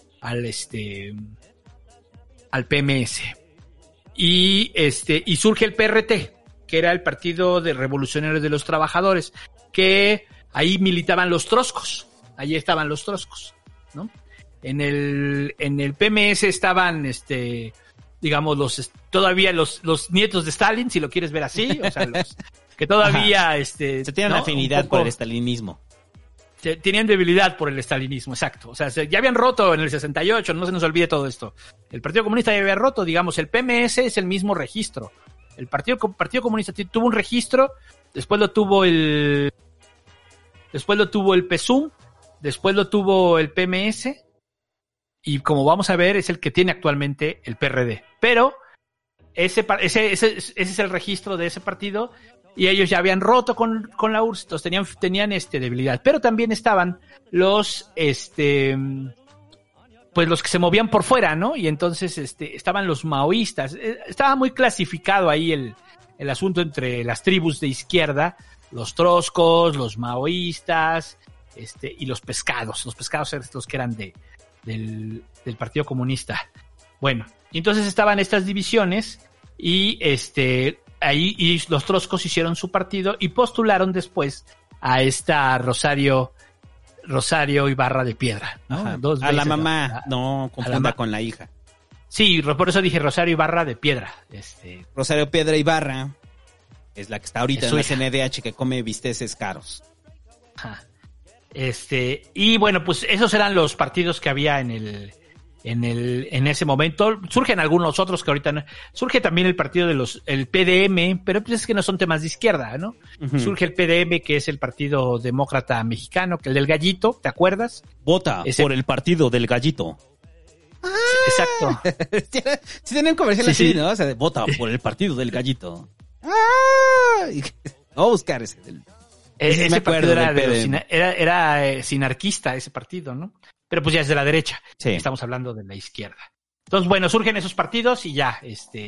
PMS. Y surge el PRT, que era el Partido de Revolucionarios de los Trabajadores, que ahí militaban los troscos, allí estaban los troscos, ¿no? En el PMS estaban, digamos, todavía los nietos de Stalin, si lo quieres ver así, o sea, los que todavía, se tienen afinidad por el stalinismo. Tenían debilidad por el estalinismo, exacto. O sea, ya habían roto en el 68, no se nos olvide todo esto. El Partido Comunista ya había roto, digamos, el PMS es el mismo registro. El Partido Comunista tuvo un registro, después lo tuvo el PSUM, después lo tuvo el PMS, y como vamos a ver, es el que tiene actualmente el PRD. Pero ese es el registro de ese partido, y ellos ya habían roto con la URSS, entonces tenían debilidad. Pero también estaban los pues los que se movían por fuera, ¿no? Y entonces estaban los maoístas. Estaba muy clasificado ahí el asunto entre las tribus de izquierda, los troscos, los maoístas, y los pescados. Los pescados eran los que eran del Partido Comunista. Bueno, y entonces estaban estas divisiones, y ahí y los troscos hicieron su partido y postularon después a esta Rosario Ibarra de Piedra, ¿no? Ajá. A la mamá, no confunda con la hija. Sí, por eso dije Rosario Ibarra de Piedra. Rosario Piedra Ibarra es la que está ahorita en la CNDH, que come bisteces caros. Ajá. Y bueno, pues esos eran los partidos que había en ese momento. Surgen algunos otros que ahorita no. Surge también el partido el PDM, pero pues es que no son temas de izquierda, ¿no? Uh-huh. Surge el PDM, que es el Partido Demócrata Mexicano, que el del Gallito, ¿te acuerdas? Vota por el Partido del Gallito. Exacto. Sí tenían comercial Sí, así, sí. ¿no? O sea, de, vota por el partido del gallito. ¡Ah! Y- Vamos a buscar ese. Ese me partido acuerdo era, del de los PDM. era sinarquista, ese partido, ¿no? Pero pues ya es de la derecha. Sí. Estamos hablando de la izquierda. Entonces, bueno, surgen esos partidos y ya,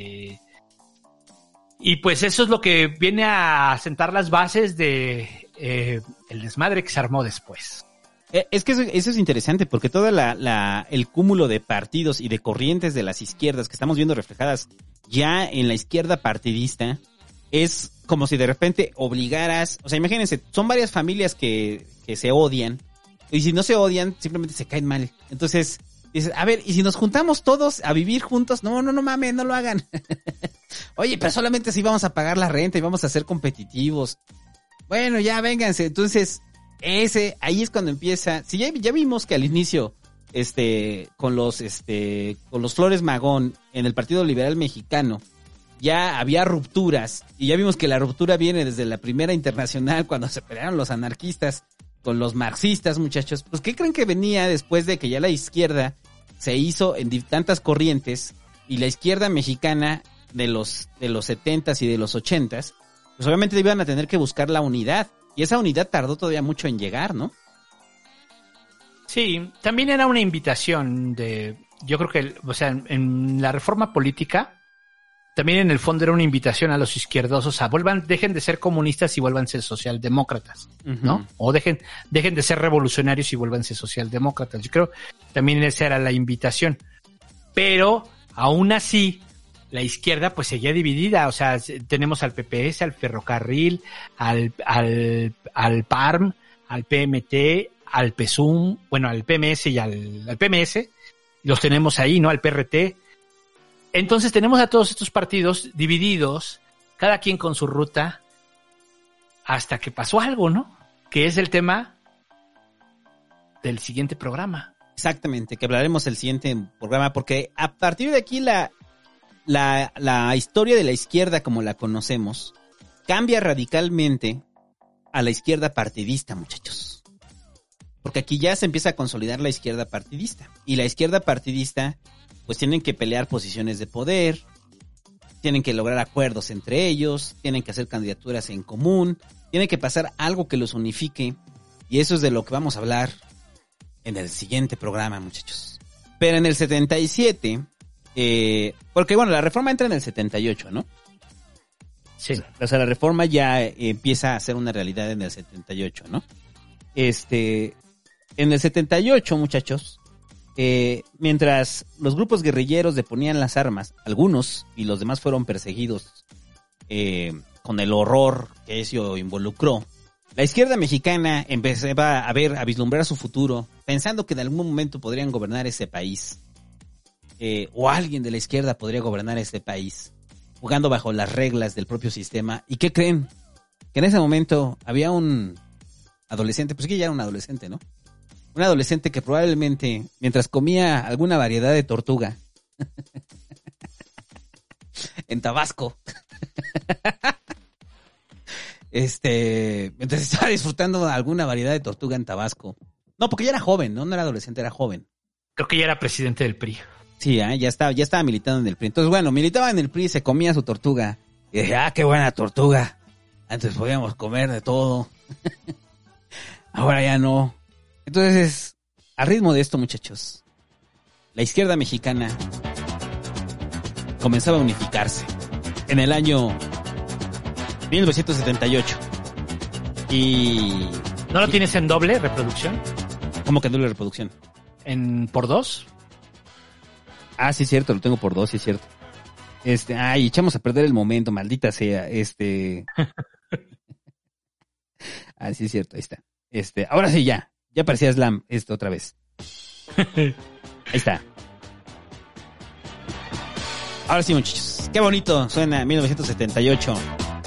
y pues eso es lo que viene a sentar las bases de el desmadre que se armó después. Es que eso es interesante porque todo el cúmulo de partidos y de corrientes de las izquierdas que estamos viendo reflejadas ya en la izquierda partidista es como si de repente obligaras, o sea, imagínense, son varias familias que se odian y si no se odian simplemente se caen mal. Entonces dices, a ver, ¿y si nos juntamos todos a vivir juntos? No mames, no lo hagan. Oye, pero solamente así vamos a pagar la renta y vamos a ser competitivos. Bueno, ya vénganse. Entonces, ahí es cuando empieza. Si ya vimos que al inicio, con los Flores Magón en el Partido Liberal Mexicano, ya había rupturas. Y ya vimos que la ruptura viene desde la Primera Internacional, cuando se pelearon los anarquistas con los marxistas, muchachos. Pues, ¿qué creen que venía después de que ya la izquierda se hizo en tantas corrientes y la izquierda mexicana de los 70s y de los 80s, pues obviamente iban a tener que buscar la unidad. Y esa unidad tardó todavía mucho en llegar, ¿no? Sí, también era una invitación yo creo que, o sea, en la reforma política, también en el fondo era una invitación a los izquierdosos a dejen de ser comunistas y vuélvanse socialdemócratas, ¿no? O dejen de ser revolucionarios y vuélvanse socialdemócratas. Yo creo también esa era la invitación. Pero, aún así, la izquierda pues seguía dividida, o sea, tenemos al PPS, al ferrocarril, al PARM, al PMT, al PSUM, bueno, al PMS y al PMS, los tenemos ahí, ¿no? Al PRT. Entonces tenemos a todos estos partidos divididos, cada quien con su ruta, hasta que pasó algo, ¿no? Que es el tema del siguiente programa. Exactamente, que hablaremos el siguiente programa, porque a partir de aquí la historia de la izquierda como la conocemos cambia radicalmente a la izquierda partidista, muchachos. Porque aquí ya se empieza a consolidar la izquierda partidista. Y la izquierda partidista, pues tienen que pelear posiciones de poder, tienen que lograr acuerdos entre ellos, tienen que hacer candidaturas en común, tiene que pasar algo que los unifique. Y eso es de lo que vamos a hablar en el siguiente programa, muchachos. Pero en el 77... porque bueno, la reforma entra en el 78, ¿no? Sí. O sea, la reforma ya empieza a ser una realidad en el 78, ¿no? En el 78, muchachos, mientras los grupos guerrilleros deponían las armas, algunos y los demás fueron perseguidos con el horror que eso involucró, la izquierda mexicana empezaba a vislumbrar su futuro, pensando que en algún momento podrían gobernar ese país. O alguien de la izquierda podría gobernar este país, jugando bajo las reglas del propio sistema. ¿Y qué creen? Que en ese momento había un adolescente, pues sí que ya era un adolescente, ¿no? Un adolescente que probablemente, mientras comía alguna variedad de tortuga, en Tabasco, mientras estaba disfrutando alguna variedad de tortuga en Tabasco. No, porque ya era joven, ¿no? No era adolescente, era joven. Creo que ya era presidente del PRI. Sí, ya estaba militando en el PRI. Entonces, bueno, militaba en el PRI, se comía su tortuga. Y dije, qué buena tortuga. Antes podíamos comer de todo. Ahora ya no. Entonces, a ritmo de esto, muchachos, la izquierda mexicana comenzaba a unificarse en el año 1978. Y... ¿No lo tienes en doble reproducción? ¿Cómo que en doble reproducción? ¿Por 2? Ah, sí es cierto, lo tengo por 2, sí es cierto. Echamos a perder el momento, maldita sea. Ah, sí es cierto, ahí está. Ahora sí ya parecía Slam otra vez. Ahí está. Ahora sí, muchachos, qué bonito suena 1978.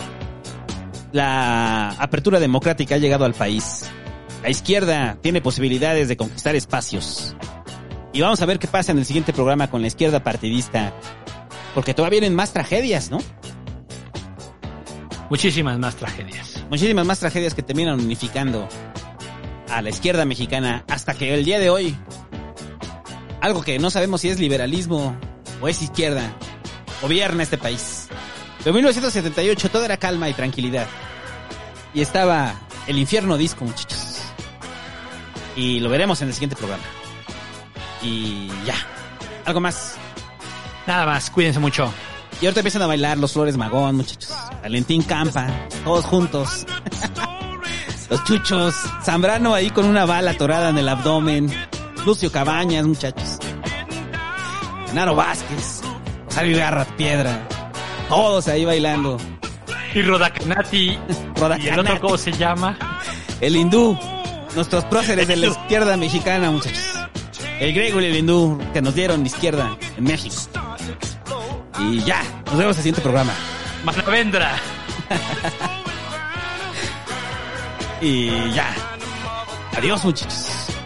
La apertura democrática ha llegado al país. La izquierda tiene posibilidades de conquistar espacios. Y vamos a ver qué pasa en el siguiente programa con la izquierda partidista. Porque todavía vienen más tragedias, ¿no? Muchísimas más tragedias. Muchísimas más tragedias que terminan unificando a la izquierda mexicana hasta que el día de hoy algo que no sabemos si es liberalismo o es izquierda. Gobierna este país. En 1978 todo era calma y tranquilidad. Y estaba el infierno disco, muchachos. Y lo veremos en el siguiente programa. Y ya. ¿Algo más? Nada más, cuídense mucho. Y ahorita empiezan a bailar los Flores Magón, muchachos. Valentín Campa, todos juntos. Los Chuchos. Zambrano ahí con una bala atorada en el abdomen. Lucio Cabañas, muchachos. Genaro Vázquez. Rosario Garra Piedra. Todos ahí bailando. Y Rodacanati. ¿Y el otro cómo se llama? El hindú. Nuestros próceres de la izquierda mexicana, muchachos. El griego y el hindú que nos dieron izquierda en México. Y ya, nos vemos en el siguiente programa. Manavendra. Y ya. Adiós, muchachos.